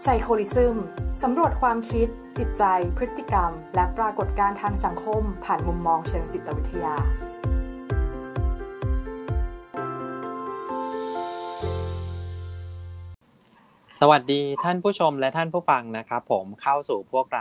Psycholism สำรวจความคิดจิตใจพฤติกรรมและปรากฏการณ์ทางสังคมผ่านมุมมองเชิงจิตวิทยาสวัสดีท่านผู้ชมและท่านผู้ฟังนะครับผมเข้าสู่พวกเรา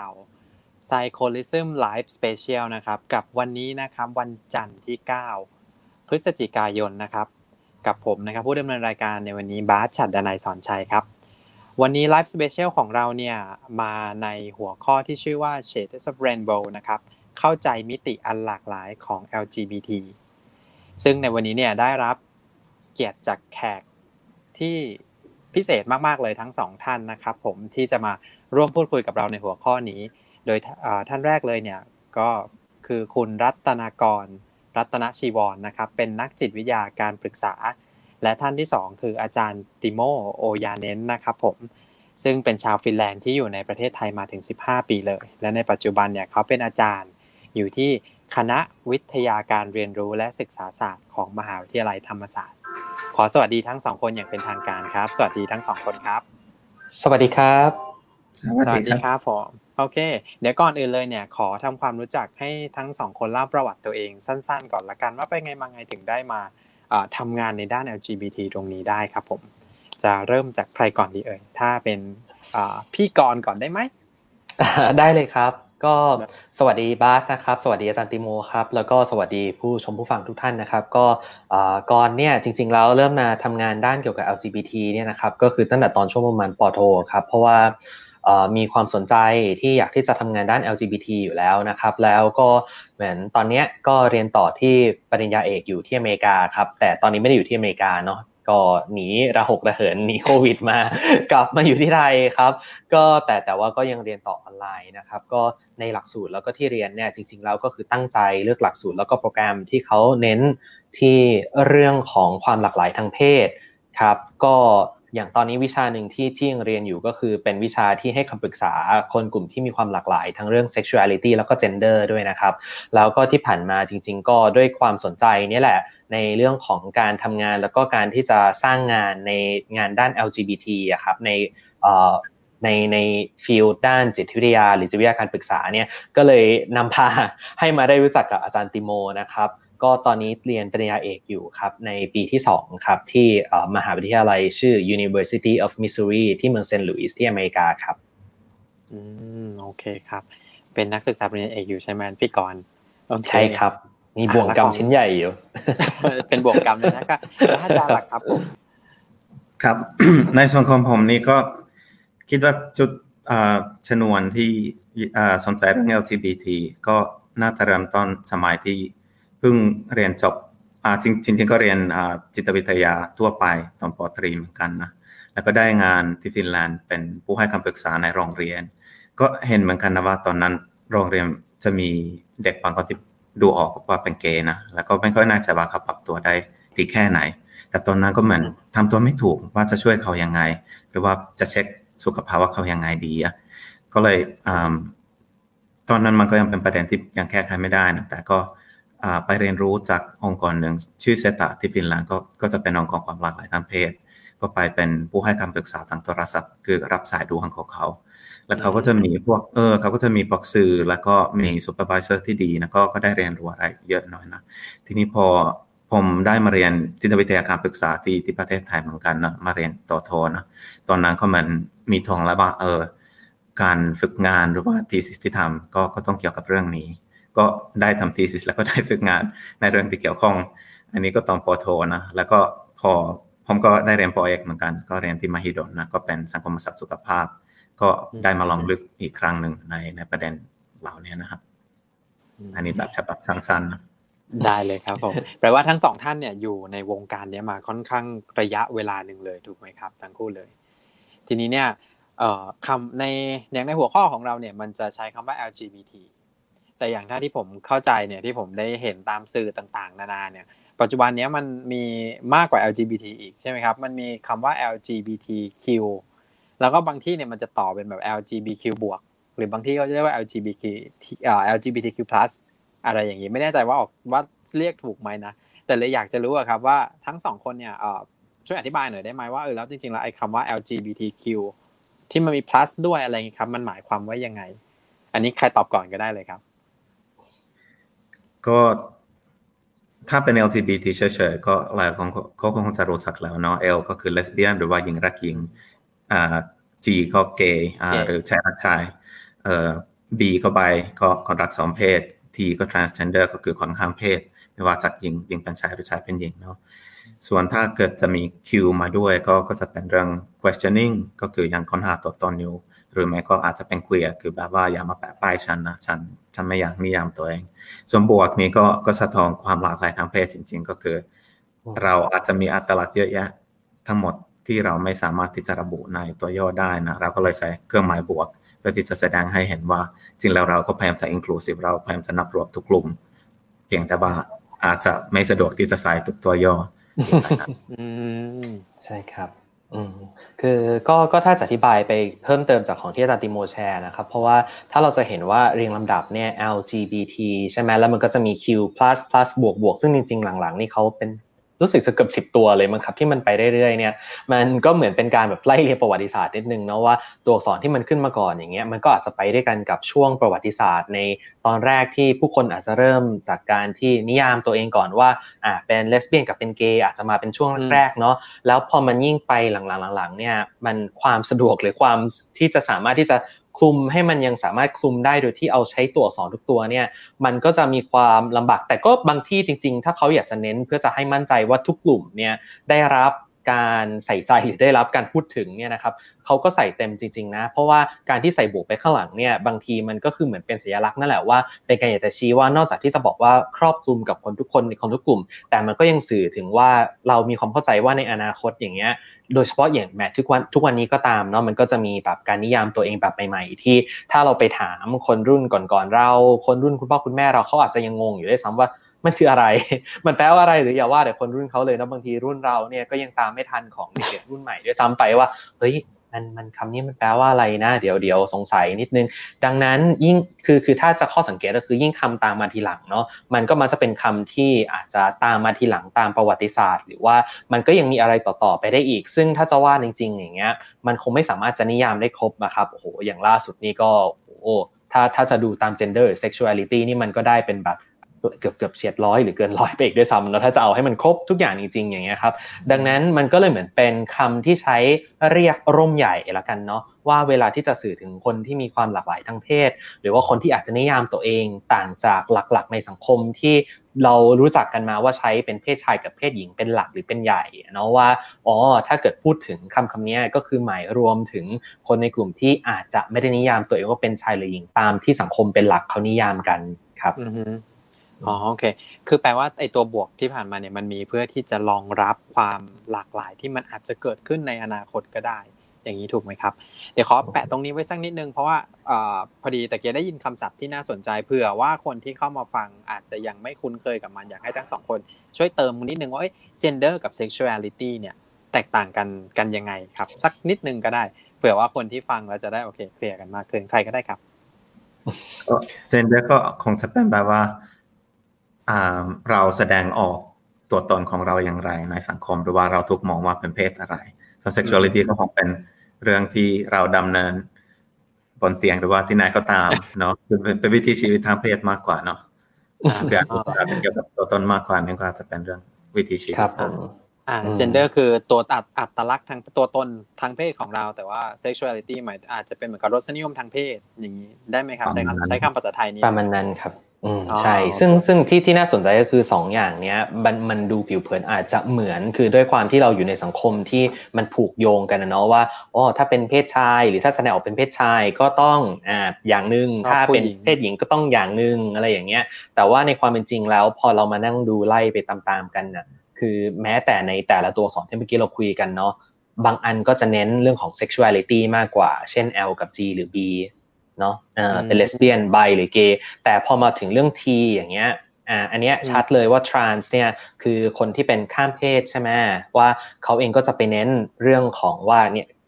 Psycholism Live Special นะครับกับวันนี้นะครับวันจันทร์ที่9พฤศจิกายนนะครับกับผมนะครับผู้ดำเนินรายการในวันนี้บาส ฉัตรดนัย สอนชัยครับวันนี้ Live Special ของเราเนี่ยมาในหัวข้อที่ชื่อว่า Shades of Rainbow นะครับเข้าใจมิติอันหลากหลายของ LGBT ซึ่งในวันนี้เนี่ยได้รับเกียรติจากแขกที่พิเศษมากๆเลยทั้งสองท่านนะครับผมที่จะมาร่วมพูดคุยกับเราในหัวข้อนี้โดยท่านแรกเลยเนี่ยก็คือคุณรัตนากรรัตนชีวรนะครับเป็นนักจิตวิทยาการปรึกษาและท่านที่สองคืออาจารย์ติโมโอยาเนนนะครับผมซึ่งเป็นชาวฟินแลนด์ที่อยู่ในประเทศไทยมาถึง15ปีเลยและในปัจจุบันเนี่ยเขาเป็นอาจารย์อยู่ที่คณะวิทยาการเรียนรู้และศึกษาศาสตร์ของมหาวิทยาลัยธรรมศาสตร์ขอสวัสดีทั้งสองคนอย่างเป็นทางการครับสวัสดีทั้งสองคนครับสวัสดีครับสวัสดีครับผมโอเคเดี๋ยวก่อนอื่นเลยเนี่ยขอทำความรู้จักให้ทั้งสองคนเล่าประวัติตัวเองสั้นๆก่อนละกันว่าไปไงมาไงถึงได้มาทำงานในด้าน LGBT ตรงนี้ได้ครับผมจะเริ่มจากใครก่อนดีเอ่ยถ้าเป็นพี่กรณ์ก่อนได้ไหมได้เลยครับก็สวัสดีบาสนะครับสวัสดีอาจารย์ติโมครับแล้วก็สวัสดีผู้ชมผู้ฟังทุกท่านนะครับก็กรณ์เนี่ยจริงๆแล้วเริ่มมาทำงานด้านเกี่ยวกับ LGBT เนี่ยนะครับก็คือตั้งแต่ตอนช่วงประมาณป.โทครับเพราะว่ามีความสนใจที่อยากที่จะทำงานด้าน LGBT อยู่แล้วนะครับแล้วก็เหมือนตอนนี้ก็เรียนต่อที่ปริญญาเอกอยู่ที่อเมริกาครับแต่ตอนนี้ไม่ได้อยู่ที่อเมริกาเนาะก็หนีระหกระเหินหนีโควิดมากลับมาอยู่ที่ไทยครับก็แต่ว่าก็ยังเรียนต่อออนไลน์นะครับก็ในหลักสูตรแล้วก็ที่เรียนเนี่ยจริงๆแล้วก็คือตั้งใจเลือกหลักสูตรแล้วก็โปรแกรมที่เขาเน้นที่เรื่องของความหลากหลายทางเพศครับก็อย่างตอนนี้วิชาหนึ่งที่ยังเรียนอยู่ก็คือเป็นวิชาที่ให้คำปรึกษาคนกลุ่มที่มีความหลากหลายทั้งเรื่อง sexuality แล้วก็ gender ด้วยนะครับแล้วก็ที่ผ่านมาจริงๆก็ด้วยความสนใจนี่แหละในเรื่องของการทำงานแล้วก็การที่จะสร้างงานในงานด้าน LGBT อะครับในฟีลด์ด้านจิตวิทยาหรือจิตวิทยาการปรึกษาเนี่ยก็เลยนำพาให้มาได้รู้จักกับอาจารย์ติโมนะครับก็ตอนนี้เรียนปริญญาเอกอยู่ครับในปีที่2ครับที่มหาวิทยาลัยชื่อ University of Missouri ที่เมืองเซนต์หลุยส์ที่อเมริกาครับโอเคครับเป็นนักศึกษาปริญญาเอกอยู่ใช่ไหมพี่กรณ์ใช่ครับมีบ่วงกรรมชิ้นใหญ่อยู่เป็นบ่วงกรรมเลยนะครับแล้วอาจารย์หลักครับผมครับ ในส่วนของผมนี่ก็คิดว่าจุดชนวนที่สนใจเรื่อง LGBT ก็น่าจะเริ่มต้นสมัยที่เพิ่งเรียนจบจริงๆก็เรียนจิตวิทยาทั่วไปตอนป.ตรีเหมือนกันนะแล้วก็ได้งานที่ฟินแลนด์เป็นผู้ให้คำปรึกษาในโรงเรียนก็เห็นเหมือนกันนะว่าตอนนั้นโรงเรียนจะมีเด็กบางคนที่ดูออกว่าเป็นเกย์นะแล้วก็ไม่ค่อยน่าจะว่าเขาปรับตัวได้ดีแค่ไหนแต่ตอนนั้นก็เหมือนทำตัวไม่ถูกว่าจะช่วยเขายังไงหรือว่าจะเช็คสุขภาพว่าเขายังไงดีก็เลยตอนนั้นมันก็ยังเป็นประเด็นที่ยังแก้ไขไม่ได้นะแต่ก็ไปเรียนรู้จากองค์กรหนึ่งชื่อเซตาที่ฟินแลนด์ก็จะเป็นองค์กรความหลากหลายทางเพศก็ไปเป็นผู้ให้คำปรึกษาทางโทรศัพท์คือรับสายดูของเขาแล้วเขาก็จะมีพวกเขาก็จะมีพวกสื่อแล้วก็มีซูเปอร์ไวเซอร์ที่ดีนะก็ได้เรียนรู้อะไรเยอะหน่อยนะทีนี้พอผมได้มาเรียนจิตวิทยาการปรึกษาที่ประเทศไทยเหมือนกันนะมาเรียนต่อโทนะตอนนั้นก็มันมีทงแล้วว่าการฝึกงานหรือว่า thesis ที่ทำก็ต้องเกี่ยวกับเรื่องนี้ก็ได้ทำ thesis แล้วก็ได้ฝึกงานในเรื่องที่เกี่ยวข้องอันนี้ก็ตอนป.โทนะแล้วก็พอผมก็ได้เรียนป.เอกเหมือนกันก็เรียนที่มหิดลนะก็เป็นสังคมศาสตร์สุขภาพก็ได้มาลองลึกอีกครั้งหนึ่งในประเด็นเหล่านี้นะครับอันนี้แบบฉบับสั้นๆนะได้เลยครับผมแปลว่าทั้งสองท่านเนี่ยอยู่ในวงการนี้มาค่อนข้างระยะเวลาหนึ่งเลยถูกไหมครับทั้งคู่เลยทีนี้เนี่ยคำในหัวข้อของเราเนี่ยมันจะใช้คำว่า LGBT แต่อย่างที่ผมเข้าใจเนี่ยที่ผมได้เห็นตามสื่อต่างๆนานาเนี่ยปัจจุบันนี้มันมีมากกว่า LGBT อีกใช่ไหมครับมันมีคำว่า LGBTQ แล้วก็บางที่เนี่ยมันจะต่อเป็นแบบ LGBTQ บวกหรือบางที่เขาจะเรียกว่า LGBTQ+ อะไรอย่างนี้ไม่แน่ใจว่าเรียกถูกไหมนะแต่เลยอยากจะรู้อะครับว่าทั้งสองคนเนี่ยช่วยอธิบายหน่อยได้ไหมว่าแล้วจริงๆแล้วไอ้คำว่า LGBTQ ที่มันมี plus ด้วยอะไรอย่างงี้ครับมันหมายความว่ายังไงอันนี้ใครตอบก่อนก็ได้เลยครับก็ถ้าเป็น LGBT เฉยๆก็หลายคนก็คงจะรู้จักแล้วเนาะ L ก็คือเลสเบี้ยนหรือว่าหญิงรักหญิงG ก็เกย์หรือชายรักชายB ก็ไบก็คนรักสองเพศ T ก็ transgender ก็คือคนข้ามเพศไม่ว่าจากหญิงเป็นชายหรือชายเป็นหญิงเนาะส่วนถ้าเกิดจะมี Q มาด้วยก็จะเป็นเรื่อง questioning ก็คือยังค้นหาตัวตนอยู่หรือไม่ก็อาจจะเป็น queer คือแบบว่าอย่ามาแปะป้ายฉันนะฉันไม่อยากนิยามตัวเองส่วนบวกนี้ก็สะท้อนความหลากหลายทางเพศจริงๆก็คือเราอาจจะมีอัตลักษณ์เยอะแยะทั้งหมดที่เราไม่สามารถที่จะระบุในตัวย่อได้นะเราก็เลยใช้เครื่องหมายบวกเพื่อที่จะแสดงให้เห็นว่าจริงแล้วเราก็พยายามจะ inclusive เราพยายามจะนับรวมทุกกลุ่มเพียงแต่ว่าอาจจะไม่สะดวกที่จะใส่ทุกตัวย่อใช่ครับคือก็ถ้าจะอธิบายไปเพิ่มเติมจากของที่อาจารย์ติโมแชร์นะครับเพราะว่าถ้าเราจะเห็นว่าเรียงลำดับเนี่ย LGBT ใช่ไหมแล้วมันก็จะมี Q+ บวกซึ่งจริงๆหลังๆนี่เขาเป็นรู้สึกจะเกือบ10ตัวเลยมั้งครับที่มันไปเรื่อยๆเนี่ยมันก็เหมือนเป็นการแบบไล่เรียงประวัติศาสตร์นิดนึงเนาะว่าตัวอักษรที่มันขึ้นมาก่อนอย่างเงี้ยมันก็อาจจะไปด้วยกันกับช่วงประวัติศาสตร์ในตอนแรกที่ผู้คนอาจจะเริ่มจากการที่นิยามตัวเองก่อนว่าเป็นเลสเบี้ยนกับเป็นเกย์อาจจะมาเป็นช่วงแรกๆเนาะแล้วพอมันยิ่งไปหลังๆเนี่ยมันความสะดวกหรือความที่จะสามารถที่จะคลุมให้มันยังสามารถคลุมได้โดยที่เอาใช้ตัวอักษรทุกตัวเนี่ยมันก็จะมีความลำบากแต่ก็บางที่จริงๆถ้าเขาอยากจะเน้นเพื่อจะให้มั่นใจว่าทุกกลุ่มเนี่ยได้รับการใส่ใจหรือได้รับการพูดถึงเนี่ยนะครับเขาก็ใส่เต็มจริงๆนะเพราะว่าการที่ใส่บวกไปข้างหลังเนี่ยบางทีมันก็คือเหมือนเป็นสัญลักษณ์นั่นแหละว่าเป็นการอยากจะชี้ว่านอกจากที่จะบอกว่าครอบคลุมกับคนทุกคนในคนทุกกลุ่มแต่มันก็ยังสื่อถึงว่าเรามีความเข้าใจว่าในอนาคตอย่างเงี้ยโดยเฉพาะอย่างแม้ทุกวันนี้ก็ตามเนาะมันก็จะมีแบบการนิยามตัวเองแบบใหม่ๆที่ถ้าเราไปถามคนรุ่นก่อนๆเราคนรุ่นคุณพ่อคุณแม่เราเขาอาจจะยังงงอยู่ด้วยซ้ำว่ามันคืออะไรมันแปลว่าอะไรหรืออย่าว่าแต่คนรุ่นเขาเลยนะบางทีรุ่นเราเนี่ยก็ยังตามไม่ทันของเด็กรุ่นใหม่ด้วยซ้ำไปว่าเฮ้ยมันคำนี้มันแปลว่าอะไรนะเดี๋ยวสงสัยนิดนึงดังนั้นยิ่งคือถ้าจะข้อสังเกตก็คือยิ่งคำตามมาทีหลังเนาะมันก็มักจะเป็นคำที่อาจจะตามมาทีหลังตามประวัติศาสตร์หรือว่ามันก็ยังมีอะไรต่อไปได้อีกซึ่งถ้าจะว่าจริงๆอย่างเงี้ยมันคงไม่สามารถจะนิยามได้ครบนะครับโอ้โหอย่างล่าสุดนี่ก็โอ้โหถ้าจะดูตาม gender sexuality นี่มันก็ได้เป็นแบบเกือบเฉียด100หรือเกิน100ไปอีกด้วยซ้ำแล้วถ้าจะเอาให้มันครบทุกอย่างจริงๆอย่างเงี้ยครับดังนั้นมันก็เลยเหมือนเป็นคำที่ใช้เรียกร่มใหญ่ละกันเนาะว่าเวลาที่จะสื่อถึงคนที่มีความหลากหลายทางเพศหรือว่าคนที่อาจจะนิยามตัวเองต่างจากหลักๆในสังคมที่เรารู้จักกันมาว่าใช้เป็นเพศชายกับเพศหญิงเป็นหลักหรือเป็นใหญ่เนาะว่าถ้าเกิดพูดถึงคำนี้ก็คือหมายรวมถึงคนในกลุ่มที่อาจจะไม่ได้นิยามตัวเองว่าเป็นชายหรือหญิงตามที่สังคมเป็นหลักเขานิยามกันครับโอเคคือแปลว่าไอ้ตัวบวกที่ผ่านมาเนี่ยมันมีเพื่อที่จะรองรับความหลากหลายที่มันอาจจะเกิดขึ้นในอนาคตก็ได้อย่างนี้ถูกไหมครับเดี๋ยวขอแปะตรงนี้ไว้สักนิดนึงเพราะว่าพอดีตะเกียได้ยินคำศัพท์ที่น่าสนใจเผื่อว่าคนที่เข้ามาฟังอาจจะยังไม่คุ้นเคยกับมันอยากให้ทั้งสองคนช่วยเติมนิดนึงว่าgender กับ sexuality เนี่ยแตกต่างกันยังไงครับสักนิดนึงก็ได้เผื่อว่าคนที่ฟังแล้วจะได้โอเคเคลียร์กันมากขึ้นใครก็ได้ครับ gender ก็คงจะเป็นแบบว่าเราแสดงออกตัวตนของเราอย่างไรในสังคมหรือว่าเราถูกมองว่าเป็นเพศอะไร ส่วน sexuality ก็คงเป็นเรื่องที่เราดำเนินบนเตียงหรือว่าที่ไหนก็ตามเนาะคือเป็นวิถีชีวิตทางเพศมากกว่าเนาะคืออาจจะเกี่ยวกับตัวตนมากกว่านี่ก็อาจจะเป็นเรื่องวิถีชีวิตครับผม gender คือตัวอัตลักษณ์ทางตัวตนทางเพศของเราแต่ว่า sexuality หมายอาจจะเป็นเหมือนกับรสนิยมทางเพศอย่างนี้ได้ไหมครับใช้คำภาษาไทยนี้ประมาณนั้นครับใช่ซึ่งที่น่าสนใจก็คือ2อย่างเนี้ยมันดูผิวเผินอาจจะเหมือนคือด้วยความที่เราอยู่ในสังคมที่มันผูกโยงกันนะเนาะว่าถ้าเป็นเพศชายหรือถ้าแสดงออกเป็นเพศชายก็ต้องอย่างนึงถ้าเป็นเพศหญิงก็ต้องอย่างนึงอะไรอย่างเงี้ยแต่ว่าในความเป็นจริงแล้วพอเรามานั่งดูไล่ไปตามๆกันน่ะคือแม้แต่ในแต่ละตัวอักษรที่เมื่อกี้เราคุยกันเนาะบางอันก็จะเน้นเรื่องของ sexuality มากกว่าเช่น L กับ G หรือ Bเนาะเป็นเลสเบี้ยนไบหรือเกย์แต่พอมาถึงเรื่อง T อย่างเงี้ยอันเนี้ยชัดเลยว่า trans เนี่ยคือคนที่เป็นข้ามเพศใช่ไหมว่าเขาเองก็จะไปเน้นเรื่องของว่าเนี่ย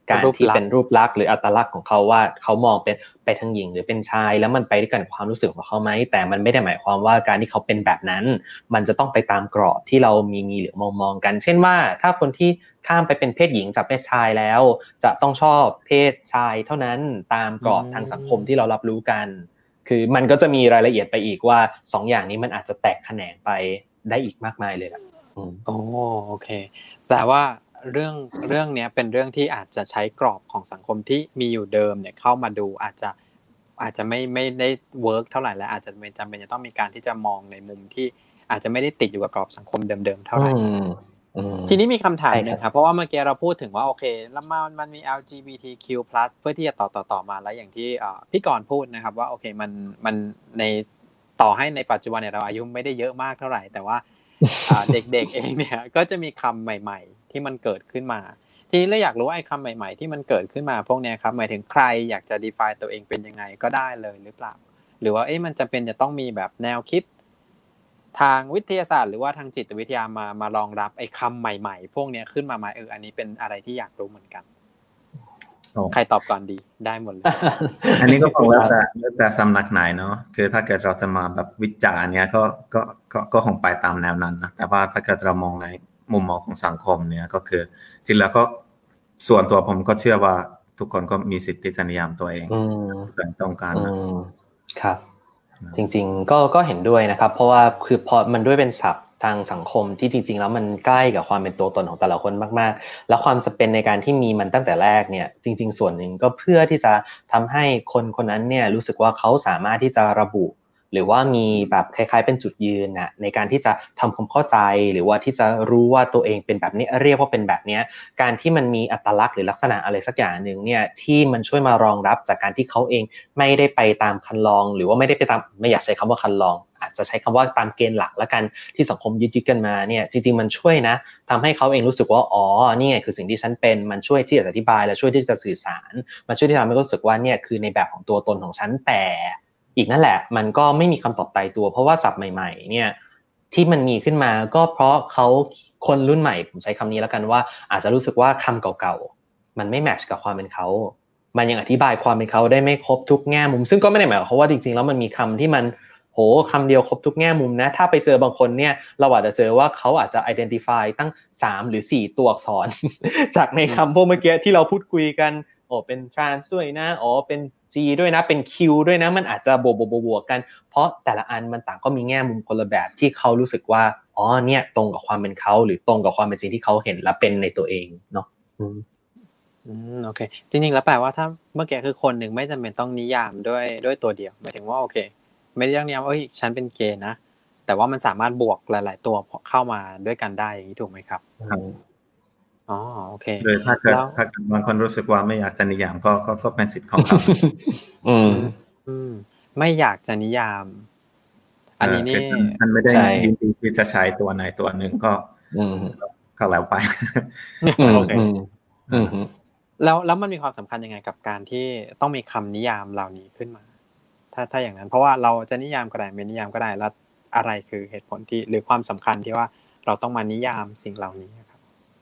การที่เป็นรูปลักษณ์หรืออัตลักษณ์ของเขาว่าเขามองเป็นไปทางหญิงหรือเป็นชายแล้วมันไปด้วยกันความรู้สึกของเขาไหมแต่มันไม่ได้หมายความว่าการที่เขาเป็นแบบนั้นมันจะต้องไปตามกรอบที่เรามีหรือมองกันเช่นว่าถ้าคนที่ข้ามไปเป็นเพศหญิงจากเพศชายแล้วจะต้องชอบเพศชายเท่านั้นตามกรอบทางสังคมที่เรารับรู้กันคือมันก็จะมีรายละเอียดไปอีกว่า2อย่างนี้มันอาจจะแตกแขนงไปได้อีกมากมายเลยล่ะโอเคแปลว่าเรื่องนี้เป็นเรื่องที่อาจจะใช้กรอบของสังคมที่มีอยู่เดิมเนี่ยเข้ามาดูอาจจะไม่ได้เวิร์กเท่าไหร่แล้วอาจจะไม่จำเป็นจะต้องมีการที่จะมองในมุมที่อาจจะไม่ได้ติดอยู่กับกรอบสังคมเดิมๆเท่าไหร่ทีนี้มีคำถามนึงครับเพราะว่าเมื่อกี้เราพูดถึงว่าโอเคแล้วมันมี LGBTQ+ เพื่อที่จะต่อมาแล้วอย่างที่พี่กรณ์พูดนะครับว่าโอเคมันในต่อให้ในปัจจุบันเนี่ยเราอายุไม่ได้เยอะมากเท่าไหร่แต่ว่าเด็กๆเองเนี่ยก็จะมีคำใหม่ๆที่มันเกิดขึ้นมาทีนี้เราอยากรู้ว่าไอ้คำใหม่ๆที่มันเกิดขึ้นมาพวกนี้ครับหมายถึงใครอยากจะ define ตัวเองเป็นยังไงก็ได้เลยหรือเปล่าหรือว่ามันจำเป็นจะต้องมีแบบแนวคิดทางวิทยาศาสตร์หรือว่าทางจิตวิทยามารองรับไอ้คำใหม่ๆพวกนี้ขึ้นมาไหมอันนี้เป็นอะไรที่อยากรู้เหมือนกันใครตอบก่อนดีได้หมดเลยอันนี้ก็คงแล้วแต่สำนักไหนเนาะคือถ้าเกิดเราจะมาแบบวิจารณ์เนี่ยก็คงไปตามแนวนั้นนะแต่ว่าถ้าเกิดเรามองในมุมมองของสังคมเนี่ยก็คือจริงแล้วก็ส่วนตัวผมก็เชื่อว่าทุกคนก็มีสิทธิ์ที่จะนิยามตัวเองเป็นต้องการนะครับจริงๆก็เห็นด้วยนะครับเพราะว่าคือพอมันด้วยเป็นศัพท์ทางสังคมที่จริงๆแล้วมันใกล้กับความเป็นตัวตนของแต่ละคนมากๆแล้วความจำเป็นในการที่มีมันตั้งแต่แรกเนี่ยจริงๆส่วนหนึ่งก็เพื่อที่จะทำให้คนนั้นเนี่ยรู้สึกว่าเขาสามารถที่จะระบุหรือว่ามีแบบคล้ายๆเป็นจุดยืนน่ะในการที่จะทำความเข้าใจหรือว่าที่จะรู้ว่าตัวเองเป็นแบบนี้เรียกว่าเป็นแบบนี้การที่มันมีอัตลักษณ์หรือลักษณะอะไรสักอย่างนึงเนี่ยที่มันช่วยมารองรับจากการที่เขาเองไม่ได้ไปตามคันลองหรือว่าไม่ได้ไปตามไม่อยากใช้คำว่าคันลองอาจจะใช้คำว่าตามเกณฑ์หลักละกันที่สังคมยึดกันมาเนี่ยจริงๆมันช่วยนะทำให้เขาเองรู้สึกว่าอ๋อนี่ไงคือสิ่งที่ฉันเป็นมันช่วยที่จะอธิบายและช่วยที่จะสื่อสารมันช่วยที่ทำให้รู้สึกว่าเนี่ยคือในแบบของตัวตนของฉันแต่อีกนั่นแหละมันก็ไม่มีคำตอบตายตัวเพราะว่าศัพท์ใหม่ๆเนี่ยที่มันมีขึ้นมาก็เพราะเขาคนรุ่นใหม่ผมใช้คำนี้แล้วกันว่าอาจจะรู้สึกว่าคำเก่าๆมันไม่แมทช์กับความเป็นเขามันยังอธิบายความเป็นเขาได้ไม่ครบทุกแง่มุมซึ่งก็ไม่ได้หมายความว่าจริงๆแล้วมันมีคำที่มันโหคำเดียวครบทุกแง่มุมนะถ้าไปเจอบางคนเนี่ยเราอาจจะเจอว่าเขาอาจจะ identify ตั้ง3หรือ4ตัวอักษร จากในคำพวกเมื่อกี้ที่เราพูดคุยกันเป็น trans ด้วยนะเป็น G ด้วยนะเป็น Q ด้วยนะมันอาจจะบวกกันเพราะแต่ละอันมันต่างก็มีแง่มุมคนละแบบที่เขารู้สึกว่าเนี่ยตรงกับความเป็นเขาหรือตรงกับความเป็นจริงที่เขาเห็นและเป็นในตัวเองเนาะโอเคจริงๆแล้วแปลว่าถ้าเมื่อกี้คือคนหนึ่งไม่จำเป็นต้องนิยามด้วยตัวเดียวหมายถึงว่าโอเคไม่ได้ต้องนิยามฉันเป็นเกย์นะแต่ว่ามันสามารถบวกหลายๆตัวเข้ามาด้วยกันได้อย่างนี้ถูกไหมครับโอเคโดยถ้าเกิดบางคนรู้สึกว่าไม่อยากจะนิยามก็เป็นสิทธิ์ของเขาไม่อยากจะนิยามอันนี้นี่มันไม่ได้ยินดีที่จะใช้ตัวไหนตัวหนึ่งก็แล้วไปโอเคแล้วมันมีความสำคัญยังไงกับการที่ต้องมีคำนิยามเหล่านี้ขึ้นมาถ้าอย่างนั้นเพราะว่าเราจะนิยามก็ได้ไม่นิยามก็ได้แล้วอะไรคือเหตุผลที่หรือความสำคัญที่ว่าเราต้องมานิยามสิ่งเหล่านี้ครับ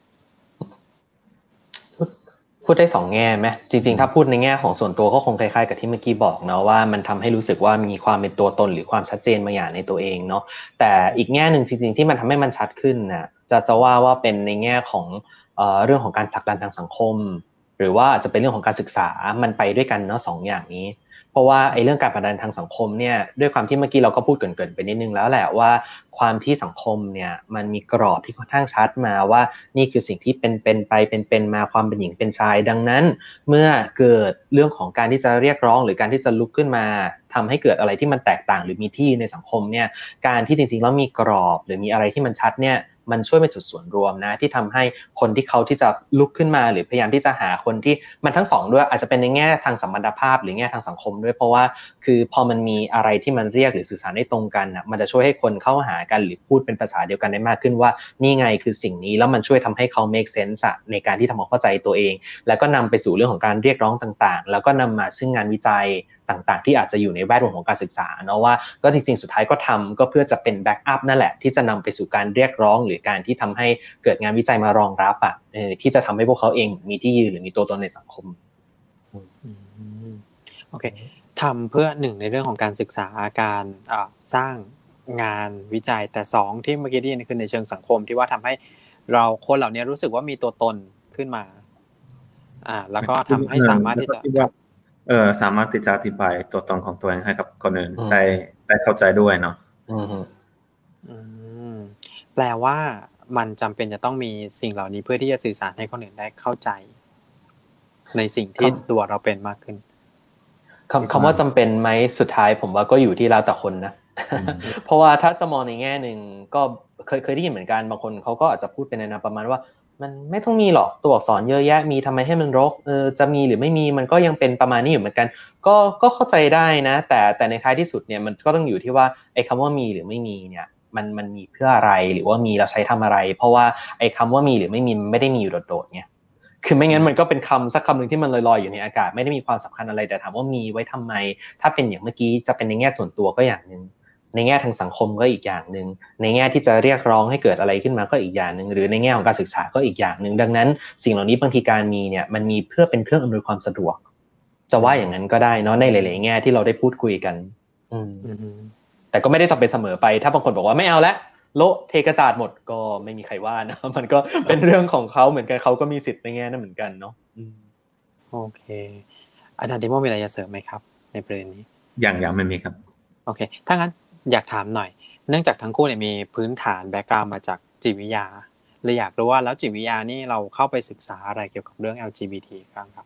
พูดได้2แง่ไหมจริงๆถ้าพูดในแง่ของส่วนตัวก็คงคล้ายๆกับที่เมื่อกี้บอกเนาะว่ามันทำให้รู้สึกว่ามีความเป็นตัวตนหรือความชัดเจนบางอย่างในตัวเองเนาะแต่อีกแง่นึงจริงๆที่มันทำให้มันชัดขึ้นน่ะจะว่าเป็นในแง่ของเรื่องของการผลักดันทางสังคมหรือว่าจะเป็นเรื่องของการศึกษามันไปด้วยกันเนาะ2อย่างนี้เพราะว่าไอ้เรื่องการผลักดันทางสังคมเนี่ยด้วยความที่เมื่อกี้เราก็พูดเกริ่นๆไปนิดนึงแล้วแหละว่าความที่สังคมเนี่ยมันมีกรอบที่ค่อนข้างชัดมาว่านี่คือสิ่งที่เป็นมาความเป็นหญิงเป็นชายดังนั้นเมื่อเกิดเรื่องของการที่จะเรียกร้องหรือการที่จะลุกขึ้นมาทำให้เกิดอะไรที่มันแตกต่างหรือมีที่ในสังคมเนี่ยการที่จริงๆแล้วมีกรอบหรือมีอะไรที่มันชัดเนี่ยมันช่วยเป็นจุดส่วนรวมนะที่ทำให้คนที่เขาที่จะลุกขึ้นมาหรือพยายามที่จะหาคนที่มันทั้งสองด้วยอาจจะเป็นในแง่ทางสัมพันธภาพหรือแง่ทางสังคมด้วยเพราะว่าคือพอมันมีอะไรที่มันเรียกหรือสื่อสารได้ตรงกันนะมันจะช่วยให้คนเข้าหากันหรือพูดเป็นภาษาเดียวกันได้มากขึ้นว่านี่ไงคือสิ่งนี้แล้วมันช่วยทำให้เขา make sense ในการที่ทำความเข้าใจตัวเองแล้วก็นำไปสู่เรื่องของการเรียกร้องต่างๆแล้วก็นำมาซึ่งงานวิจัยต่างๆที่อาจจะอยู่ในแวดวงของการศึกษาเนาะว่าก็จริงๆสุดท้ายก็ทำก็เพื่อจะเป็นแบ็กอัพนั่นแหละที่จะนำไปสู่การเรียกร้องหรือการที่ทำให้เกิดงานวิจัยมารองรับที่จะทำให้พวกเขาเองมีที่ยืนหรือมีตัวตนในสังคมโอเคทำเพื่อหนึ่งในเรื่องของการศึกษาการสร้างงานวิจัยแต่สองที่เมื่อกี้ได้ยินคือในเชิงสังคมที่ว่าทำให้เราคนเหล่านี้รู้สึกว่ามีตัวตนขึ้นมาแล้วก็ทำให้สามารถที่จะสามารถที่จะอธิบายตัวตนของตัวเองให้กับคนอื่นได้เข้าใจด้วยเนาะแปลว่ามันจำเป็นจะต้องมีสิ่งเหล่านี้เพื่อที่จะสื่อสารให้คนอื่นได้เข้าใจในสิ่งที่ตัวเราเป็นมากขึ้นคำว่าจำเป็นไหมสุดท้ายผมว่าก็อยู่ที่แล้วแต่คนนะ เพราะว่าถ้าจะมองในแง่หนึ่งก็เคยได้ยินเหมือนกันบางคนเขาก็อาจจะพูดเป็นในนามประมาณว่ามันไม่ต้องมีหรอกตัวอักษรเยอะแยะมีทำไมให้มันรกจะมีหรือไม่มีมันก็ยังเป็นประมาณนี้อยู่เหมือนกันก็เข้าใจได้นะแต่ในท้ายที่สุดเนี่ยมันก็ต้องอยู่ที่ว่าไอ้คำว่ามีหรือไม่มีเนี่ยมันมีเพื่ออะไรหรือว่ามีเราใช้ทำอะไรเพราะว่าไอ้คำว่ามีหรือไม่มีมันไม่ได้มีอยู่โดดๆเนี่ยคือไม่งั้นมันก็เป็นคำสักคำหนึ่งที่มันลอยๆอยู่ในอากาศไม่ได้มีความสำคัญอะไรแต่ถามว่ามีไว้ทำไมถ้าเป็นอย่างเมื่อกี้จะเป็นในแง่ส่วนตัวก็อย่างนึงในแง่ทางสังคมก็อีกอย่างนึงในแง่ที่จะเรียกร้องให้เกิดอะไรขึ้นมาก็อีกอย่างนึงหรือในแง่ของการศึกษาก็อีกอย่างนึงดังนั้นสิ่งเหล่านี้บางทีการมีเนี่ยมันมีเพื่อเป็นเครื่องอำนวยความสะดวกจะว่าอย่างนั้นก็ได้เนาะในหลายๆแง่ที่เราได้พูดคุยกันแต่ก็ไม่ได้จำเป็นเสมอไปถ้าบางคนบอกว่าไม่เอาละโละเทกระจาดหมดก็ไม่มีใครว่านะมันก็เป็นเรื่องของเขาเหมือนกันเขาก็มีสิทธิ์ในแง่นั้นเหมือนกันเนาะโอเคอาจารย์ติโมมีอะไรจะเสริมไหมครับในประเด็นนี้ยังไม่มีครับโอเคถ้างั้นอยากถามหน่อยเนื่องจากทั้งคู่เนี่ยมีพื้นฐานแบ็คกราวด์มาจากจิตวิทยาเลยอยากรู้ว่าแล้วจิตวิทยานี่เราเข้าไปศึกษาอะไรเกี่ยวกับเรื่อง LGBT บ้างครับ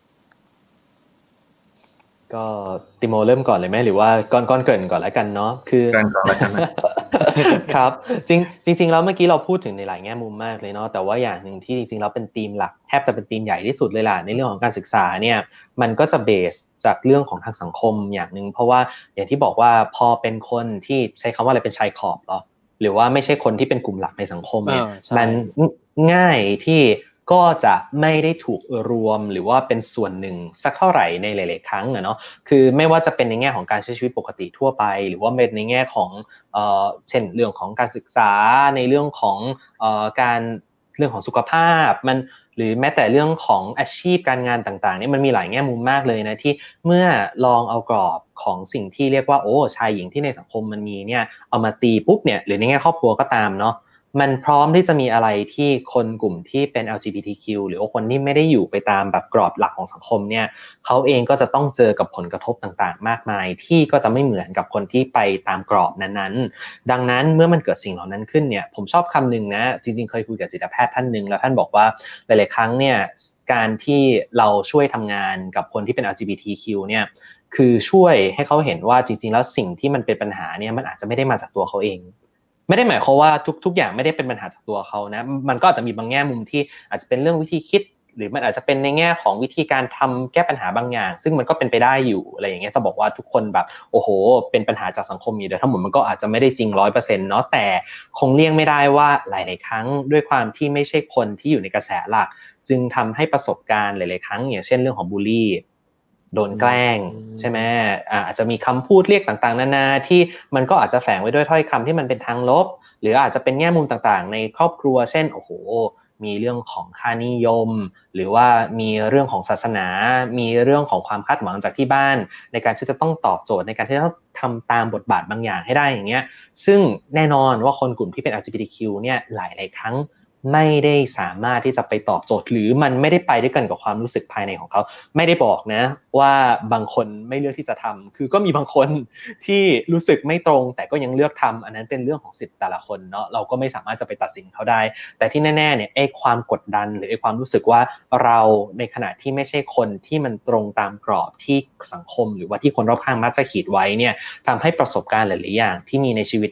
ก็ติโมเริ่มก่อนเลยไหมหรือว่าก้อนเกริ่นก่อนแล้วกันเนาะคือก่อนแล้วกันครับจริงแล้วเมื่อกี้เราพูดถึงในหลายแง่มุมมากเลยเนาะแต่ว่าอย่างนึงที่จริงๆแล้วเป็นธีมหลักแทบจะเป็นธีมใหญ่ที่สุดเลยล่ะในเรื่องของการศึกษาเนี่ยมันก็จะเบสจากเรื่องของทางสังคมอย่างนึงเพราะว่าอย่างที่บอกว่าพอเป็นคนที่ใช้คำว่าอะไรเป็นชายขอบเหรอหรือว่าไม่ใช่คนที่เป็นกลุ่มหลักในสังคมเนี่ยมันง่ายที่ก็จะไม่ได้ถูกรวมหรือว่าเป็นส่วนหนึ่งสักเท่าไหร่ในหลายๆครั้งเนาะคือไม่ว่าจะเป็นในแง่ของการใช้ชีวิตปกติทั่วไปหรือว่าเป็นในแง่ของเช่นเรื่องของการศึกษาในเรื่องของการเรื่องของสุขภาพมันหรือแม้แต่เรื่องของอาชีพการงานต่างๆนี่มันมีหลายแง่มุมมากเลยนะที่เมื่อลองเอากรอบของสิ่งที่เรียกว่าโอ้ชายหญิงที่ในสังคมมันมีเนี่ยเอามาตีปุ๊บเนี่ยหรือในแง่ครอบครัวก็ตามเนาะมันพร้อมที่จะมีอะไรที่คนกลุ่มที่เป็น LGBTQ หรือว่าคนที่ไม่ได้อยู่ไปตามแบบกรอบหลักของสังคมเนี่ยเขาเองก็จะต้องเจอกับผลกระทบต่างๆมากมายที่ก็จะไม่เหมือนกับคนที่ไปตามกรอบนั้นๆดังนั้นเมื่อมันเกิดสิ่งเหล่านั้นขึ้นเนี่ยผมชอบคำหนึ่งนะจริงๆเคยคุยกับจิตแพทย์ท่านหนึ่งแล้วท่านบอกว่าหลายๆครั้งเนี่ยการที่เราช่วยทำงานกับคนที่เป็น LGBTQ เนี่ยคือช่วยให้เขาเห็นว่าจริงๆแล้วสิ่งที่มันเป็นปัญหาเนี่ยมันอาจจะไม่ได้มาจากตัวเขาเองไม่ได้หมายความว่าทุกอย่างไม่ได้เป็นปัญหาจากตัวเขานะมันก็อาจจะมีบางแง่มุมที่อาจจะเป็นเรื่องวิธีคิดหรือมันอาจจะเป็นในแง่ของวิธีการทำแก้ปัญหาบางอย่างซึ่งมันก็เป็นไปได้อยู่อะไรอย่างเงี้ยจะบอกว่าทุกคนแบบโอ้โหเป็นปัญหาจากสังคมอยู่แต่ทั้งหมดมันก็อาจจะไม่ได้จริง 100% เนาะแต่คงเลี่ยงไม่ได้ว่าหลายๆครั้งด้วยความที่ไม่ใช่คนที่อยู่ในกระแสหลักจึงทำให้ประสบการณ์หลายๆครั้งอย่างเช่นเรื่องของบูลลี่โดนแกล้งใช่ไหมอาจจะมีคำพูดเรียกต่างๆนานาที่มันก็อาจจะแฝงไว้ด้วยถ้อยคำที่มันเป็นทางลบหรืออาจจะเป็นแง่มุมต่างๆในครอบครัวเช่นโอ้โหมีเรื่องของค่านิยมหรือว่ามีเรื่องของศาสนามีเรื่องของความคาดหวังจากที่บ้านในการที่จะต้องตอบโจทย์ในการที่จะทำตามบทบาทบางอย่างให้ได้อย่างเงี้ยซึ่งแน่นอนว่าคนกลุ่มที่เป็น LGBTQ เนี่ยหลายๆครั้งไม่ได้สามารถที่จะไปตอบโจทย์หรือมันไม่ได้ไปด้วยกันกับความรู้สึกภายในของเขาไม่ได้บอกนะว่าบางคนไม่เลือกที่จะทำคือก็มีบางคนที่รู้สึกไม่ตรงแต่ก็ยังเลือกทำอันนั้นเป็นเรื่องของสิทธิ์แต่ละคนเนาะเราก็ไม่สามารถจะไปตัดสินเขาได้แต่ที่แน่ๆเนี่ยไอ้ความกดดันหรือไอ้ความรู้สึกว่าเราในขณะที่ไม่ใช่คนที่มันตรงตามกรอบที่สังคมหรือว่าที่คนรอบข้างมักจะขีดไว้เนี่ยทำให้ประสบการณ์หลายๆอย่างที่มีในชีวิตเนี่ย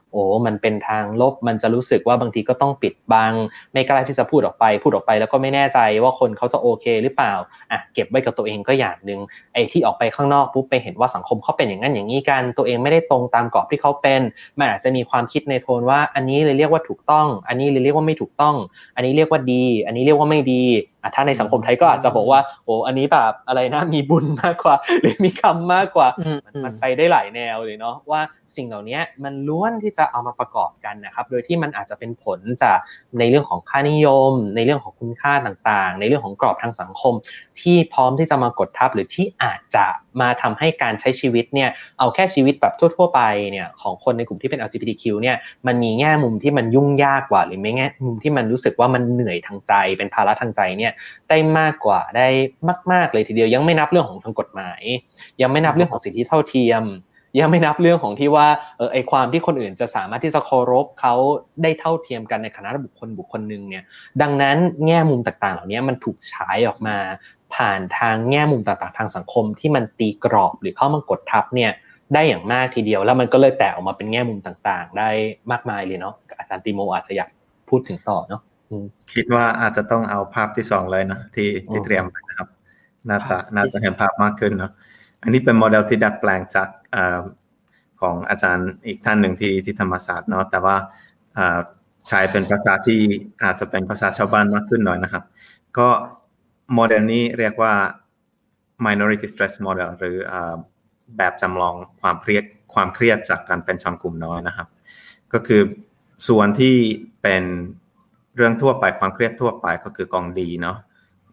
มันเป็นทางลบมันจะรู้สึกว่าบางทีก็ต้องปิดบังไม่กล้าที่จะพูดออกไปแล้วก็ไม่แน่ใจว่าคนเขาจะโอเคหรือเปล่าเก็บไว้กับตัวเองก็อย่างนึงไอ้ที่ออกไปข้างนอกปุ๊บไปเห็นว่าสังคมเขาเป็นอย่างนั้นอย่างนี้กันตัวเองไม่ได้ตรงตามกรอบที่เขาเป็นมันอาจจะมีความคิดในโทนว่าอันนี้เลยเรียกว่าถูกต้องอันนี้เลยเรียกว่าไม่ถูกต้องอันนี้เรียกว่าดีอันนี้เรียกว่าไม่ดีถ้าในสังคมไทยก็อาจจะบอกว่าอันนี้แบบอะไรนะมีบุญมากกว่าหรือมีคำมากกว่ามันไปได้หลายแนวเลยเนาะว่าสิ่งเหล่านี้มันล้วนที่จะเอามาประกอบกันนะครับโดยที่มันอาจจะเป็นผลจากในเรื่องของค่านิยมในเรื่องของคุณค่าต่างๆในเรื่องของกรอบทางสังคมที่พร้อมที่จะมากดทับหรือที่อาจจะมาทำให้การใช้ชีวิตเนี่ยเอาแค่ชีวิตแบบทั่วๆไปเนี่ยของคนในกลุ่มที่เป็น LGBTQ เนี่ยมันมีแง่มุมที่มันยุ่งยากกว่าหรือไม่แง่มุมที่มันรู้สึกว่ามันเหนื่อยทางใจเป็นภาระทางใจเนี่ยได้มากกว่าได้มากๆเลยทีเดียวยังไม่นับเรื่องของทางกฎหมายยังไม่นับเรื่องของสิทธิเท่าเทียมยังไม่นับเรื่องของที่ว่าไอ้ความที่คนอื่นจะสามารถที่จะเคารพเขาได้เท่าเทียมกันในฐานะบุคคลนึงเนี่ยดังนั้นแง่มุมต่างๆเหล่านี้มันถูกฉายออกมาผ่านทางแง่มุมต่างๆทางสังคมที่มันตีกรอบหรือเข้ามากดทับเนี่ยได้อย่างมากทีเดียวแล้วมันก็เลยแตกออกมาเป็นแง่มุมต่างๆได้มากมายเลยเนาะอาจารย์ติโมอาจจะอยากพูดถึงต่อเนาะคิดว่าอาจจะต้องเอาภาพที่2เลยนะที่เตรียมไว้นะครับน่าจะเห็นภาพมากขึ้นเนาะอันนี้เป็นโมเดลที่ดัดแปลงจากของอาจารย์อีกท่านหนึ่งที่ธรรมศาสตร์เนาะแต่ว่าใช้เป็นภาษาที่อาจจะเป็นภาษาชาวบ้านมากขึ้นหน่อยนะครับก็โมเดลนี้เรียกว่า minority stress model หรือแบบจำลองความเครียดจากการเป็นชนกลุ่มน้อยนะครับก็คือส่วนที่เป็นเรื่องทั่วไปความเครียดทั่วไปก็คือกองดีเนาะ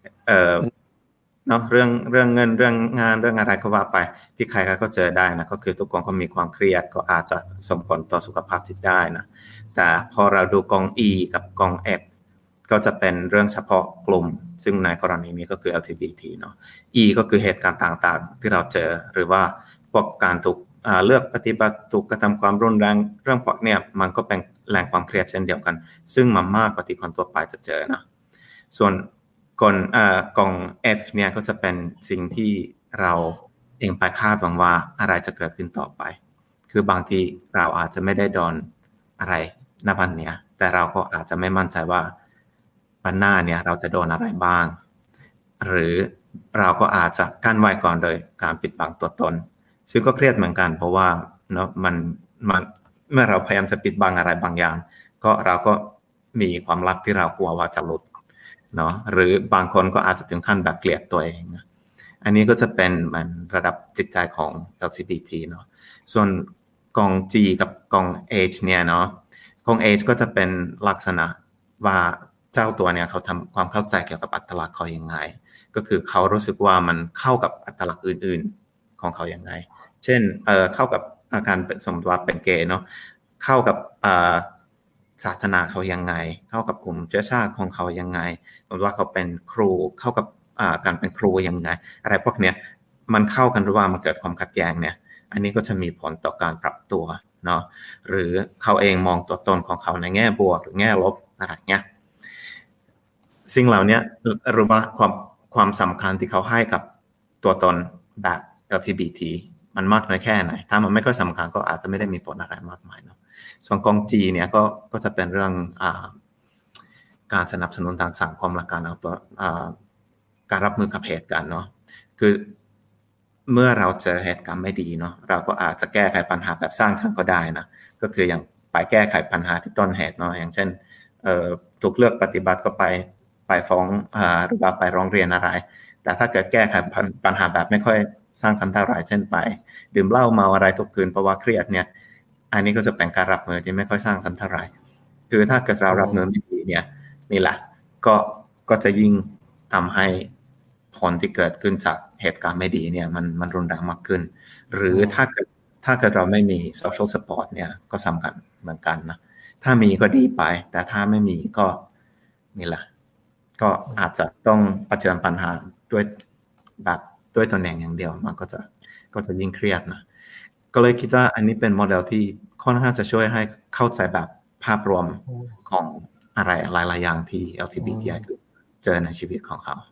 เรื่องเงินเรื่องงานเรื่องอะไรก็ว่าไปที่ใครก็เจอได้นะก็คือทุกคนก็มีความเครียดก็อาจจะส่งผลต่อสุขภาพจิตได้นะแต่พอเราดูกอง E กับกอง F ก็จะเป็นเรื่องเฉพาะกลุ่มซึ่งในกรณีนี้ก็คือ LGBT เนาะ E ก็คือเหตุการณ์ต่างๆที่เราเจอหรือว่าพวกการถูกเลือกปฏิบัติถูกกระทำความรุนแรงเรื่องพวกเนี่ยมันก็เป็นแหล่งความเครียดเช่นเดียวกันซึ่งมันมากกว่าที่คนทั่วไปจะเจอนะส่วนกล่อง F เนี่ยก็จะเป็นสิ่งที่เราเองไปคาดหวังว่าอะไรจะเกิดขึ้นต่อไปคือบางทีเราอาจจะไม่ได้โดนอะไรณวันเนี้ยแต่เราก็อาจจะไม่มั่นใจว่าวันหน้าเนี่ยเราจะโดนอะไรบ้างหรือเราก็อาจจะกั้นไว้ก่อนโดยการปิดบังตัวตนซึ่งก็เครียดเหมือนกันเพราะว่าเนาะมันเมื่อเราพยายามจะปิดบังอะไรบางอย่างก็เราก็มีความลับที่เรากลัวว่าจะหลุดเนาะหรือบางคนก็อาจจะถึงขั้นแบบเกลียดตัวเองอันนี้ก็จะเป็นมันระดับจิตใจของ LGBT เนาะส่วนกอง G กับกอง H เนี่ยเนาะกอง H ก็จะเป็นลักษณะว่าเจ้าตัวเนี่ยเขาทำความเข้าใจเกี่ยวกับอัตลักษณ์เขายังไงก็คือเขารู้สึกว่ามันเข้ากับอัตลักษณ์อื่นๆของเขายังไงเช่นเข้ากับอาการสมมติว่าเป็นเกย์เนาะเข้ากับศาสนาเขายังไงเข้ากับกลุ่มเชื้อชาติของเขายังไงสมมติว่าเขาเป็นครูเข้ากับการเป็นครูยังไงอะไรพวกเนี้ยมันเข้ากันหรือว่ามันเกิดความขัดแย้งเนี่ยอันนี้ก็จะมีผลต่อการปรับตัวเนาะหรือเขาเองมองตัวตนของเขาในแง่บวกหรือแง่ลบอะไรเงี้ยสิ่งเหล่านี้หรือว่าความสำคัญที่เขาให้กับตัวตนแบบ LGBT มันมากน้อยแค่ไหนถ้ามันไม่ค่อยสำคัญก็อาจจะไม่ได้มีผลอะไรมากมายเนาะส่วนกอง G เนี่ยก็จะเป็นเรื่องการสนับสนุนทางสังคมและการเอาตัวการรับมือกับเหตุการณ์เนาะคือเมื่อเราเจอเหตุการณ์ไม่ดีเนาะเราก็อาจจะแก้ไขปัญหาแบบสร้างสรรค์ก็ได้นะก็คืออย่างไปแก้ไขปัญหาที่ต้นเหตุเนาะอย่างเช่นถูกเลือกปฏิบัติก็ไปฟ้องหรือว่าไปร้องเรียนอะไรแต่ถ้าเกิดแก้ไขปัญหาแบบไม่ค่อยสร้างสรรค์เท่าไหร่เช่นไปดื่มเหล้าเมาอะไรทุกคืนเพราะว่าเครียดเนี่ยอันนี้ก็จะเป็นการรับมือที่ไม่ค่อยสร้างสรรค์เท่าไหร่คือถ้าเกิดเรารับมือไม่ดีเนี่ยนี่แหละก็จะยิ่งทำให้ผลที่เกิดขึ้นจากเหตุการณ์ไม่ดีเนี่ยมันรุนแรงมากขึ้นหรือถ้าเกิดเราไม่มี social support เนี่ยก็สำคัญเหมือนกันนะถ้ามีก็ดีไปแต่ถ้าไม่มีก็นี่แหละก็อาจจะต้องเผชิญปัญหาด้วยตนเองอย่างเดียวมันก็จะยิ่งเครียดนะก็เลยคิดว่าอันนี้เป็นโมเดลที่ค่อนข้างจะช่วยให้เข้าใจแบบภาพรวมของอะไรหลายๆอย่างที่ LGBTI เจอในชีวิตของเขา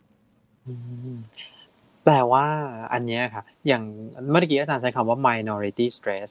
แปลว่าอันนี้ครับอย่างเมื่อกี้อาจารย์ใช้คำว่า minority stress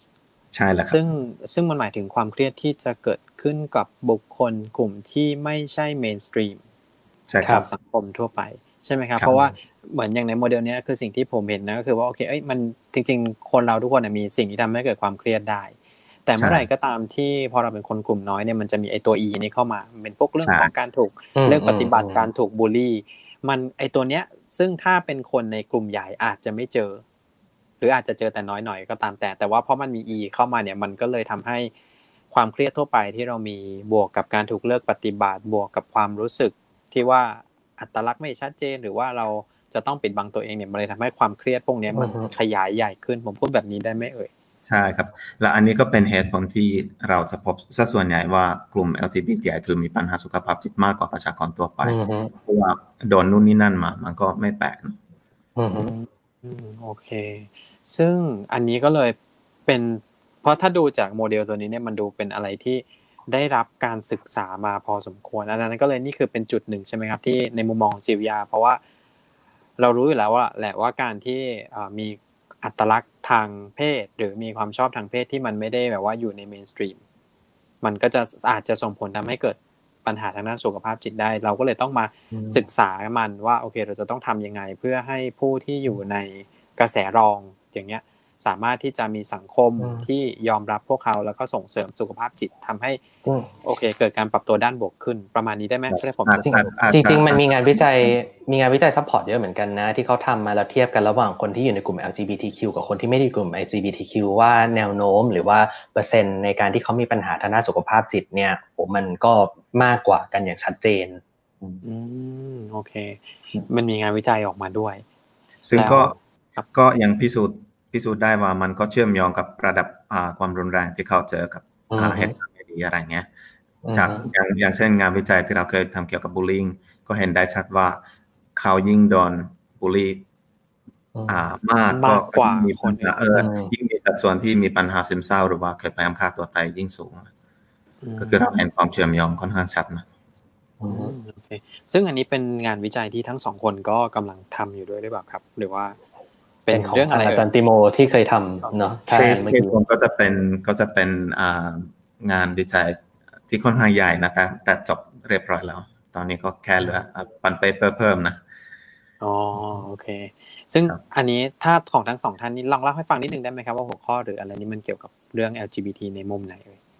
ใช่แล้วครับซึ่งมันหมายถึงความเครียดที่จะเกิดขึ้นกับบุคคลกลุ่มที่ไม่ใช่เมนสตรีมของสังคมทั่วไปใช่ไหมครับเพราะว่าเหมือนอย่างในโมเดลนี้คือสิ่งที่ผมเห็นนะก็คือว่าโอเคมันจริงๆคนเราทุกคนมีสิ่งที่ทำให้เกิดความเครียดได้แต่เมื่อไหร่ก็ตามที่พอเราเป็นคนกลุ่มน้อยเนี่ยมันจะมีไอตัว E นี้เข้ามาเป็นพวกเรื่องของการถูกเลือกปฏิบัติการถูกบูลลี่มันไอตัวเนี้ยซึ่งถ้าเป็นคนในกลุ่มใหญ่อาจจะไม่เจอหรืออาจจะเจอแต่น้อยหน่อยก็ตามแต่ว่าเพราะมันมี E เข้ามาเนี่ยมันก็เลยทำให้ความเครียดทั่วไปที่เรามีบวกกับการถูกเลือกปฏิบัติบวกกับความรู้สึกที่ว่าอัตลักษณ์ไม่ชัดเจนหรือว่าเราจะต้องปิดบังตัวเองเนี่ยมันเลยทำให้ความเครียดพวกนี้มันขยายใหญ่ขึ้นผมพูดแบบนี้ได้ไหมเอ่ยใช่ครับและอันนี้ก็เป็นเหตุผลที่เราจะพบซะส่วนใหญ่ว่ากลุ่ม LGBTI คือมีปัญหาสุขภาพจิตมากกว่าประชากรทั่วไปเพราะว่าโดนนู่นนี่นั่นมามันก็ไม่แปลกนะโอเคซึ่งอันนี้ก็เลยเป็นเพราะถ้าดูจากโมเดลตัวนี้เนี่ยมันดูเป็นอะไรที่ได้รับการศึกษามาพอสมควรอันนั้นก็เลยนี่คือเป็นจุดหนึ่งใช่ไหมครับที่ในมุมมองจิตวิทยาเพราะว่าเรารู้อยู่แล้วว่าแหละว่าการที่มีอัตลักษณ์ทางเพศหรือมีความชอบทางเพศที่มันไม่ได้แบบว่าอยู่ในเมนสตรีมมันก็จะอาจจะส่งผลทำให้เกิดปัญหาทางด้านสุขภาพจิตได้เราก็เลยต้องมาศึกษามันว่าโอเคเราจะต้องทำยังไงเพื่อให้ผู้ที่อยู่ในกระแสรองอย่างเงี้ยสามารถที่จะมีสังคมที่ยอมรับพวกเขาแล้วก็ส่งเสริมสุขภาพจิตทำให้โอเคเกิดการปรับตัวด้านบวกขึ้นประมาณนี้ได้ไหมใช่ผมจริงมันมีงานวิจัยซัพพอร์ตเยอะเหมือนกันนะที่เขาทำมาแล้วเทียบกันระหว่างคนที่อยู่ในกลุ่ม LGBTQ กับคนที่ไม่ได้อยู่ในกลุ่ม LGBTQ ว่าแนวโน้มหรือว่าเปอร์เซ็นต์ในการที่เขามีปัญหาทางด้านสุขภาพจิตเนี่ยมันก็มากกว่ากันอย่างชัดเจนโอเคมันมีงานวิจัยออกมาด้วยซึ่งก็ยังพิสูจน์ได้ว่ามันก็เชื่อมโยงกับระดับความรุนแรงที่เขาเจอกับเหตุการณ์ไม่ดีอะไรเงี้ยจากอย่างเช่นงานวิจัยที่เราเคยทำเกี่ยวกับบูลลิงก็เห็นได้ชัดว่าเขายิ่งโดนบูลลี่มากกว่าคนยิ่งมีสัดส่วนที่มีปัญหาซึมเศร้าหรือว่าเคยพยายามฆ่าตัวตายยิ่งสูงก็คือเราเห็นความเชื่อมโยงค่อนข้างชัดนะโอเคซึ่งอันนี้เป็นงานวิจัยที่ทั้งสองคนก็กำลังทำอยู่ด้วยหรือเปล่าครับหรือว่าเป็นเรื่องอะไรอาจารย์ติโมที่เคยทำเนาะเคสผมก็จะเป็นงานวิจัยที่ค่อนข้างใหญ่นะแต่จบเรียบร้อยแล้วตอนนี้ก็แค่เหลือปั่นเปเปอร์เพิ่มนะโอเคซึ่งอันนี้ถ้าของทั้งสองท่านนี้ลองเล่าให้ฟังนิดนึงได้ไหมครับว่าหัวข้อหรืออะไรนี้มันเกี่ยวกับเรื่อง LGBT ในมุมไหน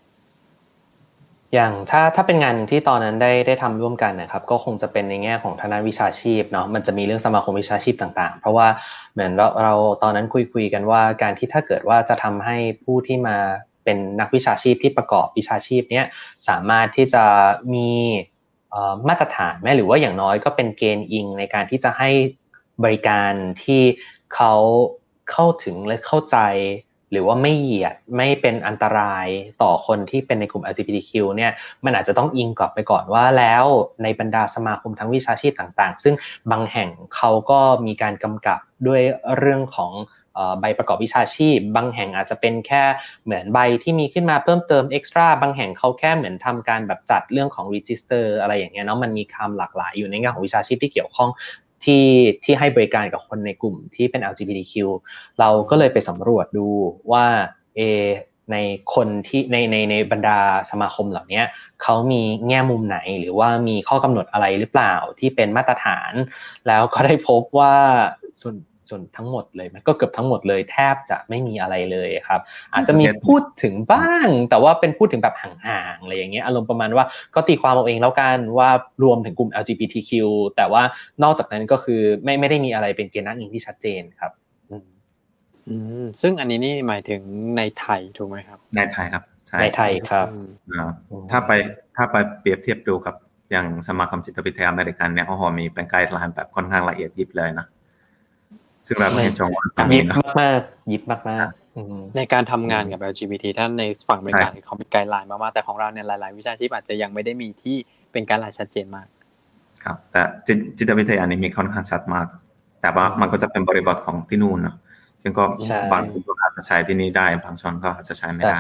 อย่างถ้าเป็นงานที่ตอนนั้นได้ทำร่วมกันนะครับก็คงจะเป็นในแง่ของทางด้านวิชาชีพเนาะมันจะมีเรื่องสมาคมวิชาชีพต่างๆเพราะว่าเหมือนเราตอนนั้นคุยกันว่าการที่ถ้าเกิดว่าจะทำให้ผู้ที่มาเป็นนักวิชาชีพที่ประกอบวิชาชีพเนี้ยสามารถที่จะมีมาตรฐานหรือว่าอย่างน้อยก็เป็นเกณฑ์อิงในการที่จะให้บริการที่เขาเข้าถึงและเข้าใจหรือว่าไม่เหยียดไม่เป็นอันตรายต่อคนที่เป็นในกลุ่ม LGBTQ เนี่ยมันอาจจะต้องอิงกลับไปก่อนว่าแล้วในบรรดาสมาคมทั้งวิชาชีพต่างๆซึ่งบางแห่งเขาก็มีการกำกับด้วยเรื่องของใบประกอบวิชาชีพบางแห่งอาจจะเป็นแค่เหมือนใบที่มีขึ้นมาเพิ่มเติมเอ็กซ์ตร้าบางแห่งเขาแค่เหมือนทำการแบบจัดเรื่องของ register อะไรอย่างเงี้ยเนาะมันมีคำหลากหลายอยู่ในแง่ของวิชาชีพที่เกี่ยวข้องที่ให้บริการกับคนในกลุ่มที่เป็น LGBTQ เราก็เลยไปสำรวจดูว่าในคนที่ในบรรดาสมาคมเหล่านี้เขามีแง่มุมไหนหรือว่ามีข้อกำหนดอะไรหรือเปล่าที่เป็นมาตรฐานแล้วก็ได้พบว่าส่วนทั้งหมดเลยมันก็เกือบทั้งหมดเลยแทบจะไม่มีอะไรเลยครับอาจจะมีพูดถึงบ้างแต่ว่าเป็นพูดถึงแบบห่างๆอะไรอย่างเงี้ยอารมณ์ประมาณว่าก็ตีความเอาเองแล้วกันว่ารวมถึงกลุ่ม LGBTQ แต่ว่านอกจากนั้นก็คือไม่ได้มีอะไรเป็นเกณฑ์อ้างอิงที่ชัดเจนครับซึ่งอันนี้นี่หมายถึงในไทยถูกไหมครับในไทยครับในไทยครับถ้าไปเปรียบเทียบดูกับอย่างสมาคมจิตวิทยาอเมริกันเนี่ยโอ้โหมีเป็นไกด์ไลน์แบบค่อนข้างละเอียดยิบเลยนะซึ่งเราเห็นช่องว่างยิบมากยิบมากในการทำงานกับ LGBT ท่านในฝั่งอเมริกันเขามีไกด์ไลน์มากๆแต่ของเราเนี่ยหลายๆวิชาชีพอาจจะยังไม่ได้มีที่เป็นไกด์ไลน์ชัดเจนมากครับแต่จิตวิทยานี่มีค่อนข้างชัดมากแต่ว่ามันก็จะเป็นบริบทของที่นู่นเนาะซึ่งก็บางคนก็อาจจะใช้ที่นี่ได้บางส่วนก็อาจจะใช้ไม่ได้นะ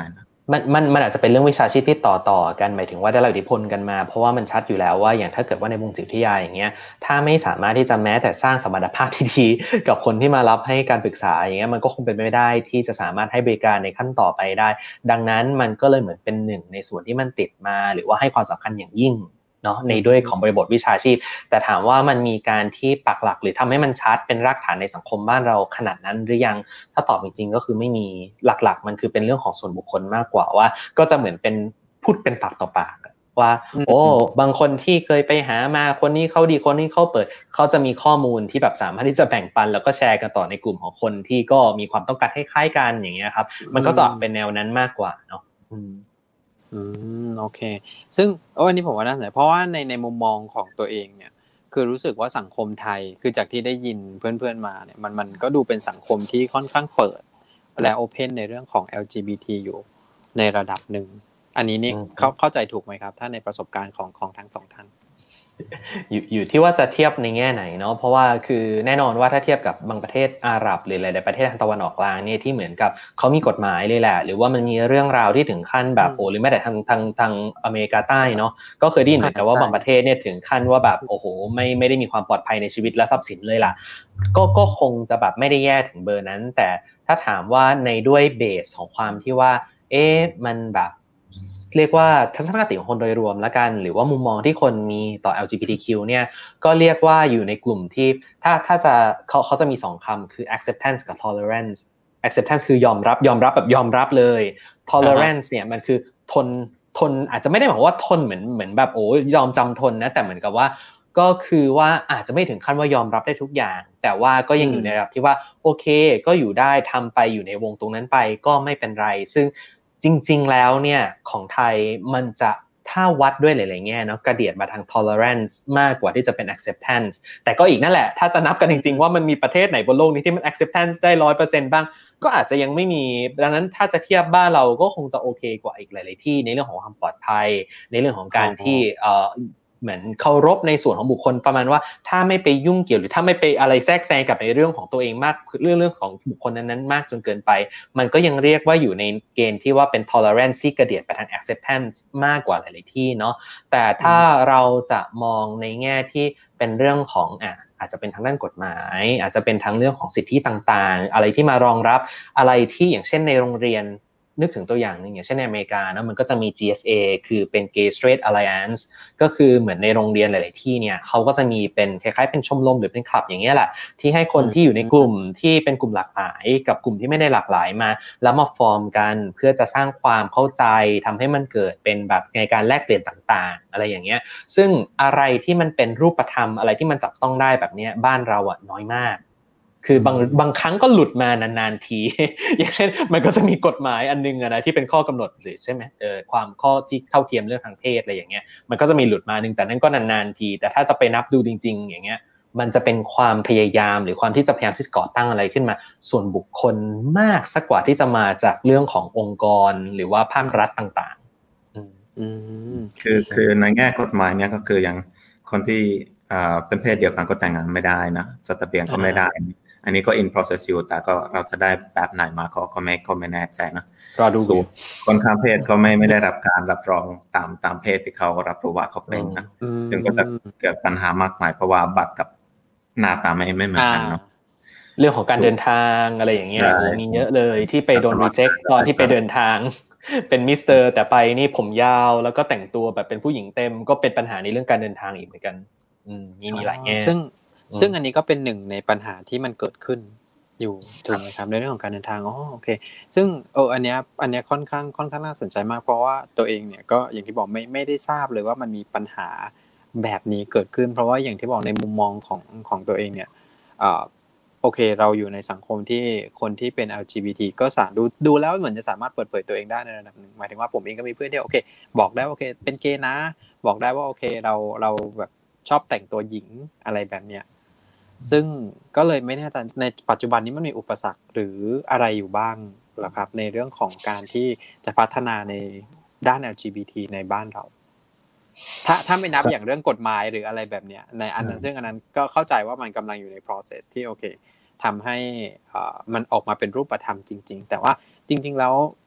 มันอาจจะเป็นเรื่องวิชาชีพที่ต่อกันหมายถึงว่าได้รับอิทธิพลกันมาเพราะว่ามันชัดอยู่แล้วว่าอย่างถ้าเกิดว่าในวงจิตวิทยาอย่างเงี้ยถ้าไม่สามารถที่จะแม้แต่สร้างสมรรถภาพที่ดีกับคนที่มารับให้การปรึกษาอย่างเงี้ยมันก็คงเป็นไปไม่ได้ที่จะสามารถให้บริการในขั้นต่อไปได้ดังนั้นมันก็เลยเหมือนเป็นหนึ่งในส่วนที่มันติดมาหรือว่าให้ความสำคัญอย่างยิ่งเนาะในด้วยของบริบทวิชาชีพแต่ถามว่ามันมีการที่ปักหลักหรือทำให้มันชัดเป็นรากฐานในสังคมบ้านเราขนาดนั้นหรือยังถ้าตอบจริงๆก็คือไม่มีหลักๆมันคือเป็นเรื่องของส่วนบุคคลมากกว่าว่าก็จะเหมือนเป็นพูดเป็นปากต่อปากว่าโอ้บางคนที่เคยไปหามาคนนี้เขาดีคนนี้เขาเปิดเขาจะมีข้อมูลที่แบบสามารถที่จะแบ่งปันแล้วก็แชร์กันต่อในกลุ่มของคนที่ก็มีความต้องการคล้ายๆกันอย่างเงี้ยครับมันก็จะเป็นแนวนั้นมากกว่าเนาะโอเคซึ่งอันนี้ผมว่าน่าสนใจเพราะว่าในมุมมองของตัวเองเนี่ยคือรู้สึกว่าสังคมไทยคือจากที่ได้ยินเพื่อนๆมาเนี่ยมันก็ดูเป็นสังคมที่ค่อนข้างเปิดและโอเพนในเรื่องของ LGBT อยู่ในระดับหนึ่งอันนี้นี่เข้าใจถูกไหมครับถ้าในประสบการณ์ของทั้งสองท่านอยู่ที่ว่าจะเทียบในแง่ไหนเนาะเพราะว่าคือแน่นอนว่าถ้าเทียบกับบางประเทศอาหรับหรือหลายๆประเทศทางตะวันออกกลางเนี่ยที่เหมือนกับเขามีกฎหมายเลยแหละหรือว่ามันมีเรื่องราวที่ถึงขั้นแบบหรือแม้แต่ทางอเมริกาใต้เนาะก็เคยได้ยินเหมือนกันว่าบางประเทศเนี่ยถึงขั้นว่าแบบโอ้โหไม่ได้มีความปลอดภัยในชีวิตและทรัพย์สินเลยล่ะก็คงจะแบบไม่ได้แย่ถึงเบอร์นั้นแต่ถ้าถามว่าในด้วยเบสของความที่ว่ามันแบบเรียกว่าทัศนคติของคนโดยรวมละกันหรือว่ามุมมองที่คนมีต่อ LGBTQ เนี่ยก็เรียกว่าอยู่ในกลุ่มที่ถ้าจะเขาจะมี2คำคือ acceptance กับ tolerance acceptance คือยอมรับแบบยอมรับเลย tolerance เนี่ยมันคือทนอาจจะไม่ได้หมายว่าทนเหมือนแบบโอ้ยอมจำทนนะแต่เหมือนกับว่าก็คือว่าอาจจะไม่ถึงขั้นว่ายอมรับได้ทุกอย่างแต่ว่าก็ยังอยู่ในระดับที่ว่าโอเคก็อยู่ได้ทำไปอยู่ในวงตรงนั้นไปก็ไม่เป็นไรซึ่งจริงๆแล้วเนี่ยของไทยมันจะถ้าวัดด้วยหลายๆแง่เนาะกระเดียดมาทาง tolerance มากกว่าที่จะเป็น acceptance แต่ก็อีกนั่นแหละถ้าจะนับกันจริงๆว่ามันมีประเทศไหนบนโลกนี้ที่มัน acceptance ได้ 100% บ้างก็อาจจะยังไม่มีดังนั้นถ้าจะเทียบบ้านเราก็คงจะโอเคกว่าอีกหลายๆที่ในเรื่องของความปลอดภัยในเรื่องของการที่เหมือนเคารพในส่วนของบุคคลประมาณว่าถ้าไม่ไปยุ่งเกี่ยวหรือถ้าไม่ไปอะไรแทรกแซงกับในเรื่องของตัวเองมากเรื่องของบุคคลนั้นๆมากจนเกินไปมันก็ยังเรียกว่าอยู่ในเกณฑ์ที่ว่าเป็น tolerance ที่กระเดียดไปทาง acceptance มากกว่าหลายๆที่เนาะแต่ถ้าเราจะมองในแง่ที่เป็นเรื่องของอาจจะเป็นทางด้านกฎหมายอาจจะเป็นทางเรื่องของสิทธิต่างๆอะไรที่มารองรับอะไรที่อย่างเช่นในโรงเรียนนึกถึงตัวอย่างนึงอย่างเช่นในอเมริกานะมันก็จะมี GSA คือเป็น Gay Straight Alliance ก็คือเหมือนในโรงเรียนหลายๆที่เนี่ยเขาก็จะมีเป็นคล้ายๆเป็นชมรมหรือเป็นคลับอย่างเงี้ยแหละที่ให้คนที่อยู่ในกลุ่มที่เป็นกลุ่มหลากหลายกับกลุ่มที่ไม่ได้หลากหลายมาแล้วมาฟอร์มกันเพื่อจะสร้างความเข้าใจทำให้มันเกิดเป็นแบบในการแลกเปลี่ยนต่างๆอะไรอย่างเงี้ยซึ่งอะไรที่มันเป็นรูปธรรมอะไรที่มันจับต้องได้แบบนี้บ้านเราน้อยมากคือบางครั้งก็หลุดมานานๆทีอย่างเช่นมันก็จะมีกฎหมายอันนึงนะที่เป็นข้อกำหนดหรือใช่ไหมความข้อที่เท่าเทียมเรื่องทางเพศอะไรอย่างเงี้ยมันก็จะมีหลุดมานึงแต่นั่นก็นานๆทีแต่ถ้าจะไปนับดูจริงๆอย่างเงี้ยมันจะเป็นความพยายามหรือความที่จะพยายามที่จะก่อตั้งอะไรขึ้นมาส่วนบุคคลมากสักกว่าที่จะมาจากเรื่องขององค์กรหรือว่าภาครัฐต่างๆคือในแง่กฎหมายเนี่ยก็คืออย่างคนที่เป็นเพศเดียวกันก็แต่งงานไม่ได้นะจดทะเบียนก็ไม่ได้อันนี้ก็ in process อยู่แต่ก็เราจะได้แบบไหนมาก็ไม่แน่ใจนะรอดูคนข้ามเพศก็ไม่ได้รับการรับรองตามเพศที่เขารับรู้ว่าเขาเป็นนะซึ่งก็จะเกิดปัญหามากมายเพราะว่าบัตรกับหน้าตาไม่เหมือนกันเนาะเรื่องของการเดินทางอะไรอย่างเงี้ยมีเยอะเลยที่ไปโดน reject ตอนที่ไปเดินทางเป็นมิสเตอร์แต่ไปนี่ผมยาวแล้วก็แต่งตัวแบบเป็นผู้หญิงเต็มก็เป็นปัญหาในเรื่องการเดินทางอีกเหมือนกันมีหลายแง่ซึ่งอันนี้ก็เป็นหนึ่งในปัญหาที่มันเกิดขึ้นอยู่ถูกไหมครับในเรื่องของการเดินทางโอเคซึ่งอันเนี้ยค่อนข้างน่าสนใจมากเพราะว่าตัวเองเนี่ยก็อย่างที่บอกไม่ได้ทราบเลยว่ามันมีปัญหาแบบนี้เกิดขึ้นเพราะว่าอย่างที่บอกในมุมมองของตัวเองเนี่ยโอเคเราอยู่ในสังคมที่คนที่เป็น LGBT ก็ดูแล้วเหมือนจะสามารถเปิดเผยตัวเองได้ในระดับนึงหมายถึงว่าผมเองก็มีเพื่อนที่โอเคบอกได้ว่าโอเคเป็นเกย์นะบอกได้ว่าโอเคเราแบบชอบแต่งตัวหญิงอะไรแบบเนี้ยซึ่งก็เลยไม่แน่ใจในปัจจุบันนี้มันมีอุปสรรคหรืออะไรอยู่บ้างหรอครับในเรื่องของการที่จะพัฒนาในด้าน LGBT ในบ้านเราถ้าไม่นับอย่างเรื่องกฎหมายหรืออะไรแบบเนี้ยในอันนั้นซึ่งอันนั้นก็เข้าใจว่ามันกำลังอยู่ใน process ที่โอเคทำให้มันออกมาเป็นรูปธรรมจริงๆแต่ว่าจริงๆแล้ว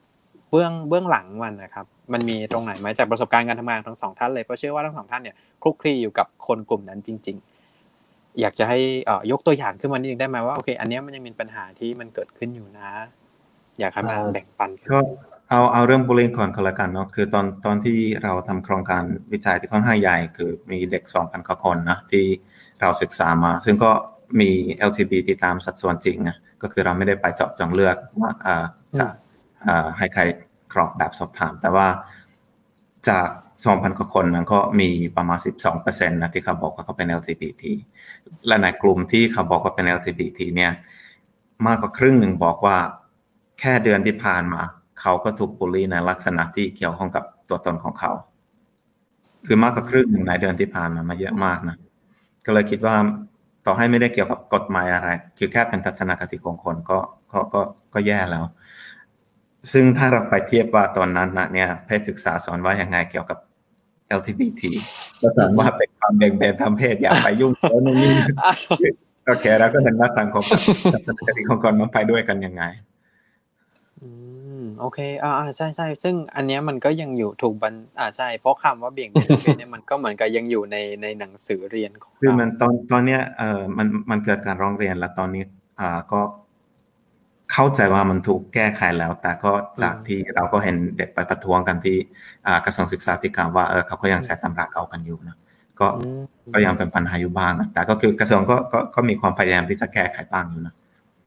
เบื้องหลังมันนะครับมันมีตรงไหนไหมจากประสบการณ์การทำงานทั้งสองท่านเลยเพราะเชื่อว่าทั้งสองท่านเนี่ยคลุกคลีอยู่กับคนกลุ่มนั้นจริงๆอยากจะให้ยกตัวอย่างขึ้นมานิดนึงได้ไหมว่าโอเคอันนี้มันยังมีปัญหาที่มันเกิดขึ้นอยู่นะอยากให้มาแบ่งปันกันก็เอาเรื่อง bullying ก่อนก็แล้วกันเนาะคือตอนที่เราทำโครงการวิจัยที่ค่อนข้างใหญ่คือมีเด็ก 2,000 กว่าคนนะที่เราศึกษามาซึ่งก็มี LGBT ตามสัดส่วนจริงนะก็คือเราไม่ได้ไปเจาะจงเลือกว่าจะให้ใครกรอกแบบสอบถามแต่ว่าจาก 2,000 กว่าคนนั้นก็มีประมาณ 12% นะที่เขาบอกว่าเขาเป็น LGBT และในกลุ่มที่เขาบอกว่าเป็น LGBT เนี่ยมากกว่าครึ่งหนึ่งบอกว่าแค่เดือนที่ผ่านมาเขาก็ถูกบูลลี่ในลักษณะที่เกี่ยวข้องกับตัวตนของเขาคือมากกว่าครึ่งหนึ่งในเดือนที่ผ่านมาเยอะมากนะก็เลยคิดว่าต่อให้ไม่ได้เกี่ยวกับกฎหมายอะไรคือแค่เป็นทัศนคติของคนก็แย่แล้วซึ่งถ้าเราไปเทียบว่าตอนนั้นนะเนี่ยเพศศึกษาสอนว่ายังไงเกี่ยวกับ LGBT ก็สอนว่าเป็นความเบี่ยงเบนทางเพศอย่าไปยุ่งแล้วนี่โอเคแล้วก็เห็นว่าสังคมทัศนคติของคนมันไปด้วยกันยังไงโอเคใช่ๆซึ่งอันเนี้ยมันก็ยังอยู่ถูกใช่เพราะคำว่าเบี่ยงเบนทางเพศเนี่ยมันก็เหมือนกับยังอยู่ในหนังสือเรียนของคือมันตอนเนี้ยมันเกิดการร้องเรียนแล้วตอนนี้ก็เข้าใจว่ามันถูกแก้ไขแล้วแต่ก็จากที่เราก็เห็นเด็กไปประท้วงกันที่กระทรวงศึกษาธิการว่าเขาก็ยังใช้ตำราเก่ากันอยู่นะก็ยังเป็นปัญหาอยู่บ้างนะแต่ก็คือกระทรวงก็มีความพยายามที่จะแก้ไขบ้างอยู่นะ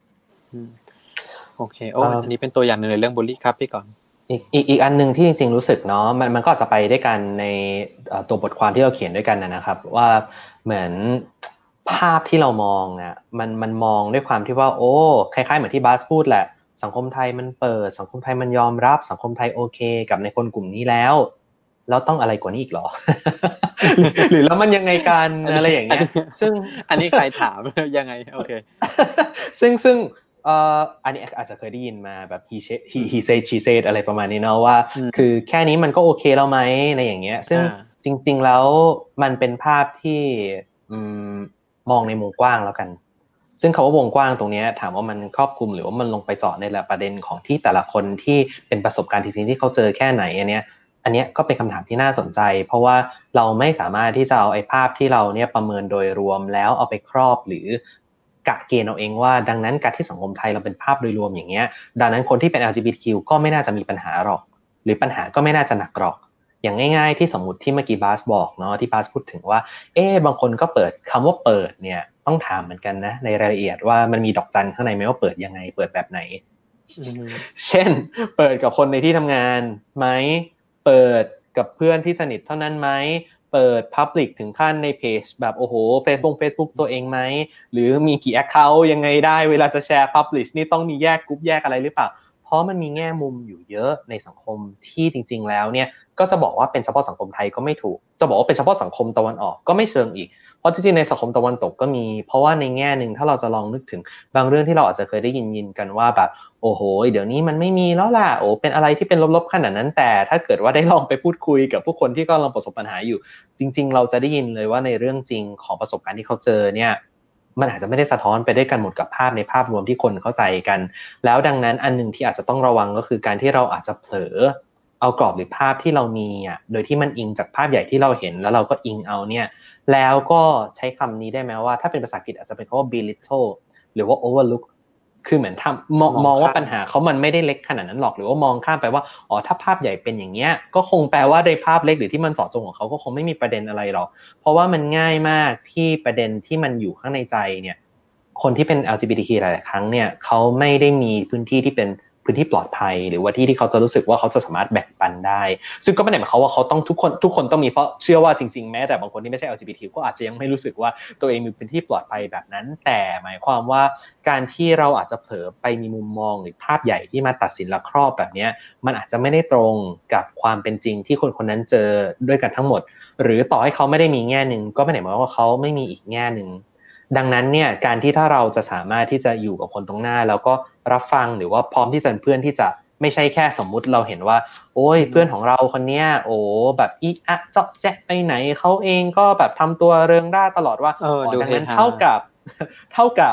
โอเคอันนี้เป็นตัวอย่างในเรื่องบูลลี่ครับพี่ก่อนอีกอันนึงที่จริงๆรู้สึกเนาะมันก็จะไปด้วยกันในตัวบทความที่เราเขียนด้วยกันนะครับว่าเหมือนภาพที่เรามองเนี่ยมันมองด้วยความที่ว่าโอ้คล้ายๆเหมือนที่บาสพูดแหละสังคมไทยมันเปิดสังคมไทยมันยอมรับสังคมไทยโอเคกับในคนกลุ่มนี้แล้วต้องอะไรกว่านี้อีกหรอ หรือแล้วมันยังไงกันอะไรอย่างเงี้ยซึ่งอันนี้ใครถามยังไงโอเคซึ่งอันนี้อาจจะเคยได้ยินมาแบบ he said she said อะไรประมาณนี้เนาะว่าคือแค่นี้มันก็โอเคแล้วไหมอะไรอย่างเงี้ยซึ่งจริงๆแล้วมันเป็นภาพที่มองในมุมกว้างแล้วกันซึ่งคำว่าวงกว้างตรงนี้ถามว่ามันครอบคลุมหรือว่ามันลงไปเจาะในประเด็นของที่แต่ละคนที่เป็นประสบการณ์จริงๆที่เขาเจอแค่ไหนอันเนี้ยก็เป็นคำถามที่น่าสนใจเพราะว่าเราไม่สามารถที่จะเอาไอ้ภาพที่เราเนี่ยประเมินโดยรวมแล้วเอาไปครอบหรือกะเกณฑ์เอาเองว่าดังนั้นการที่สังคมไทยเราเป็นภาพโดยรวมอย่างเงี้ยดังนั้นคนที่เป็น LGBTQ ก็ไม่น่าจะมีปัญหาหรอกหรือปัญหาก็ไม่น่าจะหนักหรอกอย่างง่ายๆที่สมมุติที่เมื่อกี้บาสบอกเนาะที่บาสพูดถึงว่าบางคนก็เปิดคำว่าเปิดเนี่ยต้องถามเหมือนกันนะในรายละเอียดว่ามันมีดอกจันข้างในไหมว่าเปิดยังไงเปิดแบบไหนเช่นเปิดกับคนในที่ทำงานไหมเปิดกับเพื่อนที่สนิทเท่านั้นไหมเปิด public ถึงขั้นในเพจแบบโอ้โห Facebook ตัวเองไหมหรือมีกี่ account ยังไงได้เวลาจะแชร์ publish นี่ต้องมีแยกกรุ๊ปแยกอะไรหรือเปล่าเพราะมันมีแง่มุมอยู่เยอะในสังคมที่จริงๆแล้วเนี่ยก็จะบอกว่าเป็นเฉพาะสังคมไทยก็ไม่ถูกจะบอกว่าเป็นเฉพาะสังคมตะวันออกก็ไม่เชิงอีกเพราะจริงๆในสังคมตะวันตกก็มีเพราะว่าในแง่นึงถ้าเราจะลองนึกถึงบางเรื่องที่เราอาจจะเคยได้ยินกันว่าแบบโอ้โหเดี๋ยวนี้มันไม่มีแล้วล่ะโอ้เป็นอะไรที่เป็นลบๆขนาดนั้นแต่ถ้าเกิดว่าได้ลองไปพูดคุยกับผู้คนที่กำลังประสบปัญหาอยู่จริงๆเราจะได้ยินเลยว่าในเรื่องจริงของประสบการณ์ที่เขาเจอเนี่ยมันอาจจะไม่ได้สะท้อนไปด้วยกันหมดกับภาพในภาพรวมที่คนเข้าใจกันแล้วดังนั้นอันนึงที่อาจจะต้องระวังก็คือการที่เราอาจจะเผลอเอากรอบหรือภาพที่เรามีโดยที่มันอิงจากภาพใหญ่ที่เราเห็นแล้วเราก็อิงเอาเนี่ยแล้วก็ใช้คำนี้ได้ไหมว่าถ้าเป็นภาษาอังกฤษอาจจะเป็นคำว่า belittle หรือว่า overlook คือเหมือนมองว่าปัญหาเขามันไม่ได้เล็กขนาดนั้นหรอกหรือว่ามองข้ามไปว่าถ้าภาพใหญ่เป็นอย่างเงี้ยก็คงแปลว่าในภาพเล็กหรือที่มันเจาะจงของเขาก็คงไม่มีประเด็นอะไรหรอกเพราะว่ามันง่ายมากที่ประเด็นที่มันอยู่ข้างในใจเนี่ยคนที่เป็น LGBTQ หลายๆครั้งเนี่ยเขาไม่ได้มีพื้นที่ที่เป็นพื้นที่ปลอดภัยหรือว่าที่เขาจะรู้สึกว่าเขาจะสามารถแบ่งปันได้ซึ่งก็ไม่ได้หมายความว่าเขาต้องทุกคนต้องมีเพราะเชื่อว่าจริงๆแม้แต่บางคนที่ไม่ใช่ LGBT ก็อาจจะยังไม่รู้สึกว่าตัวเองมีพื้นที่ปลอดภัยแบบนั้นแต่หมายความว่าการที่เราอาจจะเผลอไปมีมุมมองหรือภาพใหญ่ที่มาตัดสินและครอบแบบนี้มันอาจจะไม่ได้ตรงกับความเป็นจริงที่คนนั้นเจอด้วยกันทั้งหมดหรือต่อให้เขาไม่ได้มีแง่นึงก็ไม่ได้หมายความว่าเขาไม่มีอีกแง่นึงดังนั้นเนี่ยการที่ถ้าเราจะสามารถที่จะอยู่กับคนตรงหน้าแล้วก็รับฟังหรือว่าพร้อมที่จะเป็นเพื่อนที่จะไม่ใช่แค่สมมุติเราเห็นว่าโอ้ยเพื่อนของเราคนเนี้ยโอ้แบบอีอะเจาะแจ๊ะไปไหนเขาเองก็แบบทำตัวเริงร่าตลอดว่าดังนั้นเท่ากับ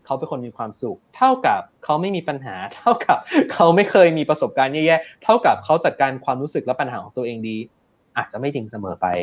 เขาเป็นคนมีความสุขเท่ากับเขาไม่มีปัญหาเท่ากับเขาไม่เคยมีประสบการณ์แย่ๆเท่ากับเขาจัดการความรู้สึกและปัญหาของตัวเองดีอาจจะไม่จริงเสมอไป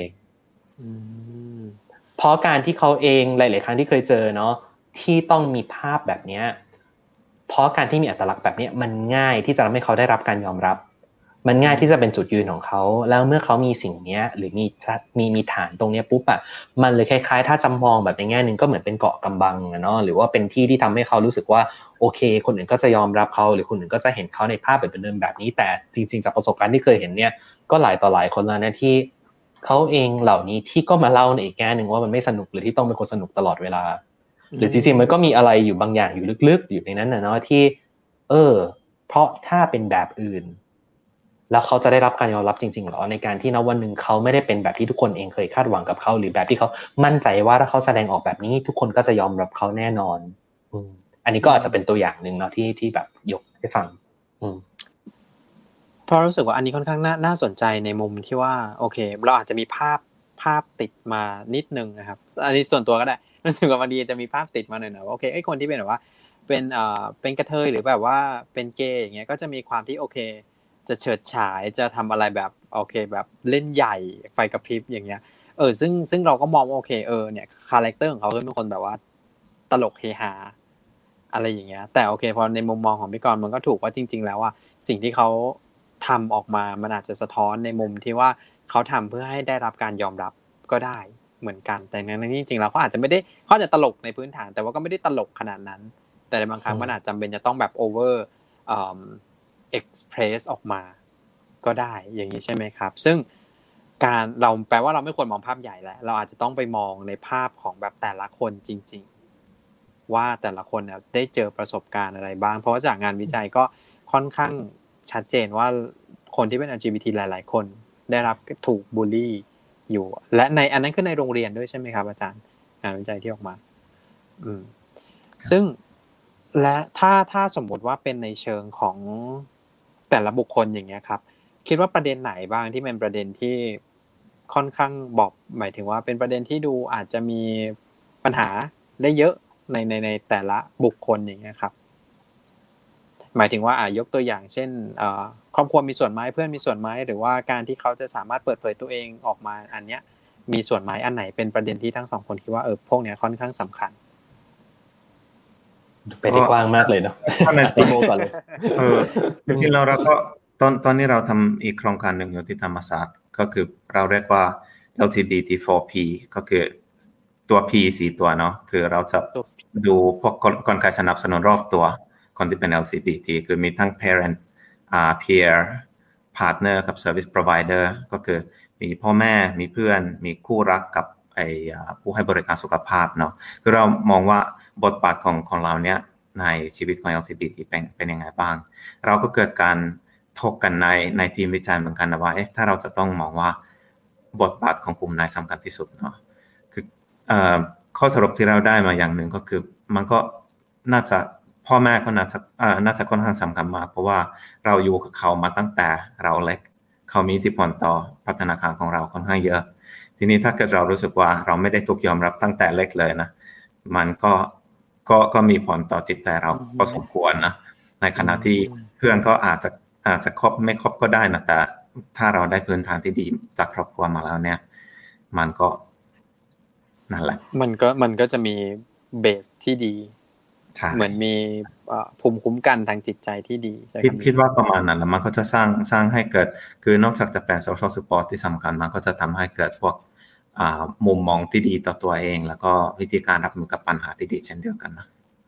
เพราะการที่เขาเองหลายๆครั้งที่เคยเจอเนาะที่ต้องมีภาพแบบนี้เพราะการที่มีอัตลักษณ์แบบนี้มันง่ายที่จะทำให้เขาได้รับการยอมรับมันง่ายที่จะเป็นจุดยืนของเขาแล้วเมื่อเขามีสิ่งนี้หรือมีฐานตรงนี้ปุ๊บอ่ะมันเลยคล้ายๆถ้าจำมองแบบในแง่นึงก็เหมือนเป็นเกาะกำบังเนาะหรือว่าเป็นที่ที่ทำให้เขารู้สึกว่าโอเคคนอื่นก็จะยอมรับเขาหรือคนอื่นก็จะเห็นเขาในภาพแบบเดิมแบบนี้แต่จริงๆจากประสบการณ์ที่เคยเห็นเนี่ยก็หลายต่อหลายคนแล้วนะที่เขาเองเหล่านี้ที่ก็มาเล่าในอีกแง่นึงว่ามันไม่สนุกหรือที่ต้องเป็นคนสนุกตลอดเวลาหรือจริงๆมันก็มีอะไรอยู่บางอย่างอยู่ลึกๆอยู่ในนั้นนะเนาะที่เพราะถ้าเป็นแบบอื่นแล้วเขาจะได้รับการยอมรับจริงๆหรอในการที่ณวันนึงเขาไม่ได้เป็นแบบที่ทุกคนเองเคยคาดหวังกับเขาหรือแบบที่เขามั่นใจว่าถ้าเขาแสดงออกแบบนี้ทุกคนก็จะยอมรับเขาแน่นอนอันนี้ก็อาจจะเป็นตัวอย่างนึงเนาะที่แบบยกให้ฟังเพราะรู้สึกว่าอันนี้ค่อนข้างน่าสนใจในมุมที่ว่าโอเคเราอาจจะมีภาพติดมานิดนึงนะครับอันนี้ส่วนตัวก็ได้รู้สึกว่าบางทีจะมีภาพติดมาหน่อยนะว่าโอเคไอ้คนที่เป็นแบบว่าเป็นกระเทยหรือแบบว่าเป็นเกย์อย่างเงี้ยก็จะมีความที่โอเคจะเฉิดฉายจะทำอะไรแบบโอเคแบบเล่นใหญ่ไฟกระพริบอย่างเงี้ยซึ่งเราก็มองว่าโอเคเนี่ยคาแรคเตอร์ของเขาเป็นคนแบบว่าตลกเฮฮาอะไรอย่างเงี้ยแต่โอเคพอในมุมมองของพี่กรณ์มันก็ถูกว่าจริงๆแล้วอะสิ่งที่เขาทำออกมามันอาจจะสะท้อนในมุมที่ว่าเขาทำเพื่อให้ได้รับการยอมรับก็ได้เหมือนกันแต่ในนี้จริงๆแล้วเขาอาจจะไม่ได้เขาจะตลกในพื้นฐานแต่ว่าก็ไม่ได้ตลกขนาดนั้นแต่ในบางครั้งมันอาจจำเป็นจะต้องแบบโอเวอร์express ออกมาก็ได้อย่างนี้ใช่ไหมครับซึ่งการเราแปลว่าเราไม่ควรมองภาพใหญ่แล้วเราอาจจะต้องไปมองในภาพของแบบแต่ละคนจริงๆว่าแต่ละคนเนี่ยได้เจอประสบการณ์อะไรบ้างเพราะว่าจากงานวิจัยก็ค่อนข้างชัดเจนว่าคนที่เป็น LGBT หลายๆคนได้รับถูกบูลลี่อยู่และในอันนั้นคือในโรงเรียนด้วยใช่ไหมครับอาจารย์งานวิจัยที่ออกมาซึ่งและถ้าสมมติว่าเป็นในเชิงของแต่ละบุคคลอย่างเงี้ยครับคิดว่าประเด็นไหนบ้างที่เป็นประเด็นที่ค่อนข้างบอกหมายถึงว่าเป็นประเด็นที่ดูอาจจะมีปัญหาได้เยอะในแต่ละบุคคลอย่างเงี้ยครับหมายถึงว่ายกตัวอย่างเช่นครอบครัวมีส่วนไหมเพื่อนมีส่วนไหมหรือว่าการที่เขาจะสามารถเปิดเผยตัวเองออกมาอันเนี้ยมีส่วนไหมอันไหนเป็นประเด็นที่ทั้งสองคนคิดว่าพวกเนี้ยค่อนข้างสำคัญไปได้กว้างมากเลยเนาะในสตูดิโอก่อนเลยจริงๆเราก็ตอนนี้เราทำอีกโครงการหนึ่งอยู่ที่ธรรมศาสตร์ก็คือเราเรียกว่า LGBT4P ก็คือตัว P 4ตัวเนาะคือเราจะดูพวกกลไกสนับสนุนรอบตัวคนที่เป็น LGBT คือมีทั้ง parent peer partner กับ service provider ก็คือมีพ่อแม่มีเพื่อนมีคู่รักกับผู้ให้บริการสุขภาพเนาะคือเรามองว่าบทบาทของเราเนี่ยในชีวิตของ LGBT เป็นยังไงบ้างเราก็เกิดการถกกันในทีมวิจัยเหมือนกันนะว่าถ้าเราจะต้องมองว่าบทบาทของกลุ่มไหนสำคัญที่สุดเนาะคือข้อสรุปที่เราได้มาอย่างหนึ่งก็คือมันก็น่าจะพ่อแม่ก็น่าจะค่อนข้างสำคัญมากเพราะว่าเราอยู่กับเขามาตั้งแต่เราเล็กเขามีอิทธิพลต่อพัฒนาการของเราค่อนข้างเยอะทีนี้ถ้าเกิดเรารู้สึกว่าเราไม่ได้ถูกยอมรับตั้งแต่เล็กเลยนะมันก็มีผลต่อจิตใจเราพอสมควรนะในขณะที่เพื่อนก็อาจจะคบไม่คบก็ได้นะแต่ถ้าเราได้พื้นฐานที่ดีจากครอบครัวมาแล้วเนี่ยมันก็นั่นแหละมันก็จะมีเบสที่ดีเหมือนมีภูมิคุ้มกันทางจิตใจที่ดีคิดว่าประมาณนั้นแล้วมันก็จะสร้างให้เกิดคือนอกจากจะเป็น social support ที่สำคัญมันก็จะทำให้เกิดพวกมุมมองที่ดีต่อตัวเองแล้วก็วิธีการรับมือกับปัญหาที่ดีเช่นเดียวกันนะ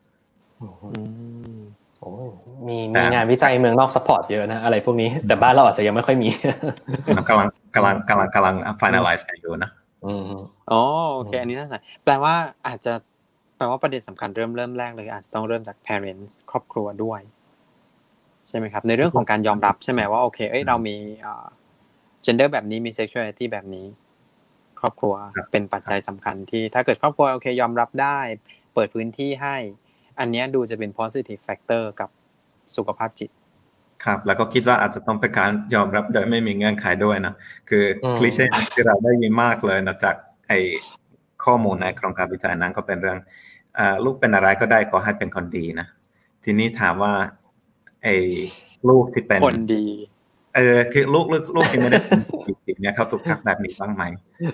มีงานวิจัยเมืองนอกซัพพอร์ตเยอะนะอะไรพวกนี้แต่บ้านเราอาจจะยังไม่ค่อยมีกำลัง finalize กันอยู่นะอ๋อโอเคอันนี้น่าสนใจแปลว่าประเด็นสำคัญเริ่มแรกเลยอาจจะต้องเริ่มจาก parents ครอบครัวด้วยใช่ไหมครับในเรื่องของการยอมรับใช่ไหมว่าโอเคเรามีgender แบบนี้มี sexuality แบบนี้ครอบครัวเป็นปัจจัยสำคัญที่ถ้าเกิดครอบครัวโอเคยอมรับได้เปิดพื้นที่ให้อันนี้ดูจะเป็น positive factor กับสุขภาพจิตครับแล้วก็คิดว่าอาจจะต้องเป็นการยอมรับโดยไม่มีเงื่อนไขด้วยนะคือคลีเช่ที่เราได้ยินมากเลยนะจากข้อมูลในโครงการวิจัยนั้นก็เป็นเรื่องลูกเป็นอะไรก็ได้ขอให้เป็นคนดีนะทีนี้ถามว่าไอ้ลูกที่เป็นคนดีคือลูกที่ไม่ได้เป็นจริงๆเนี่ยเขาถูกทักแบบนี้บ้างไหม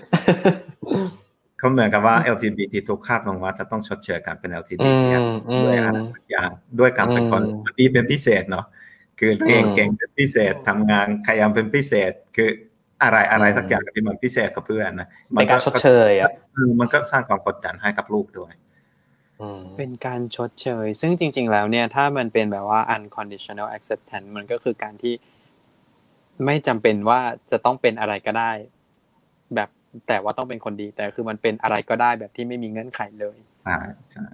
เขาเหมือนกับว่า LGBT ถูกคาดหวังว่าจะต้องชดเชยการเป็น LGBT ด้วยอะไรสักอย่างด้วยการเป็นคนดีเป็นพิเศษเนาะคือเก่งเป็นพิเศษทำงานขยันเป็นพิเศษคืออะไรสักอย่างที่มันพิเศษกับเพื่อนนะมันก็ชดเชยอ่ะมันก็สร้างความกดดันให้กับลูกด้วยเป็นการชดเชยซึ่งจริงๆแล้วเนี่ยถ้ามันเป็นแบบว่า unconditional acceptance มันก็คือการที่ไม่จำเป็นว่าจะต้องเป็นอะไรก็ได้แบบแต่ว่าต้องเป็นคนดีแต่คือมันเป็นอะไรก็ได้แบบที่ไม่มีเงื่อนไขเลยใช่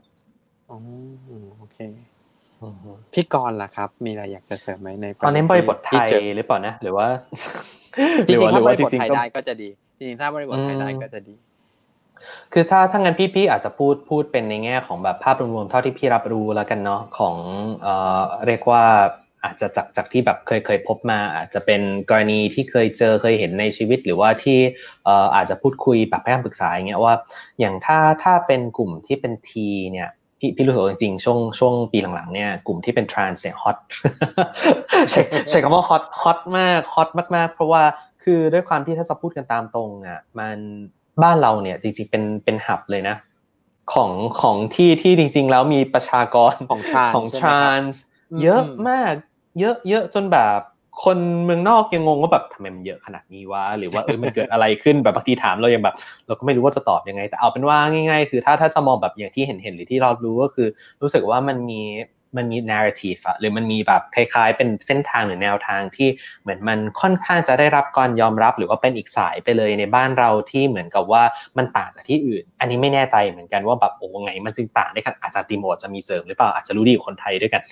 โอเคพี่กรณ์ล่ะครับมีอะไรอยากจะเสริมไหมในตอนนี้บริบทไทยหรือเปล่านะหรือว่าจริงๆถ้าบริบทไทยได้ก็จะดีจริงๆถ้าบริบทไทยได้ก็จะดีคือถ้างั้นพี่อาจจะพูดเป็นในแง่ของแบบภาพรวมๆเท่าที่พี่รับรู้แล้วกันเนาะของเรียกว่าอาจจะจากที่แบบเคยพบมาอาจจะเป็นกรณีที่เคยเห็นในชีวิตหรือว่าที่อาจจะพูดคุยแบบให้คำปรึกษาอย่างเงี้ยว่าอย่างถ้าเป็นกลุ่มที่เป็นทีเนี่ยพี่รู้สึกจริงๆช่วงปีหลังๆเนี่ยกลุ่มที่เป็นทรานส์เนี่ยฮอตใช้คำว่าฮอตมากเพราะว่าคือด้วยความที่ถ้าจะพูดกันตามตรงอ่ะมันบ้านเราเนี่ยจริงๆเป็นหับเลยนะของที่จริงๆแล้วมีประชากรของทรานส์เยอะมากเยอะจนแบบคนเมืองนอกยังงงว่าแบบทำไมมันเยอะขนาดนี้วะหรือว่ามันเกิดอะไรขึ้นแบบบางทีถามเรายังแบบเราก็ไม่รู้ว่าจะตอบยังไงแต่เอาเป็นว่าง่ายๆคือถ้าจะมองแบบอย่างที่เห็นหรือที่เรารู้ก็คือรู้สึกว่ามันมี narrative หรือมันมีแบบคล้ายๆเป็นเส้นทางหรือแนวทางที่เหมือนมันค่อนข้างจะได้รับการยอมรับหรือว่าเป็นอีกสายไปเลยในบ้านเราที่เหมือนกับว่ามันต่างจากที่อื่นอันนี้ไม่แน่ใจเหมือนกันว่าแบบไงมันจึงต่างได้ขนาดอาจารย์ติโมจะมีเสริมหรือเปล่าอาจจะรู้ดีกว่าคนไทยด้วยกัน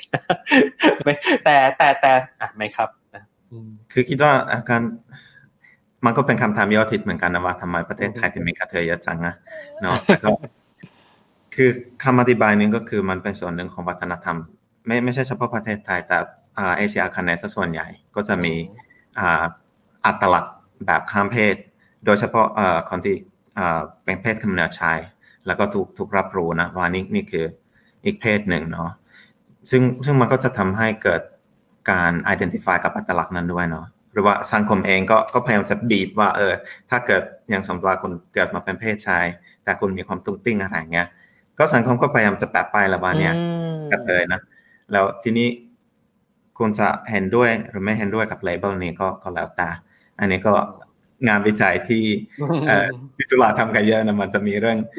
แต่ไม่ครับคือคิดว่าอาการมันก็เป็นคำถามยอดฮิตเหมือนกันนะว่าทำไมประเทศไทยถึงมีกระเทยเยอะจังนะเนาะแต่ก็คือคำอธิบายนึงก็คือมันเป็นส่วนหนึ่งของวัฒนธรรมไม่ใช่เฉพาะประเทศไทยแต่เอเชียอาคเนย์ซะส่วนใหญ่ก็จะมีอัตลักษณ์แบบข้ามเพศโดยเฉพาะคนที่เป็นเพศกำเนิดชายแล้วก็ถูกรับรู้นะว่านี่คืออีกเพศหนึ่งเนาะซึ่งมันก็จะทำให้เกิดการ identify กับอัตลักษณ์นั้นด้วยเนาะหรือว่าสังคมเองก็พยายามจะบีบว่าถ้าเกิดอย่างสมมติว่าคุณเกิดมาเป็นเพศชายแต่คุณมีความตุ้งติ้งอะไรเงี้ยก็สังคมก็พยายามจะแปะป้ายละว่าเนี่ยกระเทยนะแล้วทีนี้คุณจะเห็นด้วยหรือไม่เห็นด้วยกับเลเบลนี้ก็แล้วแต่อันนี้ก็งานวิจัยที่จุฬาทำกันเยอะนะมันจะมีเรื่อง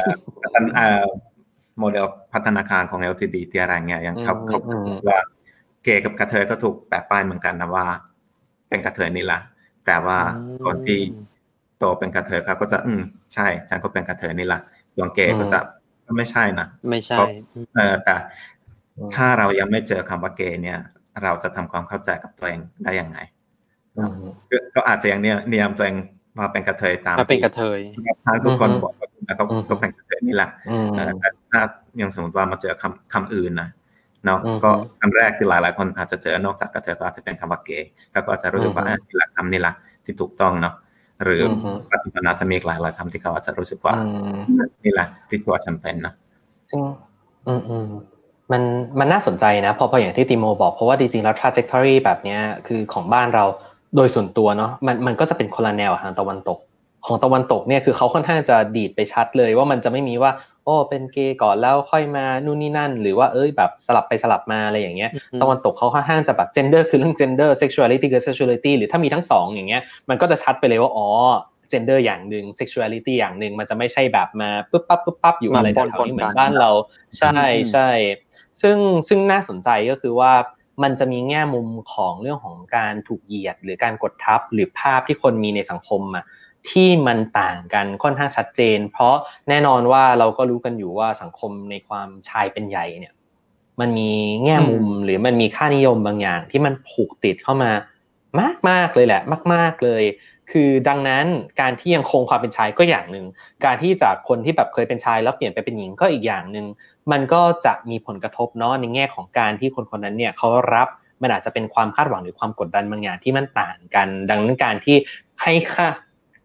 โมเดลพัฒนาการของ LGBT อะไรเงี้ยอย่างเขาว่าเกย์กับกระเทยก็ถูกแปะป้ายเหมือนกันนะว่าเป็นกระเทยนี่แหละแต่ว่าคนที่โตเป็นกระเทยครับก็จะใช่ฉันก็เป็นกระเทยนี่แหละส่วนเกย์ก็จะไม่ใช่นะไม่ใช่แต่ถ้าเรายังไม่เจอคำว่าเกย์เนี่ยเราจะทำความเข้าใจกับตัวเองได้ยังไงก็อาจจะยังเนียมตัวเองมาเป็นกระเทยตามเป็นกระเทยทางทุกคนบอกแล้วก็เป็นกระเทยนี่แหละแต่ถ้ายังสมมติว่ามาเจอคำอื่นนะเนาะก็คำแรกที่หลายๆคนอาจจะเจอนอกจากกระเทยก็อาจจะเป็นคำว่าเกย์ก็อาจจะรู้สึกว่าหลักคำนี่แหละที่ถูกต้องเนาะหรือปัจจุบันอาจจะมีหลายๆคำที่เขาอาจจะรู้สึกว่านี่แหละที่ตัวจำเป็นนะมันน่าสนใจนะพออย่างที่ติโมบอกเพราะว่าจริงๆแล้ว trajectory แบบนี้คือของบ้านเราโดยส่วนตัวเนาะมันก็จะเป็นคนละแนวทางตะวันตกของตะวันตกเนี่ยคือเขาค่อนข้างจะดีดไปชัดเลยว่ามันจะไม่มีว่าเป็นเกย์ก่อนแล้วค่อยมานู่นนี่นั่นหรือว่าแบบสลับไปสลับมาอะไรอย่างเงี้ยตะวันตกเขาค่อนข้างจะแบบ gender คือเรื่อง gender sexuality คือ sexuality หรือถ้ามีทั้งสองอย่างเงี้ยมันก็จะชัดไปเลยว่าgender อย่างนึง sexuality อย่างนึงมันจะไม่ใช่แบบมาปึ๊บปั๊บอยู่อะไรแถวๆนี้เหมือนบ้านเราใช่ซึ่งน่าสนใจก็คือว่ามันจะมีแง่มุมของเรื่องของการถูกเหยียดหรือการกดทับหรือภาพที่คนมีในสังคมที่มันต่างกันค่อนข้างชัดเจนเพราะแน่นอนว่าเราก็รู้กันอยู่ว่าสังคมในความชายเป็นใหญ่เนี่ยมันมีแง่มุมหรือมันมีค่านิยมบางอย่างที่มันผูกติดเข้ามามากๆเลยแหละมากๆเลยคือดังนั้นการที่ยังคงความเป็นชายก็อย่างนึงการที่จากคนที่แบบเคยเป็นชายแล้วเปลี่ยนไปเป็นหญิงก็อีกอย่างนึงมันก็จะมีผลกระทบเนาะในแง่ของการที่คนนั้นเนี่ยเขารับมันอาจจะเป็นความคาดหวังหรือความกดดันบางอย่างที่มันต่างกันดังนั้นการที่ให้ค่า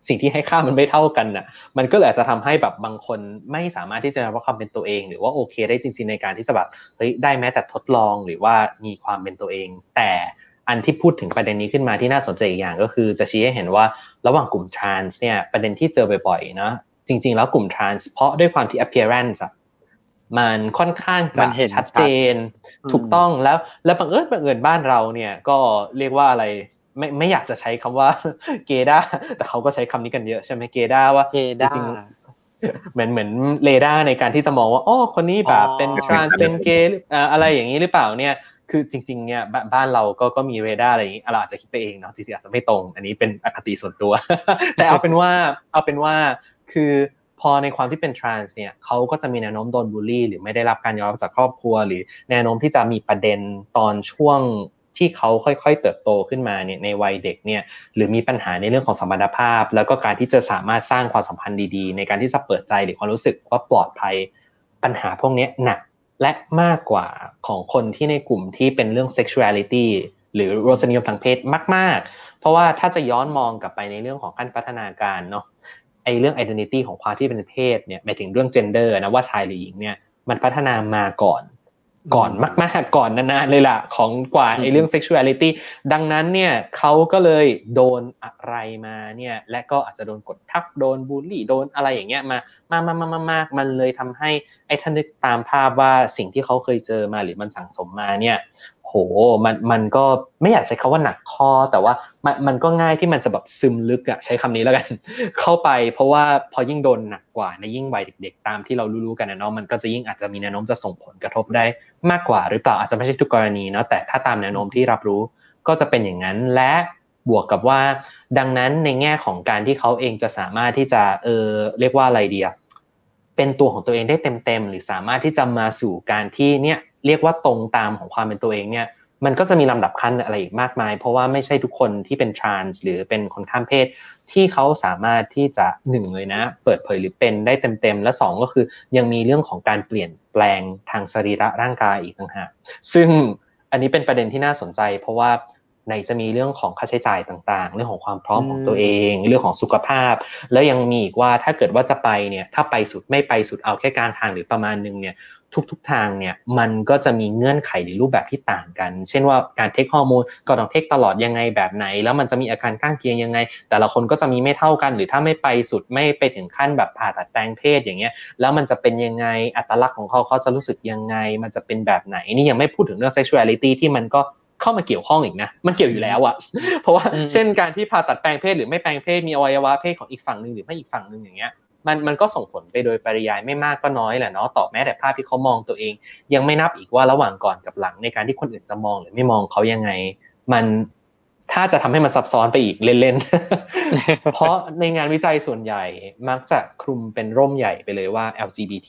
สิ่งที่ให้ค่ามันไม่เท่ากันน่ะมันก็เลยอาจจะทำให้แบบบางคนไม่สามารถที่จะรับความเป็นตัวเองหรือว่าโอเคได้จริงๆในการที่จะแบบเฮ้ยได้แม้แต่ทดลองหรือว่ามีความเป็นตัวเองแต่อันที่พูดถึงประเด็นนี้ขึ้นมาที่น่าสนใจอีกอย่างก็คือจะชี้ให้เห็นว่าระหว่างกลุ่ม trans เนี่ยประเด็นที่เจอบ่อยๆนะจริงๆแล้วกลุ่ม trans เพราะด้วยความที่ appearance มันค่อนข้างจะชัดเจนถูกต้องแล้วบังเอิญบ้านเราเนี่ยก็เรียกว่าอะไรไม่อยากจะใช้คำว่าเกด้าแต่เขาก็ใช้คำนี้กันเยอะใช่ไหมเกด้าว่าจริงๆเหมือนเรดาร์ในการที่จะมองว่าอ๋อคนนี้แบบเป็นทรานส์เป็นเกย์อะไรอย่างนี้หรือเปล่าเนี่ยคือจริงๆเนี่ยบ้านเราก็มีเรดาร์อะไรอย่างนี้เราอาจจะคิดไปเองเนาะจริงๆอาจจะไม่ตรงอันนี้เป็นอคติส่วนตัวแต่เอาเป็นว่าคือพอในความที่เป็นทรานส์เนี่ยเขาก็จะมีแนวโน้มโดนบูลลี่หรือไม่ได้รับการยอมรับจากครอบครัวหรือแนวโน้มที่จะมีประเด็นตอนช่วงที่เขาค่อยๆเติบโตขึ้นมาเนี่ยในวัยเด็กเนี่ยหรือมีปัญหาในเรื่องของสัมพันธภาพแล้วก็การที่จะสามารถสร้างความสัมพันธ์ดีๆในการที่จะเปิดใจหรือความรู้สึกว่าปลอดภัยปัญหาพวกนี้หนักและมากกว่าของคนที่ในกลุ่มที่เป็นเรื่อง sexuality หรือรสนิยมทางเพศมากๆเพราะว่าถ้าจะย้อนมองกลับไปในเรื่องของขั้นพัฒนาการเนาะไอ้เรื่อง identity ของความที่เป็นเพศเนี่ยหมายถึงเรื่อง gender นะว่าชายหรือหญิงเนี่ยมันพัฒนามาก่อนมากๆก่อนนานๆเลยล่ะของกว่าไอ้เรื่อง sexuality ดังนั้นเนี่ยเขาก็เลยโดนอะไรมาเนี่ยและก็อาจจะโดนกดทับโดนบูลลี่โดนอะไรอย่างเงี้ยมากมันเลยทำให้ไอ้ท่านนึกตามภาพว่าสิ่งที่เขาเคยเจอมาหรือมันสั่งสมมาเนี่ยโหมันก็ไม่อยากใช้คำว่าหนักข้อแต่ว่ามันก็ง่ายที่มันจะแบบซึมลึกอะใช้คำนี้แล้วกันเข้าไปเพราะว่าพอยิ่งโดนหนักกว่าในยิ่งวัยเด็กๆตามที่เรารู้ๆกันนะเนาะมันก็จะยิ่งอาจจะมีแนวโน้มจะส่งผลกระทบได้มากกว่าหรือเปล่าอาจจะไม่ใช่ทุกกรณีเนาะแต่ถ้าตามแนวโน้มที่รับรู้ก็จะเป็นอย่างนั้นและบวกกับว่าดังนั้นในแง่ของการที่เขาเองจะสามารถที่จะเรียกว่าอะไรดีอะเป็นตัวของตัวเองได้เต็มๆหรือสามารถที่จะมาสู่การที่เนี่ยเรียกว่าตรงตามของความเป็นตัวเองเนี่ยมันก็จะมีลำดับขั้นอะไรอีกมากมายเพราะว่าไม่ใช่ทุกคนที่เป็นทรานส์หรือเป็นคนข้ามเพศที่เขาสามารถที่จะ1เลยนะเปิดเผยหรือเป็นได้เต็มๆและ2ก็คือยังมีเรื่องของการเปลี่ยนแปลงทางสรีระร่างกายอีกต่างหากซึ่งอันนี้เป็นประเด็นที่น่าสนใจเพราะว่าไหนจะมีเรื่องของค่าใช้จ่ายต่างๆเรื่องของความพร้อมของตัวเองเรื่องของสุขภาพแล้วยังมีอีกว่าถ้าเกิดว่าจะไปเนี่ยถ้าไปสุดไม่ไปสุดเอาแค่กลางทางหรือประมาณนึงเนี่ยทุกทางเนี่ยมันก็จะมีเงื่อนไขหรือรูปแบบที่ต่างกันเช่นว่าการเทคฮอร์โมนก็ต้องเทคตลอดยังไงแบบไหนแล้วมันจะมีอาการข้างเคียงยังไงแต่ละคนก็จะมีไม่เท่ากันหรือถ้าไม่ไปสุดไม่ไปถึงขั้นแบบผ่าตัดแปลงเพศอย่างเงี้ยแล้วมันจะเป็นยังไงอัตลักษณ์ของเขาจะรู้สึกยังไงมันจะเป็นแบบไหนนี่ยังไม่พูดถึงเรื่อง sexuality ที่มันก็เข้ามาเกี่ยวข้องอีกนะมันเกี่ยวอยู่แล้วอ่ะเพราะว่าเช่นการที่ผ่าตัดแปลงเพศหรือไม่แปลงเพศมีอวัยวะเพศของอีกฝั่งนึงหรือไม่อีกฝั่งนึงอย่างเงี้ยมันก็ส่งผลไปโดยปริยายไม่มากก็น้อยแหละเนาะต่อแม้แต่ภาพที่เขามองตัวเองยังไม่นับอีกว่าระหว่างก่อนกับหลังในการที่คนอื่นจะมองหรือไม่มองเขายังไงมันถ้าจะทำให้มันซับซ้อนไปอีกเล่นๆ เพราะในงานวิจัยส่วนใหญ่มักจะคลุมเป็นร่มใหญ่ไปเลยว่า LGBT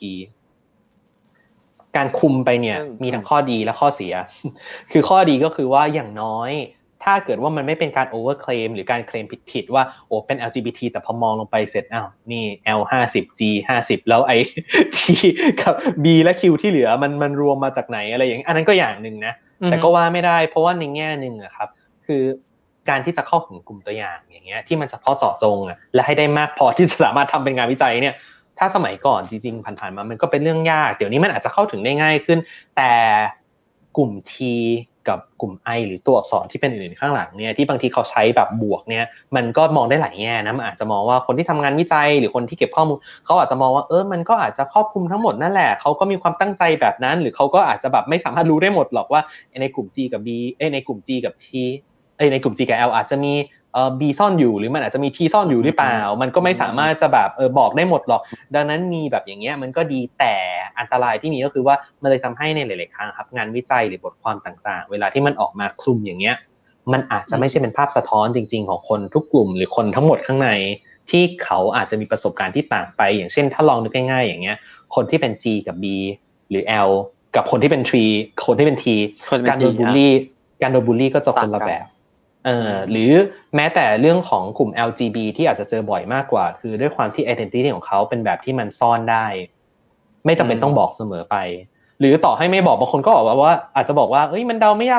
การคุมไปเนี่ยมีทั้งข้อดีและข้อเสียคือข้อดีก็คือว่าอย่างน้อยถ้าเกิดว่ามันไม่เป็นการโอเวอร์เคลมหรือการเคลมผิดๆว่าโอ้เป็น LGBT แต่พอมองลงไปเสร็จอ้าวนี่ L 50 G 50แล้วไอ้ T กับ B และ Q ที่เหลือมันรวมมาจากไหนอะไรอย่างนี้อันนั้นก็อย่างนึงนะแต่ก็ว่าไม่ได้เพราะว่าในแง่นึงอะครับคือการที่จะเข้าถึงกลุ่มตัวอย่างอย่างเงี้ยที่มันเฉพาะเจาะจงอะและให้ได้มากพอที่จะสามารถทำเป็นงานวิจัยเนี่ยถ้าสมัยก่อนจริงๆผ่านๆมามันก็เป็นเรื่องยากเดี๋ยวนี้มันอาจจะเข้าถึงได้ง่ายขึ้นแต่กลุ่ม T กับกลุ่ม I หรือตัวอักษรที่เป็นอื่นข้างหลังเนี่ยที่บางทีเขาใช้แบบบวกเนี่ยมันก็มองได้หลายแง่นะมันอาจจะมองว่าคนที่ทำงานวิจัยหรือคนที่เก็บข้อมูลเขาอาจจะมองว่ามันก็อาจจะครอบคลุมทั้งหมดนั่นแหละเขาก็มีความตั้งใจแบบนั้นหรือเขาก็อาจจะแบบไม่สามารถรู้ได้หมดหรอกว่าในกลุ่ม G กับ B ในกลุ่ม G กับ T ในกลุ่ม G กับ L อาจจะมีB ซ่อนอยู่หรือมันอาจจะมี T ซ่อนอยู่หรือเปล่ามันก็ไม่สามารถจะแบบบอกได้หมดหรอกดังนั้นมีแบบอย่างเงี้ยมันก็ดีแต่อันตรายที่มีก็คือว่ามันเลยทำให้ในหลายๆครั้งครับงานวิจัยหรือบทความต่างๆเวลาที่มันออกมาคลุมอย่างเงี้ยมันอาจจะไม่ใช่เป็นภาพสะท้อนจริงๆของคนทุกกลุ่มหรือคนทั้งหมดข้างในที่เขาอาจจะมีประสบการณ์ที่ต่างไปอย่างเช่นถ้าลองนึกง่ายๆอย่างเงี้ยคนที่เป็น G กับ B หรือ L กับคนที่เป็น คนที่เป็น T การโดนบูลลี่ก็จะคนละแบบหรือแม้แต่เรื่องของกลุ่ม LGB ที่อาจจะเจอบ่อยมากกว่าคือด้วยความที่ identity ของเขาเป็นแบบที่มันซ่อนได้ไม่จำเป็นต้องบอกเสมอไปหรือต่อให้ไม่บอกบางคนก็บอกว่าอาจจะบอกว่ามันเดาไม่ยากหรอก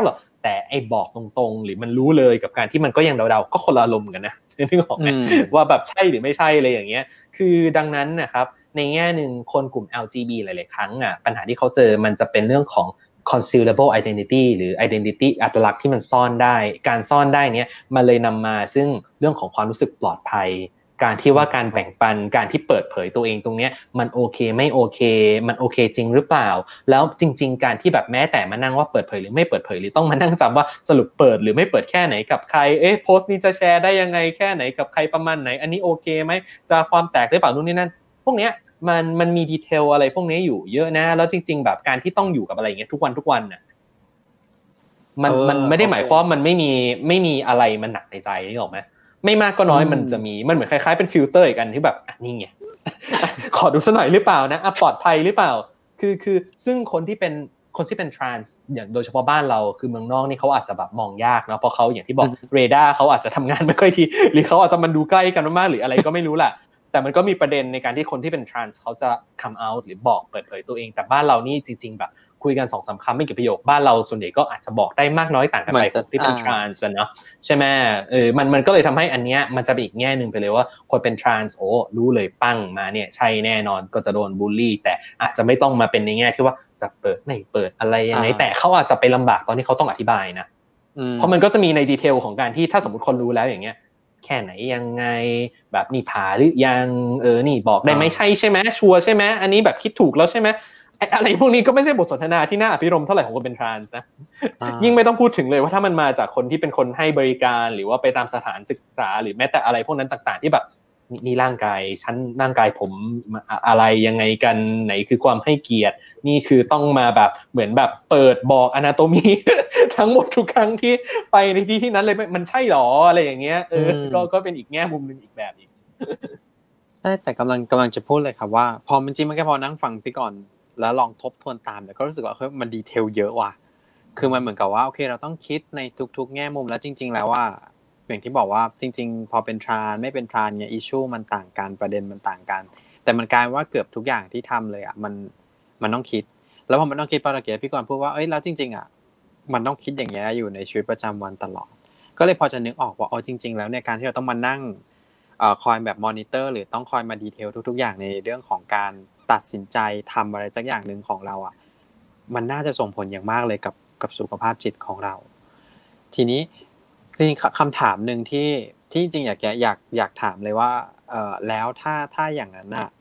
แต่ไอ้บอกตรงๆหรือมันรู้เลยกับการที่มันก็ยังเดาๆก็คนละอารมณ์กันนะนึกออกไหมว่าแบบใช่หรือไม่ใช่อะไรอย่างเงี้ยคือดังนั้นนะครับในแง่นึงคนกลุ่ม LGBT หลายๆครั้งปัญหาที่เขาเจอมันจะเป็นเรื่องของ concealable identity หรือ identity อัตลักษณ์ที่มันซ่อนได้การซ่อนได้เนี้ยมันเลยนำมาซึ่งเรื่องของความรู้สึกปลอดภัยการที่ว่าการแบ่งปันการที่เปิดเผยตัวเองตรงเนี้ยมันโอเคไม่โอเคมันโอเคจริงหรือเปล่าแล้วจริงๆการที่แบบแม้แต่มานั่งว่าเปิดเผยหรือไม่เปิดเผยหรือต้องมานั่งจำว่าสรุปเปิดหรือไม่เปิดแค่ไหนกับใครโพสต์นี้จะแชร์ได้ยังไงแค่ไหนกับใครประมาณไหนอันนี้โอเคไหมจะความแตกได้เปล่านู่นนี่นั่นพวกเนี้ยมันมีดีเทลอะไรพวกนี้อยู่เยอะนะแล้วจริงๆแบบการที่ต้องอยู่กับอะไรอย่างเงี้ยทุกวันน่ะมันไม่ได้หมายความมันไม่มีอะไรมันหนักในใจนี่หรอกไหมไม่มากก็น้อยมันจะมีมันเหมือนคล้ายๆเป็นฟิลเตอร์อีกอันที่แบบนี่ไง ขอดูซะหน่อยหรือเปล่านะปลอดภัยหรือเปล่าคือซึ่งคนที่เป็นทรานส์อย่างโดยเฉพาะบ้านเราคือเมืองนอกนี่เขาอาจจะแบบมองยากเนาะเพราะเขาอย่างที่บอกเรดาร์เขาอาจจะทำงานไม่ค่อยทีหรือเขาอาจจะมันดูใกล้กันมากหรืออะไรก็ไม่รู้แหละแต่มันก็มีประเด็นในการที่คนที่เป็นทรานส์เขาจะ come out หรือบอกเปิดเผยตัวเองแต่บ้านเรานี่จริงๆแบบคุยกัน 2-3 คำไม่กี่ประโยคบ้านเราส่วนใหญ่ก็อาจจะบอกได้มากน้อยต่างกันไปคนที่เป็นทรานส์เนาะใช่ไหมมันก็เลยทำให้อันเนี้ยมันจะเป็นอีกแง่นึงไปเลยว่าคนเป็นทรานส์รู้เลยปั้งมาเนี่ยใช่แน่นอนก็จะโดนบูลลี่แต่อาจจะไม่ต้องมาเป็นในแง่ที่ว่าจะเปิดไม่เปิดอะไรยังไงแต่เขาอาจจะไปลำบากตอนที่เขาต้องอธิบายนะเพราะมันก็จะมีในดีเทลของการที่ถ้าสมมติคนรู้แล้วอย่างเงี้ยแค่ไหนยังไงแบบนี่ผ่าหรือยังนี่บอกได้ไหมใช่ไหมชัวร์ใช่ไหมอันนี้แบบคิดถูกแล้วใช่ไหมอะไรพวกนี้ก็ไม่ใช่บทสนทนาที่น่าอภิรมย์เท่าไหร่ของคนเป็นทรานส์นะยิ่งไม่ต้องพูดถึงเลยว่าถ้ามันมาจากคนที่เป็นคนให้บริการหรือว่าไปตามสถานศึกษาหรือแม้แต่อะไรพวกนั้นต่างๆที่แบบนี่ร่างกายฉันร่างกายผมอะไรยังไงกันไหนคือความให้เกียรตินี่คือต้องมาแบบเหมือนแบบเปิดบอกอนาโตมี ทั้งหมดทุกครั้งที่ไปในที่นั้นเลยมันใช่หรออะไรอย่างเงี้ยก็เป็นอีกแง่มุมนึงอีกแบบอีกใช่แต่กำลังจะพูดเลยครับว่าพอมันจริงมันแค่พอนั่งฟังพี่ก่อนแล้วลองทบทวนตามเนี่ยก็รู้สึกว่ามันดีเทลเยอะว่ะคือมันเหมือนกับว่าโอเคเราต้องคิดในทุกๆแง่มุมแล้วจริงๆแล้วว่าอย่างที่บอกว่าจริงๆพอเป็นทรานไม่เป็นทรานเนี่ยอิชชูมันต่างกันประเด็นมันต่างกันแต่มันกลายว่าเกือบทุกอย่างที่ทำเลยอ่ะมันต้องคิดแล้วพอมันต้องคิดพอตะเกียบพี่ก่อนพูดว่าแล้วจริงๆอ่ะมันต้องคิดอย่างเงี้ยอยู่ในชีวิตประจำวันตลอดก็เลยพอจะนึกออกว่าจริงๆแล้วในการที่เราต้องมานั่งคอยแบบมอนิเตอร์หรือต้องคอยมาดีเทลทุกๆอย่างในเรื่องของการตัดสินใจทำอะไรสักอย่างนึงของเราอ่ะมันน่าจะส่งผลอย่างมากเลยกับสุขภาพจิตของเราทีนี้จริงๆคำถามนึงที่จริงๆอยากถามเลยว่าแล้วถ้าอย่างนั้นน่ะ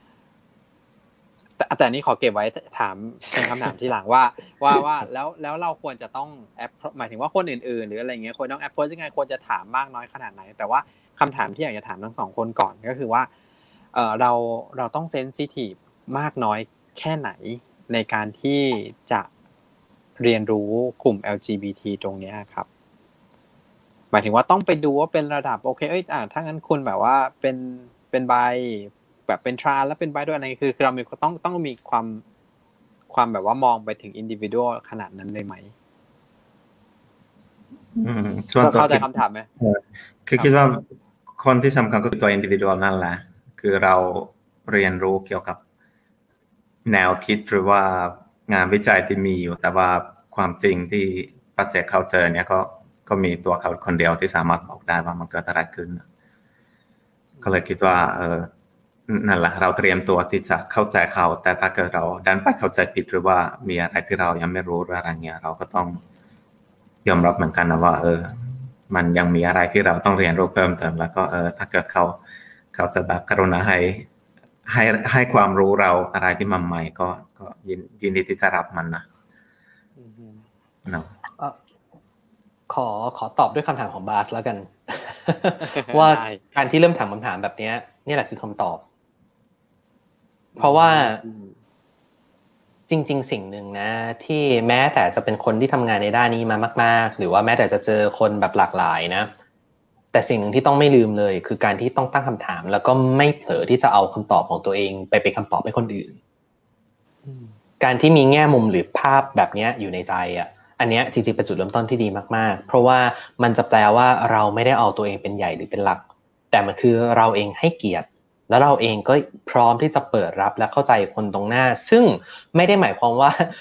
แต่นี่ขอเก็บไว้ถามเป็นคำถามที่หลังว่าแล้วเราควรจะต้องหมายถึงว่าคนอื่นๆหรืออะไรเงี้ยควรต้องแอปโพสยังไงควรจะถามมากน้อยขนาดไหนแต่ว่าคำถามที่อยากจะถามทั้งสองคนก่อนก็คือว่าเราต้องเซนซิทีฟมากน้อยแค่ไหนในการที่จะเรียนรู้กลุ่ม LGBT ตรงนี้ครับหมายถึงว่าต้องไปดูว่าเป็นระดับโอเคถ้างั้นคุณแบบว่าเป็นไบแบบเป็นทรานแล้วเป็นไบด้วยอะไรคือเรามีต้องมีความแบบว่ามองไปถึงอินดิวิวขนาดนั้นเลยไหมส่วนตัวเข้าใจคำถามไหมคือคิดว่าคนที่สำคัญก็คือตัวอินดิวิวนั่นแหละคือเราเรียนรู้เกี่ยวกับแนวคิดหรือว่างานวิจัยที่มีอยู่แต่ว่าความจริงที่ปัจเจกเขาเจอเนี่ยก็มีตัวเขาคนเดียวที่สามารถบอกได้ว่ามันเกิดอะไรขึ้นก็เลยคิดว่านั่นแหละเราเตรียมตัวที่จะเข้าใจเขาแต่ถ้าเกิดเราดันไปเข้าใจผิดหรือว่ามีอะไรที่เรายังไม่รู้อะไรเงี้ยเราก็ต้องยอมรับเหมือนกันนะว่ามันยังมีอะไรที่เราต้องเรียนรู้เพิ่มเติมแล้วก็ถ้าเกิดเขาจะแบบกรุณาให้ความรู้เราอะไรที่มันใหม่ก็ยินดีที่จะรับมันนะขอตอบด้วยคำถามของบาสแล้วกัน ว่าการที่เริ่มถามคำถามแบบนี้นี่แหละคือคำตอบเพราะว่าจริงๆสิ่งหนึ่งนะที่แม้แต่จะเป็นคนที่ทำงานในด้านนี้มามากๆหรือว่าแม้แต่จะเจอคนแบบหลากหลายนะแต่สิ่งหนึ่งที่ต้องไม่ลืมเลยคือการที่ต้องตั้งคำถามแล้วก็ไม่เผลอที่จะเอาคำตอบของตัวเองไปเป็นคำตอบให้คนอื่นการที่มีแง่มุมหรือภาพแบบนี้อยู่ในใจอันนี้จริงๆเป็นจุดเริ่มต้นที่ดีมากๆเพราะว่ามันจะแปลว่าเราไม่ได้เอาตัวเองเป็นใหญ่หรือเป็นหลักแต่มันคือเราเองให้เกียรติแล้วเราเองก็พร้อมที่จะเปิดรับและเข้าใจคนตรงหน้าซึ่งไม่ได้หมายความว่า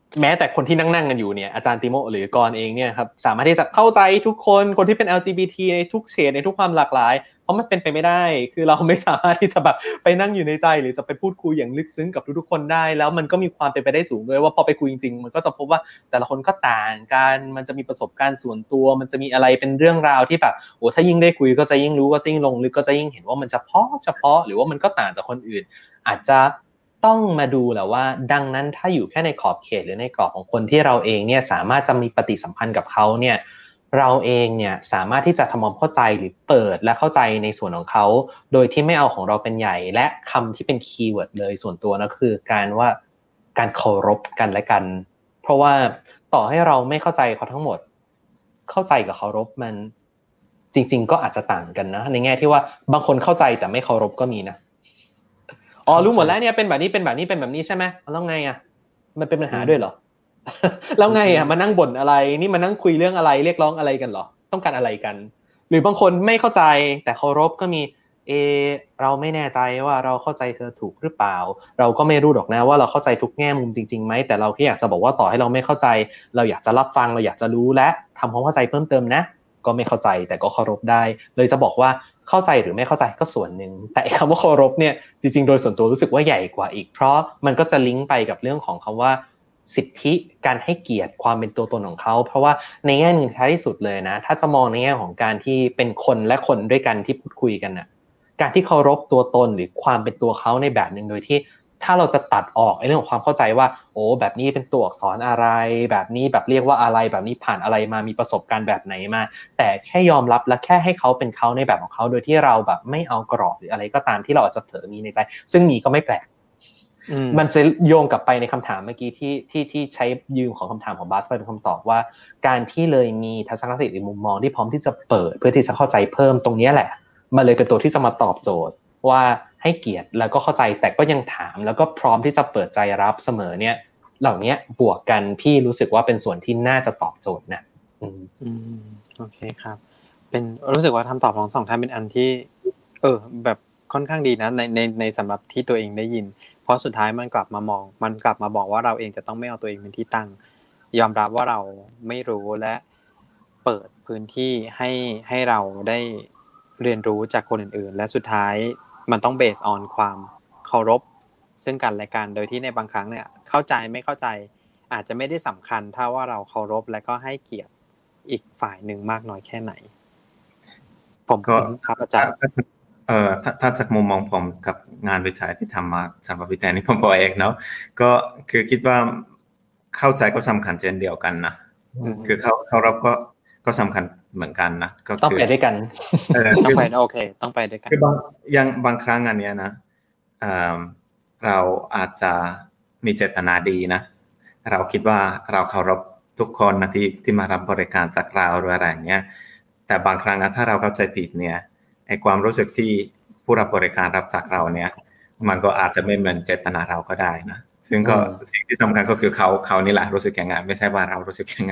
แม้แต่คนที่นั่งกันอยู่เนี่ยอาจารย์ติโมหรือกรเองเนี่ยครับสามารถที่จะเข้าใจทุกคนที่เป็น LGBT ในทุกเฉดในทุกความหลากหลายเพราะมันเป็นไปไม่ได้คือเราไม่สามารถที่จะแบบไปนั่งอยู่ในใจหรือจะไปพูดคุยอย่างลึกซึ้งกับทุกๆคนได้แล้วมันก็มีความเป็นไปได้สูงด้วยว่าพอไปคุยจริงๆมันก็จะพบว่าแต่ละคนก็ต่างกันมันจะมีประสบการณ์ส่วนตัวมันจะมีอะไรเป็นเรื่องราวที่แบบโอ้ถ้ายิ่งได้คุยก็จะยิ่งรู้ก็จะยิ่งลงลึกก็จะยิ่งเห็นว่ามันเฉพาะหรือว่ามันก็ต่างจากคนอื่นอาจจะต้องมาดูแหละว่าดังนั้นถ้าอยู่แค่ในขอบเขตหรือในกรอบของคนที่เราเองเนี่ยสามารถจะมีปฏิสัมพันธ์กับเขาเนี่ยเราเองเนี่ยสามารถที่จะทำความเข้าใจหรือเปิดและเข้าใจในส่วนของเขาโดยที่ไม่เอาของเราเป็นใหญ่และคำที่เป็นคีย์เวิร์ดเลยส่วนตัวนะคือการเคารพกันและกันเพราะว่าต่อให้เราไม่เข้าใจเขาทั้งหมดเข้าใจกับเคารพมันจริงๆก็อาจจะต่างกันนะในแง่ที่ว่าบางคนเข้าใจแต่ไม่เคารพก็มีนะรู้หมดแล้วเนี่ยเป็นแบบนี้ใช่ไหมแล้วไงอ่ะมันเป็นปัญหาด้วยเหรอ แล้วไงอ่ะมานั่งบ่นอะไรนี่มานั่งคุยเรื่องอะไรเรียกร้องอะไรกันเหรอต้องการอะไรกันหรือบางคนไม่เข้าใจแต่เคารพก็มีเราไม่แน่ใจว่าเราเข้าใจเธอถูกหรือเปล่าเราก็ไม่รู้หรอกนะว่าเราเข้าใจทุกแง่มุมจริงๆไหมแต่เราแค่อยากจะบอกว่าต่อให้เราไม่เข้าใจเราอยากจะรับฟังเราอยากจะรู้และทำความเข้าใจเพิ่มเติมนะก็ไม่เข้าใจแต่ก็เคารพได้เลยจะบอกว่าเข้าใจหรือไม่เข้าใจก็ส่วนหนึ่งแต่คำว่าเคารพเนี่ยจริงๆโดยส่วนตัวรู้สึกว่าใหญ่กว่าอีกเพราะมันก็จะลิงก์ไปกับเรื่องของคำว่าสิทธิการให้เกียรติความเป็นตัวตนของเขาเพราะว่าในแง่นึงท้ายที่สุดเลยนะถ้าจะมองในแง่ของการที่เป็นคนและคนด้วยกันที่พูดคุยกันน่ะการที่เคารพตัวตนหรือความเป็นตัวเขาในแบบนึงโดยที่ถ้าเราจะตัดออกไอ้เรื่องของความเข้าใจว่าโอ้แบบนี้เป็นตัวอักษรอะไรแบบนี้แบบเรียกว่าอะไรแบบนี้ผ่านอะไรมามีประสบการณ์แบบไหนมาแต่แค่ยอมรับและแค่ให้เขาเป็นเขาในแบบของเขาโดยที่เราแบบไม่เอากรอบหรืออะไรก็ตามที่เราอาจจะเผลอมีในใจซึ่งมีก็ไม่แปลกมันจะโยงกลับไปในคำถามเมื่อกี้ที่ใช้ยืมของคำถามของบาสไปเป็นคำตอบว่าการที่เลยมีทัศนคติหรือมุมมองที่พร้อมที่จะเปิดเพื่อที่จะเข้าใจเพิ่มตรงนี้แหละมันเลยเป็นตัวที่จะมาตอบโจทย์ว่าให้เกียรติแล้วก็เข้าใจแต่ก็ยังถามแล้วก็พร้อมที่จะเปิดใจรับเสมอเนี่ยเหล่านี้บวกกันพี่รู้สึกว่าเป็นส่วนที่น่าจะตอบโจทย์นะโอเคครับเป็นรู้สึกว่าคำตอบของสองท่านเป็นอันที่แบบค่อนข้างดีนะในสำหรับที่ตัวเองได้ยินเพราะสุดท้ายมันกลับมาบอกว่าเราเองจะต้องไม่เอาตัวเองเป็นที่ตั้งยอมรับว่าเราไม่รู้และเปิดพื้นที่ให้เราได้เรียนรู้จากคนอื่นๆและสุดท้ายมันต้องเบสออนความเคารพซึ่งกันและกันโดยที่ในบางครั้งเนี่ยเข้าใจไม่เข้าใจอาจจะไม่ได้สำคัญถ้าว่าเราเคารพและก็ให้เกียรติอีกฝ่ายหนึ่งมากน้อยแค่ไหนผมก็ครับอาจารย์ถ้าจากมุมมองผมกับงานวิจัยที่ทำมาสำหรับวิจัยนี้ผมบอกเองเนาะก็คือคิดว่าเข้าใจก็สำคัญเช่นเดียวกันนะคือเคารพก็สำคัญเหมือนกันนะก็ต้องไปด้วยกันต้องไปโอเคต้องไปด้วยกันคืบางครั้งอันเนี้ยนะเราอาจจะมีเจตนาดีนะเราคิดว่าเราเคารพทุกคนนะที่มารับบริการจากเราหรืออะไรเงี้ยแต่บางครั้งถ้าเราเข้าใจผิดเนี่ยไอ้ความรู้สึกที่ผู้รับบริการรับจากเราเนี่ยมันก็อาจจะไม่เหมือนเจตนาเราก็ได้นะซึ่งก็สิ่งที่สำคัญก็คือเขานี่แหละรู้สึกยังไงไม่ใช่ว่าเรารู้สึกยังไง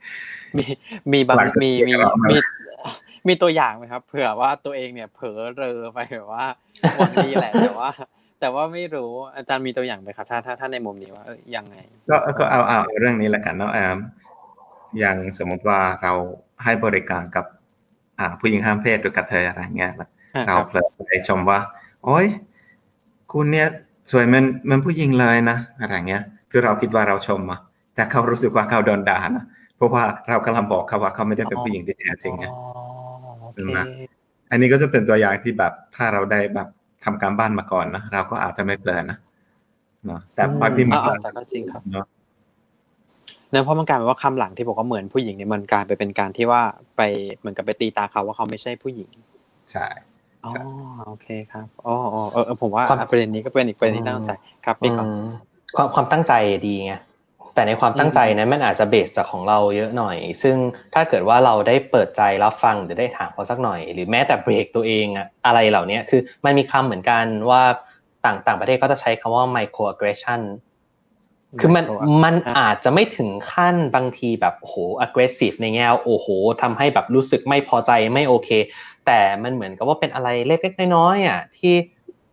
มีตัวอย่างไหมครับเผื่อว่าตัวเองเนี่ยเผลอเรอไปแบบว่าหวังดีแหละแต่ว่าไม่รู้อาจารย์มีตัวอย่างไหมครับถ้าในมุมนี้ว่ายังไงก็เอาเรื่องนี้แหละกันเนาะอย่างสมมติว่าเราให้บริการกับผู้หญิงข้ามเพศหรือกระเทยอะไรเงี้ยเราเผลอไปชมว่าโอ๊ยคุณเนี่ยสวยเหมือนผู้หญิงเลยนะอะไรเงี้ยคือเราคิดว่าเราชมแต่เขารู้สึกว่าเขาโดนด่านะเพราะว่าเรากำลังบอกเขาว่าเขาไม่ได้เป็นผู้หญิงที่แท้จริงไงนะอันนี้ก็จะเป็นตัวอย่างที่แบบถ้าเราได้แบบทำการบ้านมาก่อนนะเราก็อาจจะไม่เผลอนะเนาะแต่บางทีมันแต่ก็จริงครับเนาะเพราะมันกลายเป็นว่าคำหลังที่บอกว่าเหมือนผู้หญิงเนี่ยมันกลายไปเป็นการที่ว่าไปเหมือนกับไปตีตาเขาว่าเขาไม่ใช่ผู้หญิงใช่โอเคครับผมว่าประเด็นนี้ก็เป็นอีกประเด็นที่น่าสนใจครับพี่ก่อนความตั้งใจดีไงแต่ในความตั้งใจนั้นมันอาจจะเบสจากของเราเยอะหน่อยซึ่งถ้าเกิดว่าเราได้เปิดใจรับฟังหรือได้ถามเขาสักหน่อยหรือแม้แต่เบรกตัวเองอะไรเหล่านี้คือมันมีคำเหมือนกันว่าต่างประเทศก็จะใช้คำว่า microaggression คือมันอาจจะไม่ถึงขั้นบางทีแบบโห aggressive ในแง่โอ้โหทำให้แบบรู้สึกไม่พอใจไม่โอเคแต่มันเหมือนกับว่าเป็นอะไรเล็กๆน้อยๆที่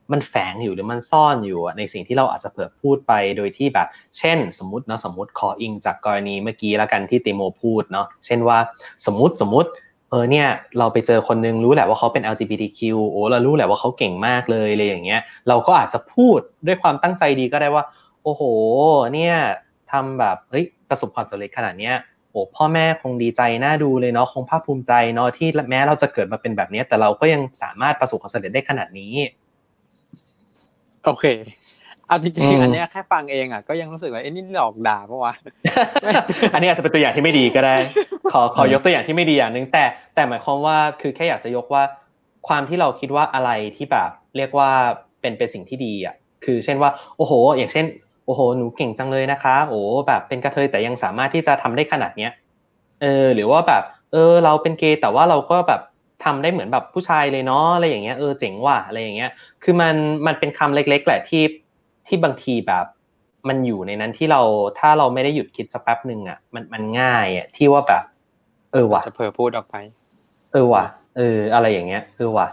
มันแฝงอยู่หรือมันซ่อนอยู่ในสิ่งที่เราอาจจะเผลอพูดไปโดยที่แบบเช่นสมมติขออิงจากกรณีเมื่อกี้แล้วกันที่ติโมพูดเนาะเช่นว่าสมมติเนี่ยเราไปเจอคนนึงรู้แหละว่าเขาเป็น LGBTQ โอ้เรารู้แหละว่าเขาเก่งมากเลยอะไรอย่างเงี้ยเราก็อาจจะพูดด้วยความตั้งใจดีก็ได้ว่าโอ้โหเนี่ยทำแบบเฮ้ยประสบความสำเร็จขนาดเนี้ยโอ้พ่อแม่คงดีใจน่าดูเลยเนาะคงภาคภูมิใจเนาะที่แม้เราจะเกิดมาเป็นแบบนี้แต่เราก็ยังสามารถประสบความสำเร็จได้ขนาดนี้โอเคเอาจริงๆอันเนี้ยแค่ฟังเองอ่ะก็ยังรู้สึกว่านี่หลอกด่าปะวะอันนี้อาจจะเป็นตัวอย่างที่ไม่ดีก็ได้ขอยกตัวอย่างที่ไม่ดีอย่างนึงแต่หมายความว่าคือแค่อยากจะยกว่าความที่เราคิดว่าอะไรที่แบบเรียกว่าเป็นสิ่งที่ดีอ่ะคือเช่นว่าโอ้โหอย่างเช่นโอ้โหหนูเก่งจังเลยนะคะโอ้แบบเป็นกระเทยแต่ยังสามารถที่จะทำได้ขนาดเนี้ยหรือว่าแบบเราเป็นเกย์แต่ว่าเราก็แบบทำได้เหมือนแบบผู้ชายเลยเนาะอะไรอย่างเงี้ยเจ๋งว่ะอะไรอย่างเงี้ยคือมันเป็นคำเล็กๆแหละที่บางทีแบบมันอยู่ในนั้นที่เราถ้าเราไม่ได้หยุดคิดสักแป๊บนึงอ่ะมันง่ายอ่ะที่ว่าแบบว่ะจะเผลอพูดออกไปว่ะอะไรอย่างเงี้ยว่ะ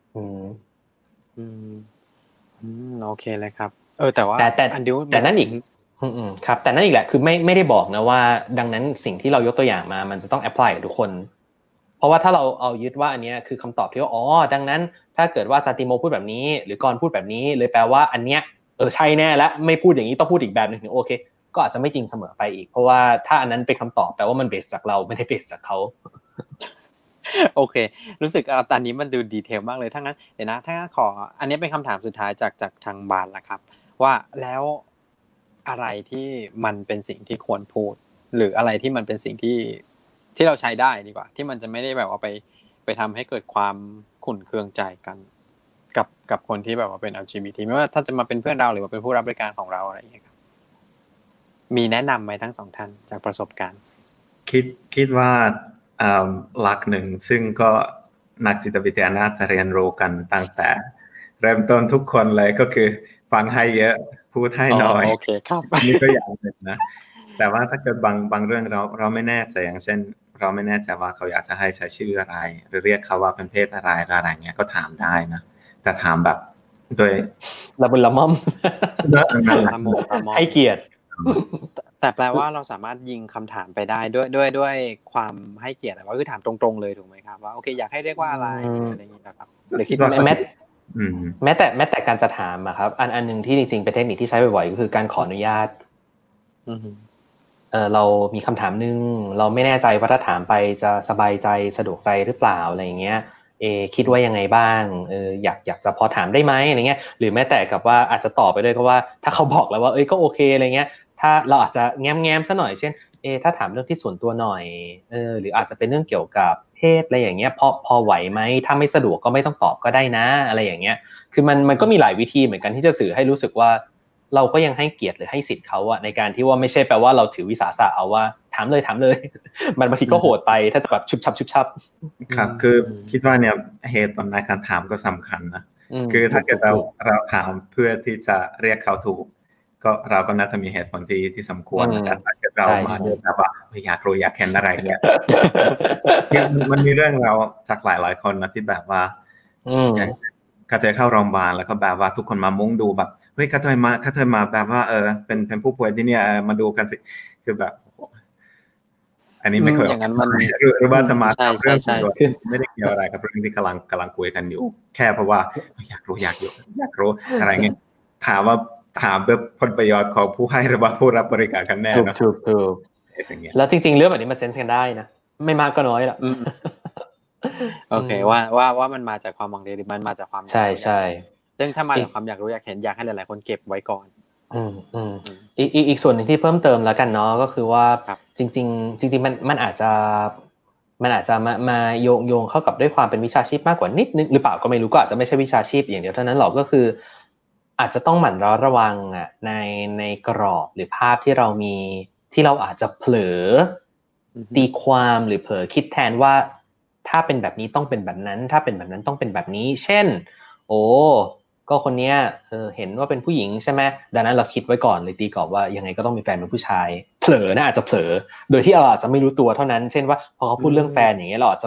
โอเคเลยครับแต่ว่าแต่นั่นอีกครับแต่นั่นอีกแหละคือไม่ได้บอกนะว่าดังนั้นสิ่งที่เรายกตัวอย่างมามันจะต้องแอพพลายกับทุกคนเพราะว่าถ้าเราเอายึดว่าอันนี้คือคำตอบที่ว่าดังนั้นถ้าเกิดว่าจาติโมพูดแบบนี้หรือกรพูดแบบนี้เลยแปลว่าอันเนี้ยใช่แน่แล้วไม่พูดอย่างนี้ต้องพูดอีกแบบนึงถึงโอเคก็อาจจะไม่จริงเสมอไปอีกเพราะว่าถ้าอันนั้นเป็นคำตอบแปลว่ามันเบสจากเราไม่ได้เบสจากเขาโอเครู้สึกตอนนี้มันดูดีเทลมากเลยถ้างั้นเดี๋ยวนะถ้างั้นขออันนี้เป็นคำถามสุดท้ายจากทางบาร์ละครับว่าแล้วอะไรที่มันเป็นสิ่งที่ควรพูดหรืออะไรที่มันเป็นสิ่งที่เราใช้ได้ดีกว่าที่มันจะไม่ได้แบบว่าไปทำให้เกิดความขุ่นเคืองใจกันกับคนที่แบบว่าเป็น LGBT ไม่ว่าถ้าจะมาเป็นเพื่อนเราหรือว่าเป็นผู้รับบริการของเราอะไรอย่างเงี้ยครับมีแนะนำไหมทั้งสองท่านจากประสบการณ์คิดว่าหลักหนึ่งซึ่งก็นักจิตวิทยาน่าจะเรียนรู้กันตั้งแต่เริ่มต้นทุกคนเลยก็คือฟังให้เยอะพูดให้น้อยโอเคครับนี่ก็อย่างหนึ่งนะแต่ว่าถ้าเกิดบางเรื่องเราไม่แน่ใจอย่างเช่นเราไม่แน่ใจว่าเขาอยากจะให้ใช้ชื่ออะไรหรือเรียกเขาว่าเป็นเพศอะไรเงี้ยก็ถามได้นะแต่ถามแบบโดยละมุนละม่อมให้เกียรติแต่แปลว่าเราสามารถยิงคำถามไปได้ด้วยความให้เกียรติว่าคือถามตรงๆเลยถูกไหมครับว่าโอเคอยากให้เรียกว่าอะไรอะไรอย่างนี้นะครับหรือคิดว่าแม้แต่การจะถามอะครับอันนึงที่จริงๆเป็นเทคนิคที่ใช้บ่อยๆก็คือการขออนุญาตเรามีคำถามนึงเราไม่แน่ใจว่าถ้าถามไปจะสบายใจสะดวกใจหรือเปล่าอะไรอย่างเงี้ยคิดว่ายังไงบ้างอยากจะพอถามได้ไหมอะไรเงี้ยหรือแม้แต่กับว่าอาจจะตอบไปด้วยก็ว่าถ้าเขาบอกแล้วว่าก็โอเคอะไรเงี้ยถ้าเราอาจจะแง้มซะหน่อยเช่นถ้าถามเรื่องที่ส่วนตัวหน่อยหรืออาจจะเป็นเรื่องเกี่ยวกับเพศอะไรอย่างเงี้ยพอไหวไหมถ้าไม่สะดวกก็ไม่ต้องตอบก็ได้นะอะไรอย่างเงี้ยคือมันก็มีหลายวิธีเหมือนกันที่จะสื่อให้รู้สึกว่าเราก็ยังให้เกียรติหรือให้สิทธิ์เขาอะในการที่ว่าไม่ใช่แปลว่าเราถือวิสาสะเอาว่าถามเลยมันบางทีก็โหดไปถ้าจะแบบชุบชับครับคือคิดว่าเนี่ยเหตุผลในการถามก็สำคัญนะคือถ้าเกิดเราถามเพื่อที่จะเรียกเขาถูกก็เราก็น่าจะมีเหตุผลที่สมควรแต่ถ้าเกิดเรามาด้วยแบบว่าอยากรู้อยากเห็นอะไรเนี่ยมันมีเรื่องเราจากหลายคนนะที่แบบว่าอย่างกระเทยเข้าโรงพยาบาลแล้วก็แบบว่าทุกคนมามุ้งดูแบบเฮ้ยกระเทยมาแบบว่าเป็นผู้ป่วยที่เนี่ยมาดูกันสิคือแบบอันนี้ไม่เคยอย่างนั้นมันหรือว่าจะมาเรื่องไม่ได้เกี่ยวอะไรกับเรื่องที่กำลังคุยกันอยู่แค่เพราะว่าอยากรู้อะไรเงี้ยถามเพื่อผลประโยชน์ของผู้ให้หรือว่าผู้รับบริการกันแน่เนาะถูกแล้วจริงๆเรื่องแบบนี้มันเซนส์กันได้นะไม่มากก็น้อยละโอเคว่ามันมาจากความหวังดีหรือมันมาจากความใช่ซึ่งถ้ามาจากความอยากรู้อยากเห็นอยากให้หลายๆคนเก็บไว้ก่อนอีกส่วนหนึ่งที่เพิ่มเติมแล้วกันเนาะก็คือว่าจริงมันอาจจะมาโยงเข้ากับด้วยความเป็นวิชาชีพมากกว่านิดนึงหรือเปล่าก็ไม่รู้ก็อาจจะไม่ใช่วิชาชีพอย่างเดียวเท่านั้นหรอกก็คืออาจจะต้องหมั่นระวังในกรอบหรือภาพที่เรามีที่เราอาจจะเผลอตีความหรือเผลอคิดแทนว่าถ้าเป็นแบบนี้ต้องเป็นแบบนั้นถ้าเป็นแบบนั้นต้องเป็นแบบนี้เช่นก็คนเนี้ยเห็นว่าเป็นผู้หญิงใช่ไหมดังนั้นเราคิดไว้ก่อนเลยตีกรอบว่ายังไงก็ต้องมีแฟนเป็นผู้ชายเผลอนะอาจจะเผลอโดยที่เราอาจจะไม่รู้ตัวเท่านั้นเช่นว่าพอเขาพูดเรื่องแฟนอย่างเงี้ยเราอาจจะแบบ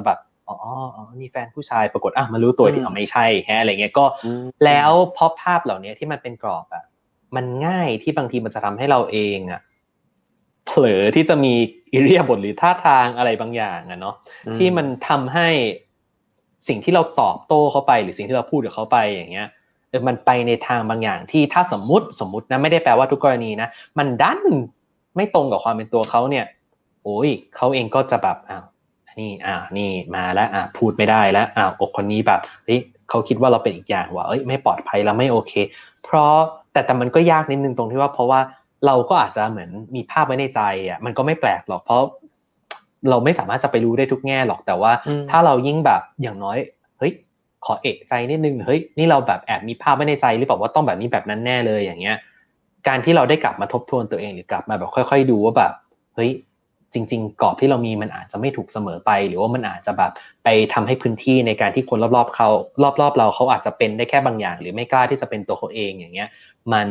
อ๋อนี่แฟนผู้ชายปรากฏมารู้ตัวที่ไม่ใช่ฮะอะไรเงี้ยก็แล้วเพราะภาพเหล่านี้ที่มันเป็นกรอบอ่ะมันง่ายที่บางทีมันจะทำให้เราเองอ่ะเผลอที่จะมีอิริยาบถหรือท่าทางอะไรบางอย่างเนาะที่มันทำให้สิ่งที่เราตอบโต้เขาไปหรือสิ่งที่เราพูดกับเขาไปอย่างเงี้ยมันไปในทางบางอย่างที่ถ้าสมมุตินะไม่ได้แปลว่าทุกกรณีนะมันดันไม่ตรงกับความเป็นตัวเขาเนี่ยโอ้ยเขาเองก็จะแบบนี่มาแล้วพูดไม่ได้แล้วอกคนนี้แบบเฮ้ยเขาคิดว่าเราเป็นอีกอย่างว่าไม่ปลอดภัยแล้วไม่โอเคเพราะแต่มันก็ยากนิดนึงตรงที่ว่าเพราะว่าเราก็อาจจะเหมือนมีภาพไว้ในใจมันก็ไม่แปลกหรอกเพราะเราไม่สามารถจะไปรู้ได้ทุกแง่หรอกแต่ว่าถ้าเรายิ่งแบบอย่างน้อยเฮ้ยขอเอะใจนิดนึงเฮ้ยนี่เราแบบแอบมีภาพไว้ในใจหรือเปล่าว่าต้องแบบนี้แบบนั้นแน่เลยอย่างเงี้ยการที่เราได้กลับมาทบทวนตัวเองหรือกลับมาแบบค่อยๆดูว่าแบบเฮ้ยจริงๆกรอบที่เรามีมันอาจจะไม่ถูกเสมอไปหรือว่ามันอาจจะแบบไปทำให้พื้นที่ในการที่คนรอบๆเราเขาอาจจะเป็นได้แค่บางอย่างหรือไม่กล้าที่จะเป็นตัวเขาเองอย่างเงี้ย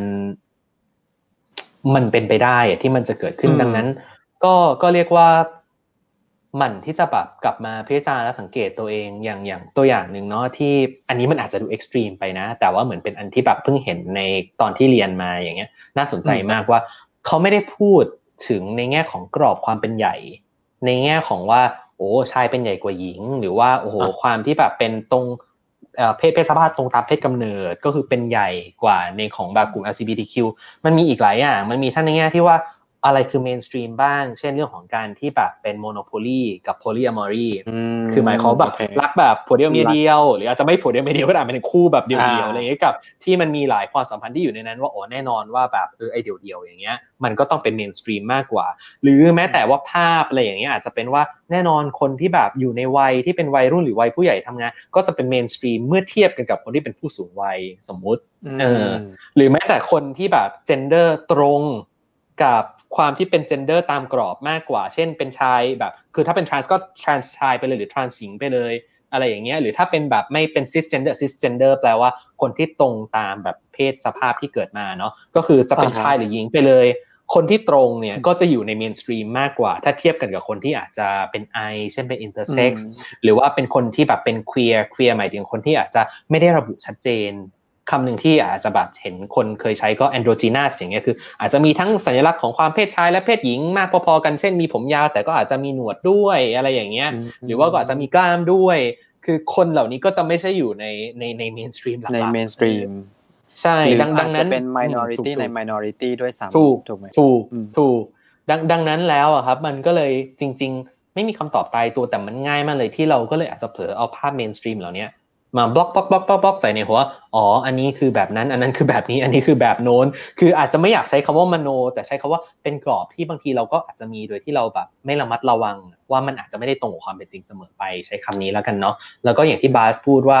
มันเป็นไปได้ที่มันจะเกิดขึ้นดังนั้นก็เรียกว่ามันที่จะแบบกลับมาพิจารณาและสังเกตตัวเองอย่างตัวอย่างหนึ่งเนาะที่อันนี้มันอาจจะดูเอ็กซ์ตรีมไปนะแต่ว่าเหมือนเป็นอันที่แบบเพิ่งเห็นในตอนที่เรียนมาอย่างเงี้ยน่าสนใจมากว่าเขาไม่ได้พูดถึงในแง่ของกรอบความเป็นใหญ่ในแง่ของว่าโอ้ชายเป็นใหญ่กว่าหญิงหรือว่าโอ้โหความที่แบบเป็นตรงเพศสภาพตรงตามเพศกำเนิดก็คือเป็นใหญ่กว่าในของแบบกลุ่ม LGBTQ มันมีอีกหลายอย่างมันมีทั้งในแง่ที่ว่าอะไรคือเมนสตรีมบ้างเช่นเรื่องของการที่แบบเป็นโมโนโพลีกับโพลีอะมอรีคือหมายความแบบรักแบบผัวเดียวเมียเดียวหรืออาจจะไม่ผัวเดียวเมียเดียวก็ได้เป็นคู่แบบเดียวๆอะไรอย่างเงี้ยกับที่มันมีหลายความสัมพันธ์ที่อยู่ในนั้นว่าแน่นอนว่าแบบไอเดียวๆอย่างเงี้ยมันก็ต้องเป็นเมนสตรีมมากกว่าหรือแม้แต่ว่าภาพอะไรอย่างเงี้ยอาจจะเป็นว่าแน่นอนคนที่แบบอยู่ในวัยที่เป็นวัยรุ่นหรือวัยผู้ใหญ่ทำงานก็จะเป็นเมนสตรีมเมื่อเทียบกันกับคนที่เป็นผู้สูงวัยสมมุติหรือแม้แต่คนที่แบบเจนเดอร์ตรงกับความที่เป็นเจนเดอร์ตามกรอบมากกว่าเช่นเป็นชายแบบคือถ้าเป็นทรานส์ก็ทรานส์ชายไปเลยหรือทรานส์หญิงไปเลยอะไรอย่างเงี้ยหรือถ้าเป็นแบบไม่เป็นซิสเจนเดอร์แปลว่าคนที่ตรงตามแบบเพศสภาพที่เกิดมาเนาะก็คือจะเป็นชายหรือหญิงไปเลยคนที่ตรงเนี่ยก็จะอยู่ในเมนสตรีมมากกว่าถ้าเทียบกันกับคนที่อาจจะเป็นไอเช่นเป็นอินเตอร์เซ็กซ์หรือว่าเป็นคนที่แบบเป็นเคลียร์หมายถึงคนที่อาจจะไม่ได้ระบุชัดเจนคำหนึ่งที่อาจจะแบบเห็นคนเคยใช้ก็ androgynous อย่างเงี้ยคืออาจจะมีทั้งสัญลักษณ์ของความเพศชายและเพศหญิงมากพอๆกันเช่นมีผมยาวแต่ก็อาจจะมีหนวดด้วยอะไรอย่างเงี้ยหรือว่าก็อาจจะมีกล้ามด้วยคือคนเหล่านี้ก็จะไม่ใใช่อยู่ใน mainstream หลักๆใน mainstream ใช่ดังนั้นจะเป็น minority ใน minority ด้วยซ้ำถูกไหมถูกดังนั้นแล้วอะครับมันก็เลยจริงๆไม่มีคำตอบตายตัวแต่มันง่ายมากเลยที่เราก็เลยอาจจะเผลอเอาภาพ mainstream เหล่านี้มาบล็อกใส่ในหัวอันนี้คือแบบนั้นอันนั้นคือแบบนี้อันนี้คือแบบโน้นคืออาจจะไม่อยากใช้คำว่ามโนแต่ใช้คำว่าเป็นกรอบที่บางทีเราก็อาจจะมีโดยที่เราแบบไม่ระมัดระวังว่ามันอาจจะไม่ได้ตรงกับความเป็นจริงเสมอไปใช้คำนี้แล้วกันเนาะแล้วก็อย่างที่บาสพูดว่า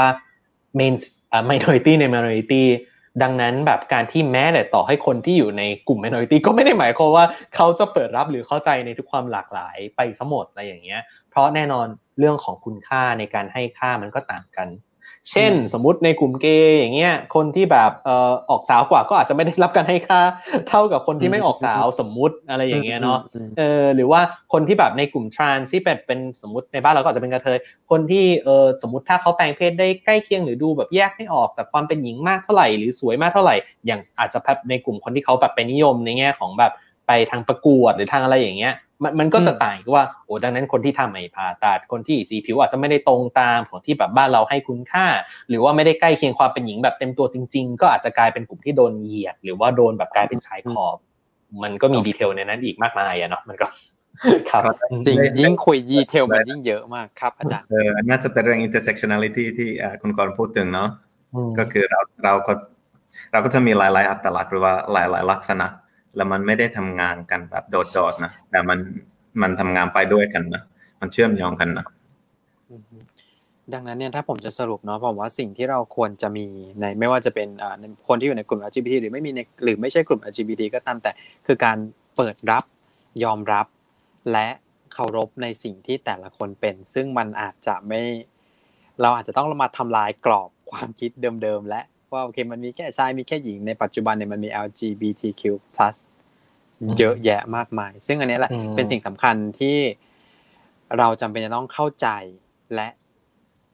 minority ใน minority ดังนั้นแบบการที่แม้แต่ต่อให้คนที่อยู่ในกลุ่ม minority ก็ไม่ได้หมายความว่าเขาจะเปิดรับหรือเข้าใจในทุกความหลากหลายไปซะหมดอะไรอย่างเงี้ยเพราะแน่นอนเรื่องของคุณค่าในการให้ค่ามันก็ต่างกันเช่นสมมุติในกลุ่มเกย์อย่างเงี้ยคนที่แบบออกสาวกว่าก็อาจจะไม่ได้รับการให้ค่าเท่ากับคนที่ไม่ออกสาวสมมุติอะไรอย่างเงี้ยเนาะหรือว่าคนที่แบบในกลุ่มทรานส์ที่เป็นสมมุติในบ้านเราก็อาจจะเป็นกระเทยคนที่สมมุติถ้าเขาแปลงเพศได้ใกล้เคียงหรือดูแบบแยกไม่ออกจากความเป็นหญิงมากเท่าไหร่หรือสวยมากเท่าไหร่อย่างอาจจะในกลุ่มคนที่เขาแบบไปนิยมในแง่ของแบบไปทางประกวดหรือทางอะไรอย่างเงี้ยมันก็จะต่างกันว่าดังนั้นคนที่ทำไม่ผ่าตัดคนที่สีผิวอาจจะไม่ได้ตรงตามของที่แบบบ้านเราให้คุณค่าหรือว่าไม่ได้ใกล้เคียงความเป็นหญิงแบบเต็มตัวจริงๆก็อาจจะกลายเป็นกลุ่มที่โดนเหยียดหรือว่าโดนแบบกลายเป็นชายขอบมันก็มีดีเทลในนั้นอีกมากมายเนาะมันก็ครับจริงยิ่งคุยดีเทลมันยิ่งเยอะมากครับอาจารย์น่าจะเป็นเรื่อง intersectionality ที่คุณกรณ์พูดถึงเนาะก็คือเราก็จะมีหลายๆอัตลักษณ์หรือว่าหลายๆลักษณะแล้วมันไม่ได้ทำงานกันแบบโดดๆนะแต่มันทำงานไปด้วยกันนะมันเชื่อมโยงกันนะดังนั้นเนี่ยถ้าผมจะสรุปเนาะผมว่าสิ่งที่เราควรจะมีในไม่ว่าจะเป็นคนที่อยู่ในกลุ่ม LGBT หรือไม่มีในหรือไม่ใช่กลุ่ม LGBT ก็ตามแต่คือการเปิดรับยอมรับและเคารพในสิ่งที่แต่ละคนเป็นซึ่งมันอาจจะไม่เราอาจจะต้องมาทำลายกรอบความคิดเดิมๆและว่าโอเคมันมีแค่ชายมีแค่หญิงในปัจจุบันเนี่ยมันมี LGBTQ+ เยอะแยะมากมายซึ่งอันนี้แหละเป็นสิ่งสำคัญที่เราจำเป็นจะต้องเข้าใจและ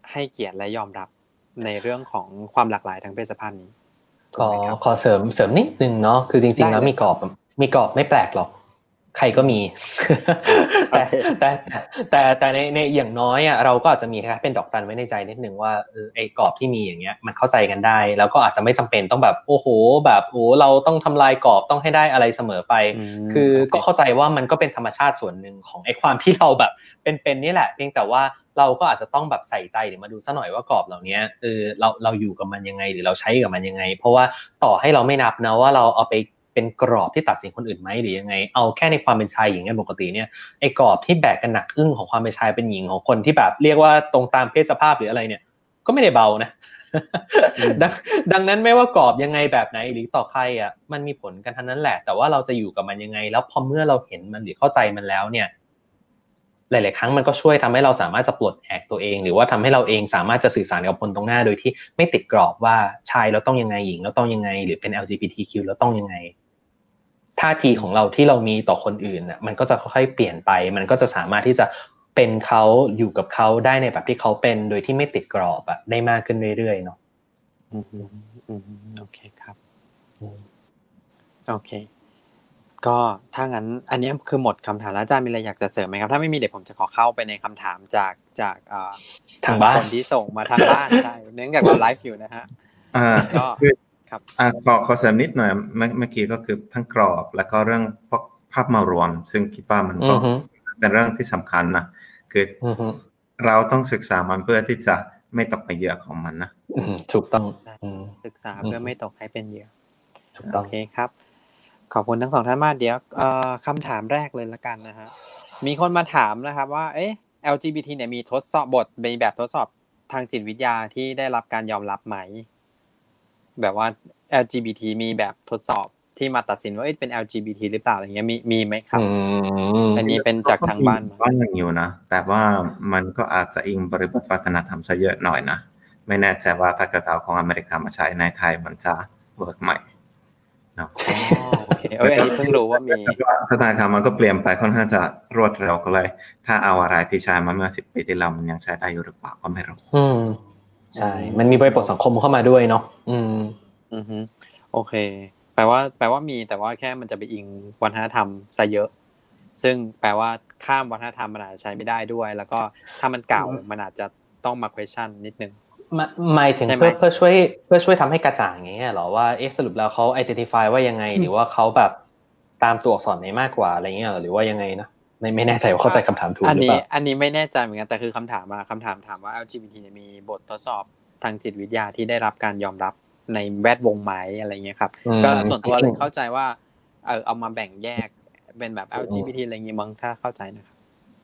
ให้เกียรติและยอมรับในเรื่องของความหลากหลายทางเพศสภาพนี้ขอเสริมนิดนึงเนาะคือจริงๆแล้วมีกรอบไม่แปลกหรอกใครก็มี แต่ในอย่างน้อยอ่ะเราก็อาจจะมีแค่เป็นดอกจันไว้ในใจนิดนึงว่าไอ้กรอบที่มีอย่างเงี้ยมันเข้าใจกันได้แล้วก็อาจจะไม่จำเป็นต้องแบบโอ้โหแบบโอ้เราต้องทำลายกรอบต้องให้ได้อะไรเสมอไปคือก็เข้าใจว่ามันก็เป็นธรรมชาติส่วนหนึ่งของไอ้ความที่เราแบบเป็นนี่แหละเพียงแต่ว่าเราก็อาจจะต้องแบบใส่ใจหรือมาดูซะหน่อยว่ากรอบเหล่านี้เราอยู่กับมันยังไงหรือเราใช้กับมันยังไงเพราะว่าต่อให้เราไม่นับนะว่าเราเอาไปเป็นกรอบที่ตัดสินคนอื่นไหมหรือยังไงเอาแค่ในความเป็นชายหญิงกันปกติเนี่ยไอ้กรอบที่แบกกันหนักอึ้งของความเป็นชายเป็นหญิงของคนที่แบบเรียกว่าตรงตามเพศสภาพหรืออะไรเนี่ยก็ไม่ได้เบานะ ดังนั้นไม่ว่ากรอบยังไงแบบไหนหรือต่อใครอ่ะมันมีผลกันทั้งนั้นแหละแต่ว่าเราจะอยู่กับมันยังไงแล้วพอเมื่อเราเห็นมันหรือเข้าใจมันแล้วเนี่ยหลายๆครั้งมันก็ช่วยทำให้เราสามารถจะปลดแอกตัวเองหรือว่าทำให้เราเองสามารถจะสื่อสารกับคนตรงหน้าโดยที่ไม่ติดกรอบว่าชายเราต้องยังไงหญิงเราต้องยังไงหรือเป็น LGBTQ เราต้องยังไงท่าทีของเราที่เรามีต่อคนอื่นน่ะมันก็จะค่อยๆเปลี่ยนไปมันก็จะสามารถที่จะเป็นเขาอยู่กับเขาได้ในแบบที่เขาเป็นโดยที่ไม่ติดกรอบอะได้มากขึ้นเรื่อยๆเนาะโอเคครับโอเคก็ถ้างั้นอันนี้คือหมดคำถามแล้วอาจารย์มีอะไรอยากจะเสริมไหมครับถ้าไม่มีเดี๋ยวผมจะขอเข้าไปในคำถามจากทางบ้านคนที่ส่งมาทางบ้านใช่เนื่องจากเราไลฟ์อยู่นะฮะก็ครับขอเสริมนิดหน่อยเมื่อกี้ก็คือทั้งกรอบแล้วก็เรื่องพวกภาพมารวมซึ่งคิดว่ามันก็เป็นเรื่องที่สำคัญนะคือเราต้องศึกษามันเพื่อที่จะไม่ตกเป็นเหยื่อของมันนะถูกต้องศึกษาเพื่อไม่ตกให้เป็นเหยื่อโอเคครับขอบคุณทั้งสองท่านมากเดี๋ยวคำถามแรกเลยละกันนะฮะมีคนมาถามนะครับว่าLGBT เนี่ยมีทดสอบบทมีแบบทดสอบทางจิตวิทยาที่ได้รับการยอมรับไหมแบบว่า LGBT มีแบบทดสอบที่มาตัดสินว่าเป็น LGBT หรือเปล่าอะไรเงี้ยมีไหมครับอันนี้เป็นจากทางบ้านบ้านยังอยู่นะแต่ว่ามันก็อาจจะอิงบริบทวัฒนธรรมซะเยอะหน่อยนะไม่แน่ใจว่าถ้าเกิดเอาของอเมริกามาใช้ในไทยมันจะเวิร์กไหมเนาะโอเคอันนี้เพิ่งรู้ว่ามีสถานการณ์มันก็เปลี่ยนไปค่อนข้างจะรวดเร็วก็เลยถ้าเอาอะไรที่ใช้มาเมื่อ10 ปีที่แล้วมันยังใช้ได้อยู่หรือเปล่าก็ไม่รู้ใช่มันมีบริบทสังคมเข้ามาด้วยเนาะโอเคแปลว่ามีแต่ว่าแค่มันจะไปอิงวัฒนธรรมซะเยอะซึ่งแปลว่าข้ามวัฒนธรรมมันอาจจะใช้ไม่ได้ด้วยแล้วก็ถ้ามันเก่ามันอาจจะต้องมา question นิดนึงหมายถึงเพื่อช่วยทำให้กระจ่างอย่างเงี้ยหรอว่าสรุปแล้วเขา identify ว่ายังไงหรือว่าเขาแบบตามตัวอักษรไหนมากกว่าอะไรเงี้ยหรือว่ายังไงนะไม่แน่ใจว่าเข้าใจคำถามถูกหรือเปล่าอันนี้ไม่แน่ใจเหมือนกันแต่คือคำถามว่า LGBT เนี่ยมีบททดสอบทางจิตวิทยาที่ได้รับการยอมรับในแวดวงไหมอะไรเงี้ยครับก็ส่วนตัวเลยเข้าใจว่าเอามาแบ่งแยกเป็นแบบ LGBT อะไรเงี้ยมั้งถ้าเข้าใจนะครับ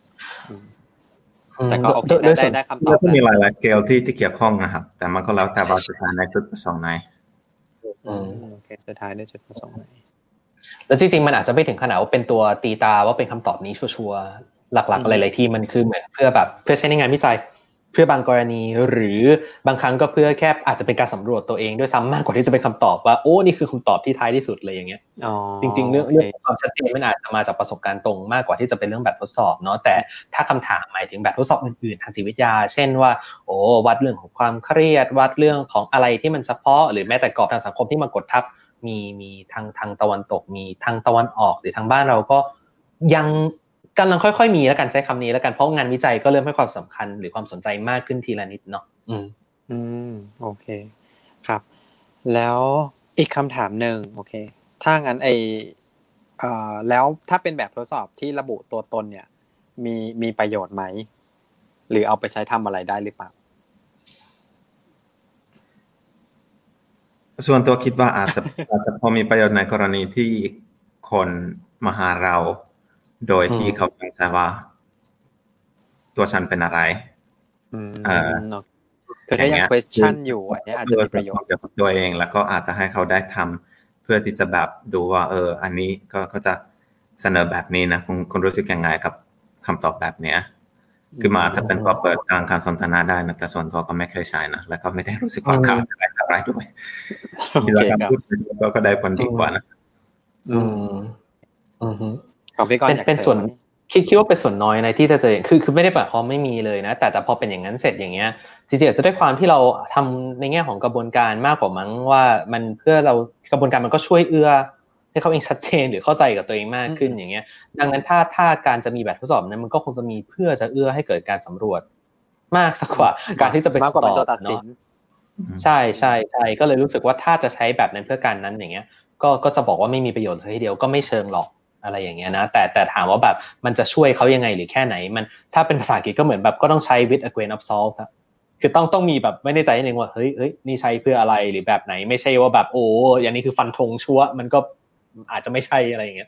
แต่ก็โอเคได้คำตอบมีหลายๆสเกลที่เกี่ยวข้องนะครับแต่มันก็แล้วแต่ว่าจะใช้ในจุดประสงค์ไหนโอเคสุดท้ายด้วยจุดประสงค์ไหนแล้วจริงๆมันอาจจะไม่ถึงขนาดว่าเป็นตัวตีตาว่าเป็นคำตอบนี้ชัวร์ๆหลักๆหลายๆที่มันคือเหมือนเพื่อใช้ในงานวิจัยเพื่อบางกรณีหรือบางครั้งก็เพื่อแค่อาจจะเป็นการสำรวจตัวเองด้วยซ้ำมากกว่าที่จะเป็นคำตอบว่าโอ้นี่คือคำตอบที่ท้ายที่สุดเลยอย่างเงี้ยจริงๆเรื่องความชัดเจนมันอาจจะมาจากประสบการณ์ตรงมากกว่าที่จะเป็นเรื่องแบบทดสอบเนาะแต่ถ้าคำถามหมายถึงแบบทดสอบอื่นๆทางจิตวิทยาเช่นว่าวัดเรื่องของความเครียดวัดเรื่องของอะไรที่มันเฉพาะหรือแม้แต่กรอบทางสังคมที่มากดทับมีทางตะวันตกมีทางตะวันออกหรือทางบ้านเราก็ยังกำลังค่อยๆมีแล้วกันใช้คำนี้แล้วกันเพราะงานวิจัยก็เริ่มให้ความสำคัญหรือความสนใจมากขึ้นทีละนิดเนาะโอเคครับแล้วอีกคำถามหนึ่งโอเคถ้างั้นแล้วถ้าเป็นแบบทดสอบที่ระบุตัวตนเนี่ยมีประโยชน์ไหมหรือเอาไปใช้ทำอะไรได้หรือเปล่าส่วนตัวคิดว่าอาจจะพอมีประโยชน์ในกรณีที่คนมาหาเราโดยที่เขาสงสัยว่าตัวฉันเป็นอะไรคือถ้ายัง question อยู่อันนี้อาจจะมีประโยชน์กับตัวเองแล้วก็อาจจะให้เขาได้ทำเพื่อที่จะแบบดูว่าอันนี้ก็จะเสนอแบบนี้นะคุณรู้สึกยังไงกับคำตอบแบบเนี้ยคือมาจะเป็นตัวเปิดการสนทนาได้นะแต่ส่วนตัวก็ไม่เคยใช้นะแล้วก็ไม่ได้รู้สึกว่าขาดอะไรด้วยที่เราพูดก็ได้ผลดีกว่านะของพี่กรณ์เป็นส่วนคิดว่าเป็นส่วนน้อยนะที่จะเจอคือไม่ได้หมายความไม่มีเลยนะแต่พอเป็นอย่างนั้นเสร็จอย่างเงี้ยจริงๆจะด้วยความที่เราทำในแง่ของกระบวนการมากกว่ามั้งว่ามันเพื่อเรากระบวนการมันก็ช่วยเอื้อให้เขาเองชัดเจนหรือเข้าใจกับตัวเองมากขึ้นอย่างเงี้ยดังนั้นถ้าการจะมีแบบทดสอบนั้นมันก็คงจะมีเพื่อจะเอื้อให้เกิดการสำรวจมากสักกว่าการที่จะเป็นมากกว่าเป็นตัวตัดสินใช่ก็เลยรู้สึกว่าถ้าจะใช้แบบนั้นเพื่อการนั้นอย่างเงี้ยก็จะบอกว่าไม่มีประโยชน์เลยทีเดียวก็ไม่เชิงหรอกอะไรอย่างเงี้ยนะแต่ถามว่าแบบมันจะช่วยเขายังไงหรือแค่ไหนมันถ้าเป็นภาษาอังกฤษก็เหมือนแบบก็ต้องใช้ with a grain of salt คือต้องมีแบบไม่แน่ใจนิดนึงว่าเฮ้ยนี่ใช้เพื่ออะไรหรือแบบไหนไม่ใช่ว่าแบบโอ้อย่างนี้คือฟันธงชัวร์มันก็อาจจะไม่ใช่อะไรอย่างเงี้ย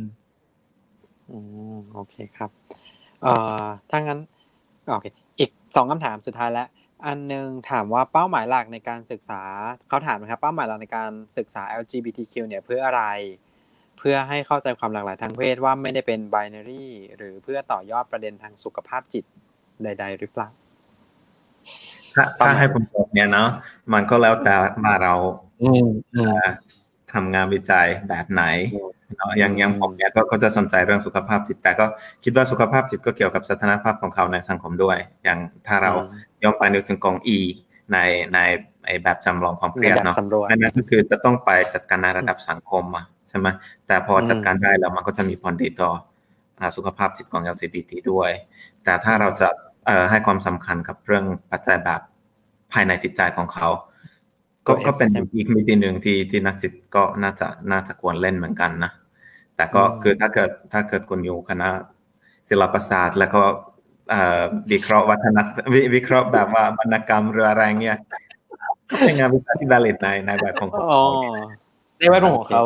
โอเคครับถ้างั้นโอเคอีก2คำถามสุดท้ายแล้วอันนึงถามว่าเป้าหมายหลักในการศึกษาเขาถามนะครับเป้าหมายหลักในการศึกษา LGBTQ เนี่ยเพื่ออะไรเพื่อให้เข้าใจความหลากหลายทางเพศว่าไม่ได้เป็น binary หรือเพื่อต่อยอดประเด็นทางสุขภาพจิตใดๆหรือเปล่าถ้าให้ผมบอกเนี่ยเนาะมันก็แล้วแต่มาเราทำงานวิจัยแบบไหนอย่างผมเนี่ยก็จะสนใจเรื่องสุขภาพจิตแต่ก็คิดว่าสุขภาพจิตก็เกี่ยวกับสถานภาพของเขาในสังคมด้วยอย่างถ้าเราย้อนไปนึกถึงกอง E ในแบบจำลองความเครียดเนาะนั่นก็คือจะต้องไปจัดการในระดับสังคมใช่ไหมแต่พอจัดการได้แล้วมันก็จะมีผลดีต่อสุขภาพจิตของ LGBT ด้วยแต่ถ้าเราจะให้ความสำคัญกับเรื่องปัจจัยแบบภายในจิตใจของเขาก็เป็นอีกมิติหนึ่งที่นักจิตก็น่าจะควรเล่นเหมือนกันนะแต่ก็คือถ้าเกิดคุณอยู่คณะศิลปศาสตร์แล้วก็วิเคราะห์วิเคราะห์แบบว่าวรรณกรรมหรืออะไรเงี้ยก็เป็นงานวิจัยที่ valid ในแบบของเขาในแวดวงของเขา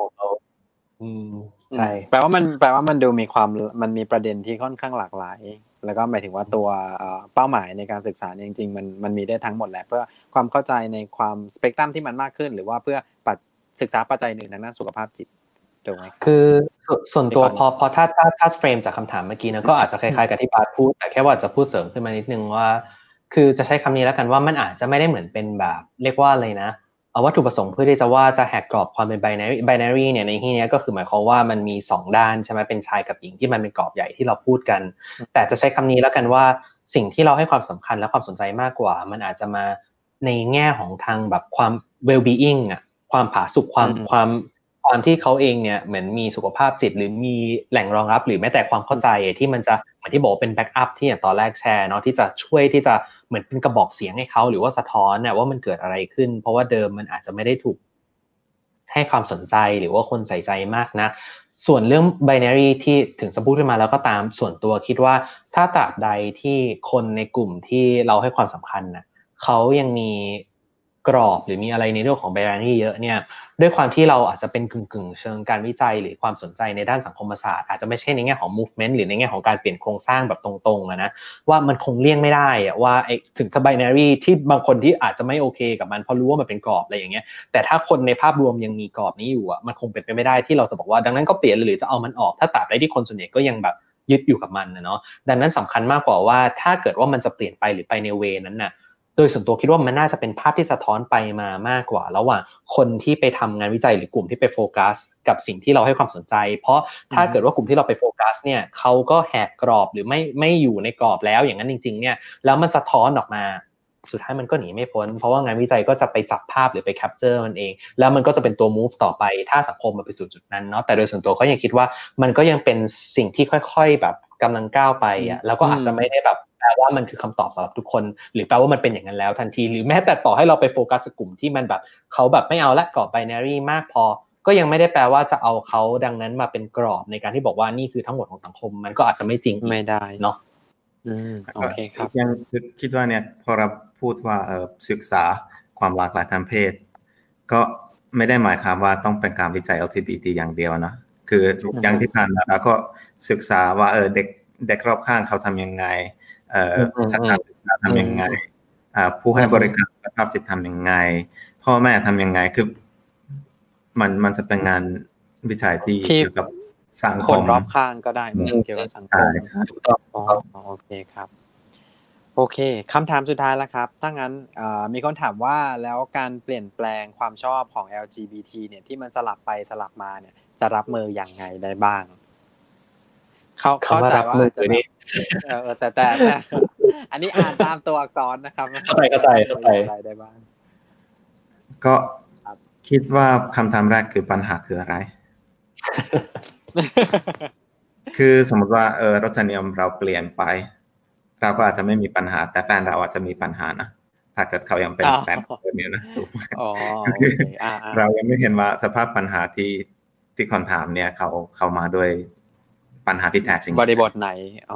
ใช่แปลว่ามันดูมันมีประเด็นที่ค่อนข้างหลากหลายแล้วก็หมายถึงว่าตัวเป้าหมายในการศึกษาจริงๆมันมีได้ทั้งหมดแหละเพื่อความเข้าใจในความสเปกตรัมที่มันมากขึ้นหรือว่าเพื่อศึกษาปัจจัยอื่นทางด้านสุขภาพจิตถูกไหมคือส่วนตัวพอถ้าเฟรมจากคำถามเมื่อกี้นะก็อาจจะคล้ายๆกับที่บาสพูดแต่แค่ว่าจะพูดเสริมขึ้นมานิดนึงว่าคือจะใช้คำนี้แล้วกันว่ามันอาจจะไม่ได้เหมือนเป็นแบบเรียกว่าอะไรนะวัตถุประสงค์เพื่อที่จะว่าจะแหกกรอบความเป็น binary เนี่ยในที่นี้ก็คือหมายความว่ามันมี2ด้านใช่ไหมเป็นชายกับหญิงที่มันเป็นกรอบใหญ่ที่เราพูดกันแต่จะใช้คำนี้แล้วกันว่าสิ่งที่เราให้ความสำคัญและความสนใจมากกว่ามันอาจจะมาในแง่ของทางแบบความ well-being ความผาสุกความที่เขาเองเนี่ยเหมือนมีสุขภาพจิตหรือมีแหล่งรองรับหรือแม้แต่ความเข้าใจที่มันจะเหมือนที่บอกเป็นแบ็กอัพที่อย่างตอนแรกแชร์เนาะที่จะช่วยที่จะเหมือนเป็นกระบอกเสียงให้เขาหรือว่าสะท้อนเนี่ยว่ามันเกิดอะไรขึ้นเพราะว่าเดิมมันอาจจะไม่ได้ถูกให้ความสนใจหรือว่าคนใส่ใจมากนะส่วนเรื่อง binary ที่ถึงจะพูดขึ้นมาแล้วก็ตามส่วนตัวคิดว่าถ้าตราบใดที่คนในกลุ่มที่เราให้ความสำคัญนะเขายังมีกรอบหรือมีอะไรในเรื่องของ binary เยอะเนี่ยด้วยความที่เราอาจจะเป็นกึ่งเชิงการวิจัยหรือความสนใจในด้านสังคมศาสตร์อาจจะไม่ใช่ในแง่ของ movement หรือในแง่ของการเปลี่ยนโครงสร้างแบบตรงๆนะว่ามันคงเลี่ยงไม่ได้ว่าถึงจะ binary ที่บางคนที่อาจจะไม่โอเคกับมันเพราะรู้ว่ามันเป็นกรอบอะไรอย่างเงี้ยแต่ถ้าคนในภาพรวมยังมีกรอบนี้อยู่มันคงเป็นไปไม่ได้ที่เราจะบอกว่าดังนั้นก็เปลี่ยนหรือจะเอามันออกถ้าตราบใดที่คนส่วนใหญ่ก็ยังแบบยึดอยู่กับมันเนาะดังนั้นสำคัญมากกว่าว่าถ้าเกิดว่ามันจะเปลี่ยนไปหรือไปในเวนั้นน่ะโดยส่วนตัวคิดว่ามันน่าจะเป็นภาพที่สะท้อนไปมามากกว่าระหว่างคนที่ไปทำงานวิจัยหรือกลุ่มที่ไปโฟกัสกับสิ่งที่เราให้ความสนใจเพราะถ้าเกิดว่ากลุ่มที่เราไปโฟกัสเนี่ยเขาก็แหกกรอบหรือไม่อยู่ในกรอบแล้วอย่างนั้นจริงๆเนี่ยแล้วมันสะท้อนออกมาสุดท้ายมันก็หนีไม่พ้นเพราะว่างานวิจัยก็จะไปจับภาพหรือไปแคปเจอร์มันเองแล้วมันก็จะเป็นตัว move ต่อไปถ้าสังคมมันไปสู่จุดนั้นเนาะแต่โดยส่วนตัวก็ยังคิดว่ามันก็ยังเป็นสิ่งที่ค่อยๆแบบกำลังก้าวไปแล้วก็อาจจะไม่ได้แบบแปลว่ามันคือคำตอบสำหรับทุกคนหรือแปลว่ามันเป็นอย่างนั้นแล้วทันทีหรือแม้แต่ต่อให้เราไปโฟกัสกับกลุ่มที่มันแบบเขาแบบไม่เอาละกรอบ binary มากพอก็ยังไม่ได้แปลว่าจะเอาเขาดังนั้นมาเป็นกรอบในการที่บอกว่านี่คือทั้งหมดของสังคมมันก็อาจจะไม่จริงไม่ได้เนาะโอเคครับยังคิดว่าเนี่ยพอเราพูดว่าศึกษาความหลากหลายทางเพศก็ไม่ได้หมายความว่าต้องเป็นการวิจัย LGBT อย่างเดียวนะคืออย่างที่ผ่านมาเราก็ศึกษาว่าเด็กรอบข้างเขาทำยังไงสถานศึกษาทำยังไงผู้ให้บริการสุขภาพจิตทำยังไงพ่อแม่ทำยังไงคือมันจะเป็นงานวิจัยที่เกี่ยวกับสังคมคนรอบข้างก็ได้เกี่ยวกับสังคมถูกต้องโอเคครับโอเคคำถามสุดท้ายแล้วครับถ้างั้นมีคนถามว่าแล้วการเปลี่ยนแปลงความชอบของ LGBT เนี่ยที่มันสลับไปสลับมาเนี่ยจะรับมืออย่างไงได้บ้างเข้าใจว่าอาจจะแบบแต่อันนี้อ่านตามตัวอักษรนะครับเข้าใจอะไรได้บ้างก็คิดว่าคำถามแรกคือปัญหาคืออะไร คือสมมติว่ารสนิยมเราเปลี่ยนไปเราก็อาจจะไม่มีปัญหาแต่แฟนเราอาจจะมีปัญหานะถ้าเกิดเขายังเป็นแฟนคนนี้นะถูกไหมเรายังไม่เห็นว่าสภาพปัญหาที่คนถามเนี่ยเขามาด้วยปัญหาที่แท้จริงบริบทไหน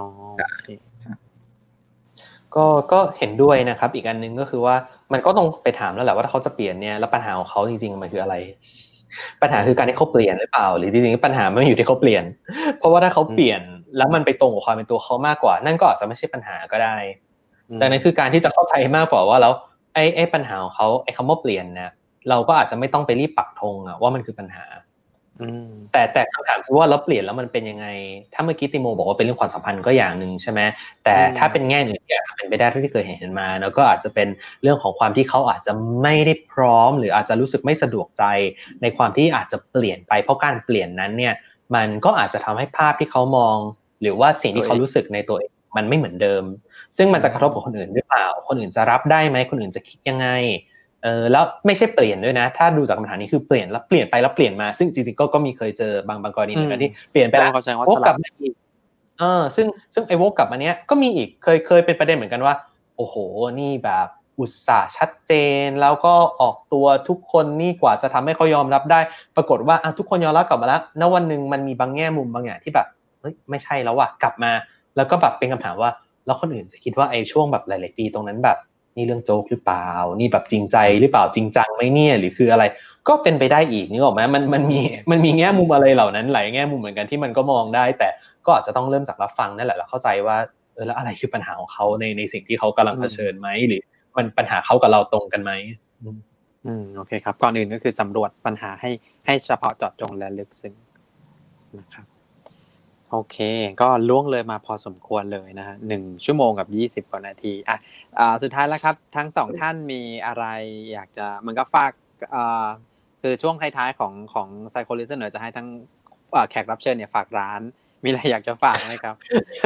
ก็เห็นด้วยนะครับอีกอันนึงก็คือว่ามันก็ต้องไปถามแล้วแหละว่าถ้าเขาจะเปลี่ยนเนี่ยแล้วปัญหาของเขาจริงๆมันคืออะไรปัญหาคือการที่เขาเปลี่ยนหรือเปล่าหรือจริงๆปัญหาไม่อยู่ที่เขาเปลี่ยนเพราะว่าถ้าเขาเปลี่ยนแล้วมันไปตรงกับความเป็นตัวเขามากกว่านั่นก็อาจจะไม่ใช่ปัญหาก็ได้ดังนั้นคือการที่จะเข้าใจมากกว่าว่าแล้วไอ้ปัญหาของเขาไอ้คำว่าเปลี่ยนเนี่ยเราก็อาจจะไม่ต้องไปรีบปักธงว่ามันคือปัญหาแต่คำถามคือว่าเราเปลี่ยนแล้วมันเป็นยังไงถ้าเมื่อกี้ติโมบอกว่าเป็นเรื่องความสัมพันธ์ก็อย่างนึงใช่ไหมแต่ถ้าเป็นแง่นึงอาจจะเป็นไปได้ที่เคยเห็นมาแล้วก็อาจจะเป็นเรื่องของความที่เขาอาจจะไม่ได้พร้อมหรืออาจจะรู้สึกไม่สะดวกใจในความที่อาจจะเปลี่ยนไปเพราะการเปลี่ยนนั้นเนี่ยมันก็อาจจะทำให้ภาพที่เขามองหรือว่าสิ่งที่เขารู้สึกในตัวเองมันไม่เหมือนเดิมซึ่งมันจะกระทบกับคนอื่นหรือเปล่าคนอื่นจะรับได้ไหมคนอื่นจะคิดยังไงแล้วไม่ใช่เปลี่ยนด้วยนะถ้าดูจากคำถามนี้คือเปลี่ยนแล้วเปลี่ยนไปแล้วเปลี่ยนมาซึ่งจริงๆก็มีเคยเจอบางกรณีเหมือนกันที่เปลี่ยนไปแล้ววกกลับมาอีกซึ่งไอ้วกกลับมาเนี้ยก็มีอีกเคยเป็นประเด็นเหมือนกันว่าโอ้โหนี่แบบอุตส่าห์ชัดเจนแล้วก็ออกตัวทุกคนนี่กว่าจะทำให้เขายอมรับได้ปรากฏว่าทุกคนยอมรับกลับมาแล้วณวันนึงมันมีบางแง่มุมบางอย่างที่แบบเฮ้ยไม่ใช่แล้วว่ะกลับมาแล้วก็แบบเป็นคำถามว่าแล้วคนอื่นจะคิดว่าไอ้ช่วงแบบหลายๆปีตรงนั้นแบบนี่เรื่องโจ๊กหรือเปล่านี่แบบจริงใจหรือเปล่าจริงจังไหมเนี่ยหรือคืออะไรก็เป็นไปได้อีกนึกออกไหมมันมีแง่มุมอะไรเหล่านั้นหลายแง่มุมเหมือนกันที่มันก็มองได้แต่ก็อาจจะต้องเริ่มจากรับฟังนั่นแหละแล้วเข้าใจว่าแล้วอะไรคือปัญหาของเขาในสิ่งที่เขากำลังเผชิญไหมหรือมันปัญหาเขากับเราตรงกันไหมโอเคครับก่อนอื่นก็คือสำรวจปัญหาให้เฉพาะเจาะจงและลึกซึ้งนะครับโอเคก็ล่วงเลยมาพอสมควรเลยนะฮะ1 ชั่วโมงกับ20 กว่านาทีสุดท้ายแล้วครับทั้ง2ท่านมีอะไรอยากจะมันก็ฝากคือช่วงท้ายๆของ Psycho Listener จะให้ทั้งแขกรับเชิญเนี่ยฝากร้านมีอะไรอยากจะฝากไหมครับ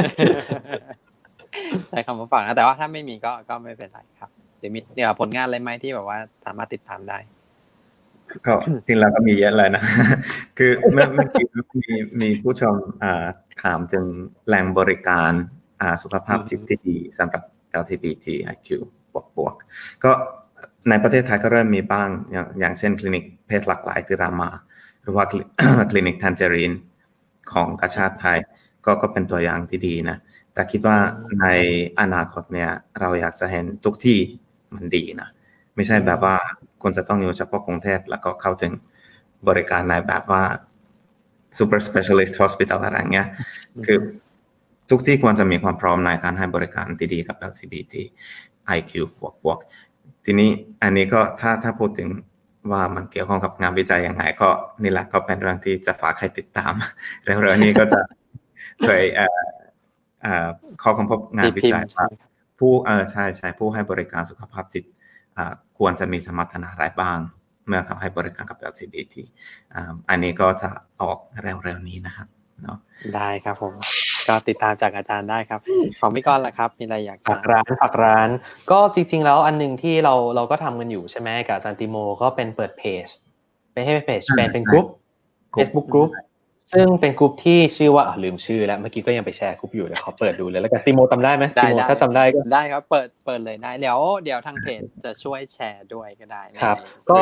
ใช้คำว่าฝากนะแต่ว่าถ้าไม่มีก็ไม่เป็นไรครับเดี๋ยวมีผลงานอะไรไหมที่แบบว่าสามารถติดตามได้ก็จริงแล้วก็มีเยอะเลยนะ คือเมื่อกี้มีผู้ชมถามถึงแหล่งบริการสุขภาพจิตที่ดีสำหรับ LGBTIQ บวกก็ในประเทศไทยก็เริ่มมีบ้างอย่างเช่นคลินิกเพศหลากหลายที่รามาหรือว่าคลินิกทันเจอรีนของกชาติไทยก็เป็นตัวอย่างที่ดีนะแต่คิดว่าในอนาคตเนี่ยเราอยากจะเห็นทุกที่มันดีนะไม่ใช่แบบว่าคนจะต้องอยู่เฉพาะกรุงเทพแล้วก็เข้าถึงบริการในแบบว่า super specialist hospital อะไรเงี้ยคือทุกที่ควรจะมีความพร้อมในการให้บริการที่ดีกับ LGBTIQ บวกทีนี้อันนี้ก็ถ้าพูดถึงว่ามันเกี่ยวข้องกับงานวิจัยยังไงก็นี่แหละก็เป็นเรื่องที่จะฝากให้ติดตามเร็วๆนี้ก็จะเคยข้อค้นพบงานวิจัยว่าผู้ใช่ผู้ให้บริการสุขภาพจิตควรจะมีสมรรถนะอะไรบ้างเมื่อเขาให้บริการกับ LGBT อันนี้ก็จะออกเร็วๆนี้นะครับเนาะได้ครับผมก็ติดตามจากอาจารย์ได้ครับของพี่กรณ์ล่ะครับมีอะไรอยากฝากร้านก็จริงๆแล้วอันนึงที่เราก็ทำกันอยู่ใช่ไหมกับอาจารย์ติโมก็เป็นเปิดเพจไม่ให้เพจเป็นกลุ่ม Facebook กลุ่มซึ่งเป็นกลุ่มที่ชื่อว่าลืมชื่อแล้วเมื่อกี้ก็ยังไปแชร์กลุ่มอยู่เดี๋ยวขอเปิดดูเลยแล้วกันติโมจำได้ไหมติโมถ้าจำได้ก็ได้ครับเปิดเลยได้เดี๋ยวทางเพจจะช่วยแชร์ด้วยก็ได้ครับก็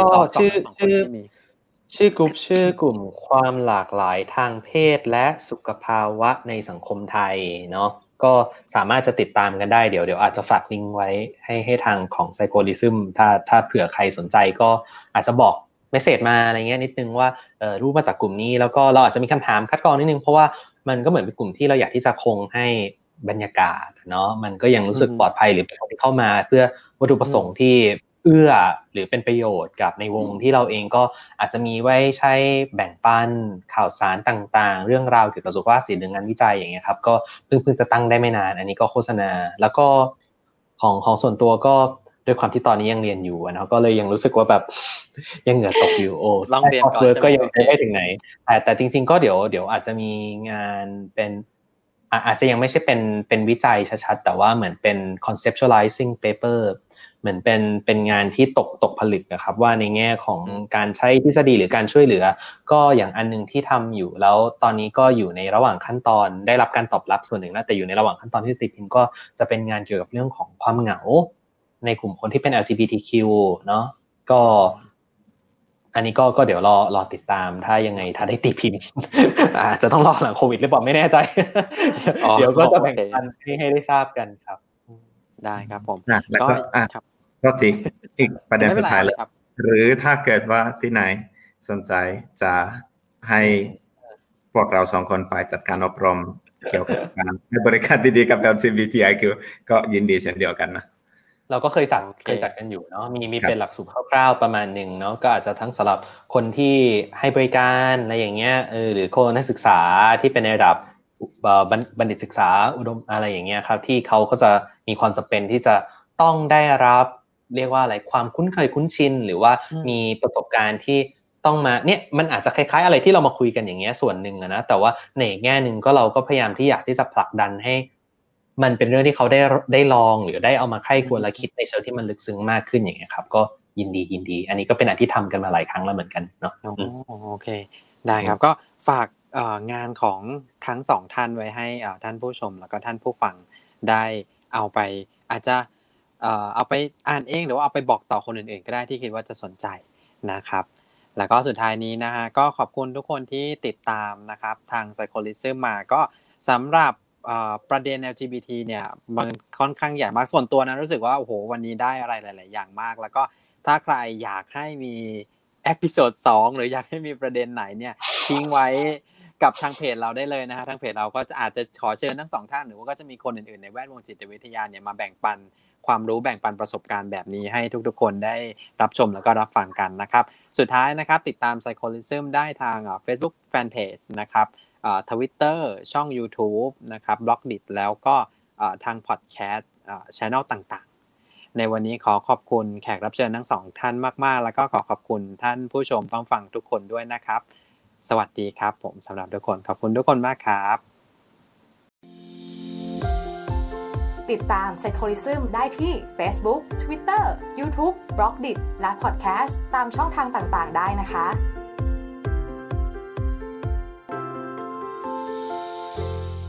ชื่อกลุ่มความหลากหลายทางเพศและสุขภาวะในสังคมไทยเนาะก็สามารถจะติดตามกันได้เดี๋ยวอาจจะฝากลิงก์ไว้ให้ทางของ Psycholism ถ้าเผื่อใครสนใจก็อาจจะบอกเมสเสจมาอะไรเงี้ยนิดนึงว่ารู้มาจากกลุ่มนี้แล้วก็เราอาจจะมีคำถามคัดกรองนิดนึงเพราะว่ามันก็เหมือนเป็นกลุ่มที่เราอยากที่จะคงให้บรรยากาศเนาะมันก็ยังรู้สึกปลอดภัยหรือเป็นคนที่เข้ามาเพื่อวัตถุประสงค์ที่เอื้อหรือเป็นประโยชน์กับในวงที่เราเองก็อาจจะมีไว้ใช้แบ่งปันข่าวสารต่างๆเรื่องราวเกี่ยวกับสุขภาพจิตหรืองานวิจัยอย่างเงี้ยครับก็เพิ่งจะตั้งได้ไม่นานอันนี้ก็โฆษณาแล้วก็ของส่วนตัวก็ด้วยความที่ตอนนี้ยังเรียนอยู่นะก็เลยยังรู้สึกว่าแบบยังเหงื่อตกอยู่ต้องเรียนก่อนก็ยังไม่ถึงไหนแต่จริงๆก็เดี๋ยวอาจจะมีงานเป็นอาจจะยังไม่ใช่เป็นวิจัยชัดๆแต่ว่าเหมือนเป็น conceptualizing paper เหมือนเป็นงานที่ตกผลึกนะครับว่าในแง่ของการใช้ทฤษฎีหรือการช่วยเหลือก็อย่างอันนึงที่ทำอยู่แล้วตอนนี้ก็อยู่ในระหว่างขั้นตอนได้รับการตอบรับส่วนหนึ่งนะแต่อยู่ในระหว่างขั้นตอนที่ตีพิมพ์ก็จะเป็นงานเกี่ยวกับเรื่องของความเหงาในกลุ่มคนที่เป็น LGBTQ เนาะก็อันนี้ก็เดี๋ยวรอติดตามถ้ายังไงถ้าได้ตีพิมพ์ อาจจะต้องรอหลังโควิดหรือเปล่าไม่แน่ใจ เดี๋ยวก็จะแบ่งปันให้ได้ทราบกันครับได้ครับผมแล้วก็อีกประเด็นสุดท้ายเลยหรือถ้าเกิดว่าที่ไหนสนใจจะให้พวกเรา2คนไปจัดการอบรมเกี่ยวกับการให้บริการดีๆกับ LGBTIQ ก็ยินดีเช่นเดียวกันนะเราก็เคยจัดกันอยู่เนาะมีเป็นหลักสูตรคร่าวๆประมาณนึงเนาะก็อาจจะทั้งสำหรับคนที่ให้บริการอะไรอย่างเงี้ยหรือคนนักศึกษาที่เป็นในระดับบัณฑิตศึกษาอุดมอะไรอย่างเงี้ยครับที่เขาก็จะมีความจำเป็นที่จะต้องได้รับเรียกว่าอะไรความคุ้นเคยคุ้นชินหรือว่ามีประสบการณ์ที่ต้องมาเนี่ยมันอาจจะคล้ายๆอะไรที่เรามาคุยกันอย่างเงี้ยส่วนหนึ่งนะแต่ว่าในแง่นึงก็เราก็พยายามที่อยากที่จะผลักดันให้มันเป็นเรื่องที่เขาได้ลองหรือได้เอามาไข้ควรและคิดในเชิงที่มันลึกซึ้งมากขึ้นอย่างเงี้ยครับก็ยินดีอันนี้ก็เป็นอันที่ทำกันมาหลายครั้งแล้วเหมือนกันเนาะโอเคได้ครับก็ฝากงานของทั้ง2ท่านไว้ให้ท่านผู้ชมแล้วก็ท่านผู้ฟังได้เอาไปอาจจะเอาไปอ่านเองหรือว่าเอาไปบอกต่อคนอื่นๆก็ได้ที่คิดว่าจะสนใจนะครับแล้วก็สุดท้ายนี้นะฮะก็ขอบคุณทุกคนที่ติดตามนะครับทาง Psycholism มาก็สำหรับประเด็น LGBT เนี่ยมันค่อนข้างใหญ่มากส่วนตัวนะรู้สึกว่าโอ้โหวันนี้ได้อะไรหลายๆอย่างมากแล้วก็ถ้าใครอยากให้มีเอพิโซด2หรืออยากให้มีประเด็นไหนเนี่ยทิ้งไว้กับทางเพจเราได้เลยนะฮะทางเพจเราก็จะอาจจะขอเชิญทั้ง2ท่านหรือว่าก็จะมีคนอื่นๆในแวดวงจิตวิทยาเนี่ยมาแบ่งปันความรู้แบ่งปันประสบการณ์แบบนี้ให้ทุกๆคนได้รับชมแล้วก็รับฟังกันนะครับสุดท้ายนะครับติดตาม Psycholism ได้ทางFacebook Fanpage นะครับTwitter ช่อง YouTube นะครับ Blogdit แล้วก็ทาง Podcast Channel ต่างๆในวันนี้ขอขอบคุณแขกรับเชิญทั้ง2ท่านมากๆแล้วก็ขอขอบคุณท่านผู้ชมผู้ฟังทุกคนด้วยนะครับสวัสดีครับผมสำหรับทุกคนขอบคุณทุกคนมากครับติดตาม Psycholism ได้ที่ Facebook Twitter YouTube Blogdit และ Podcast ตามช่องทางต่างๆได้นะคะ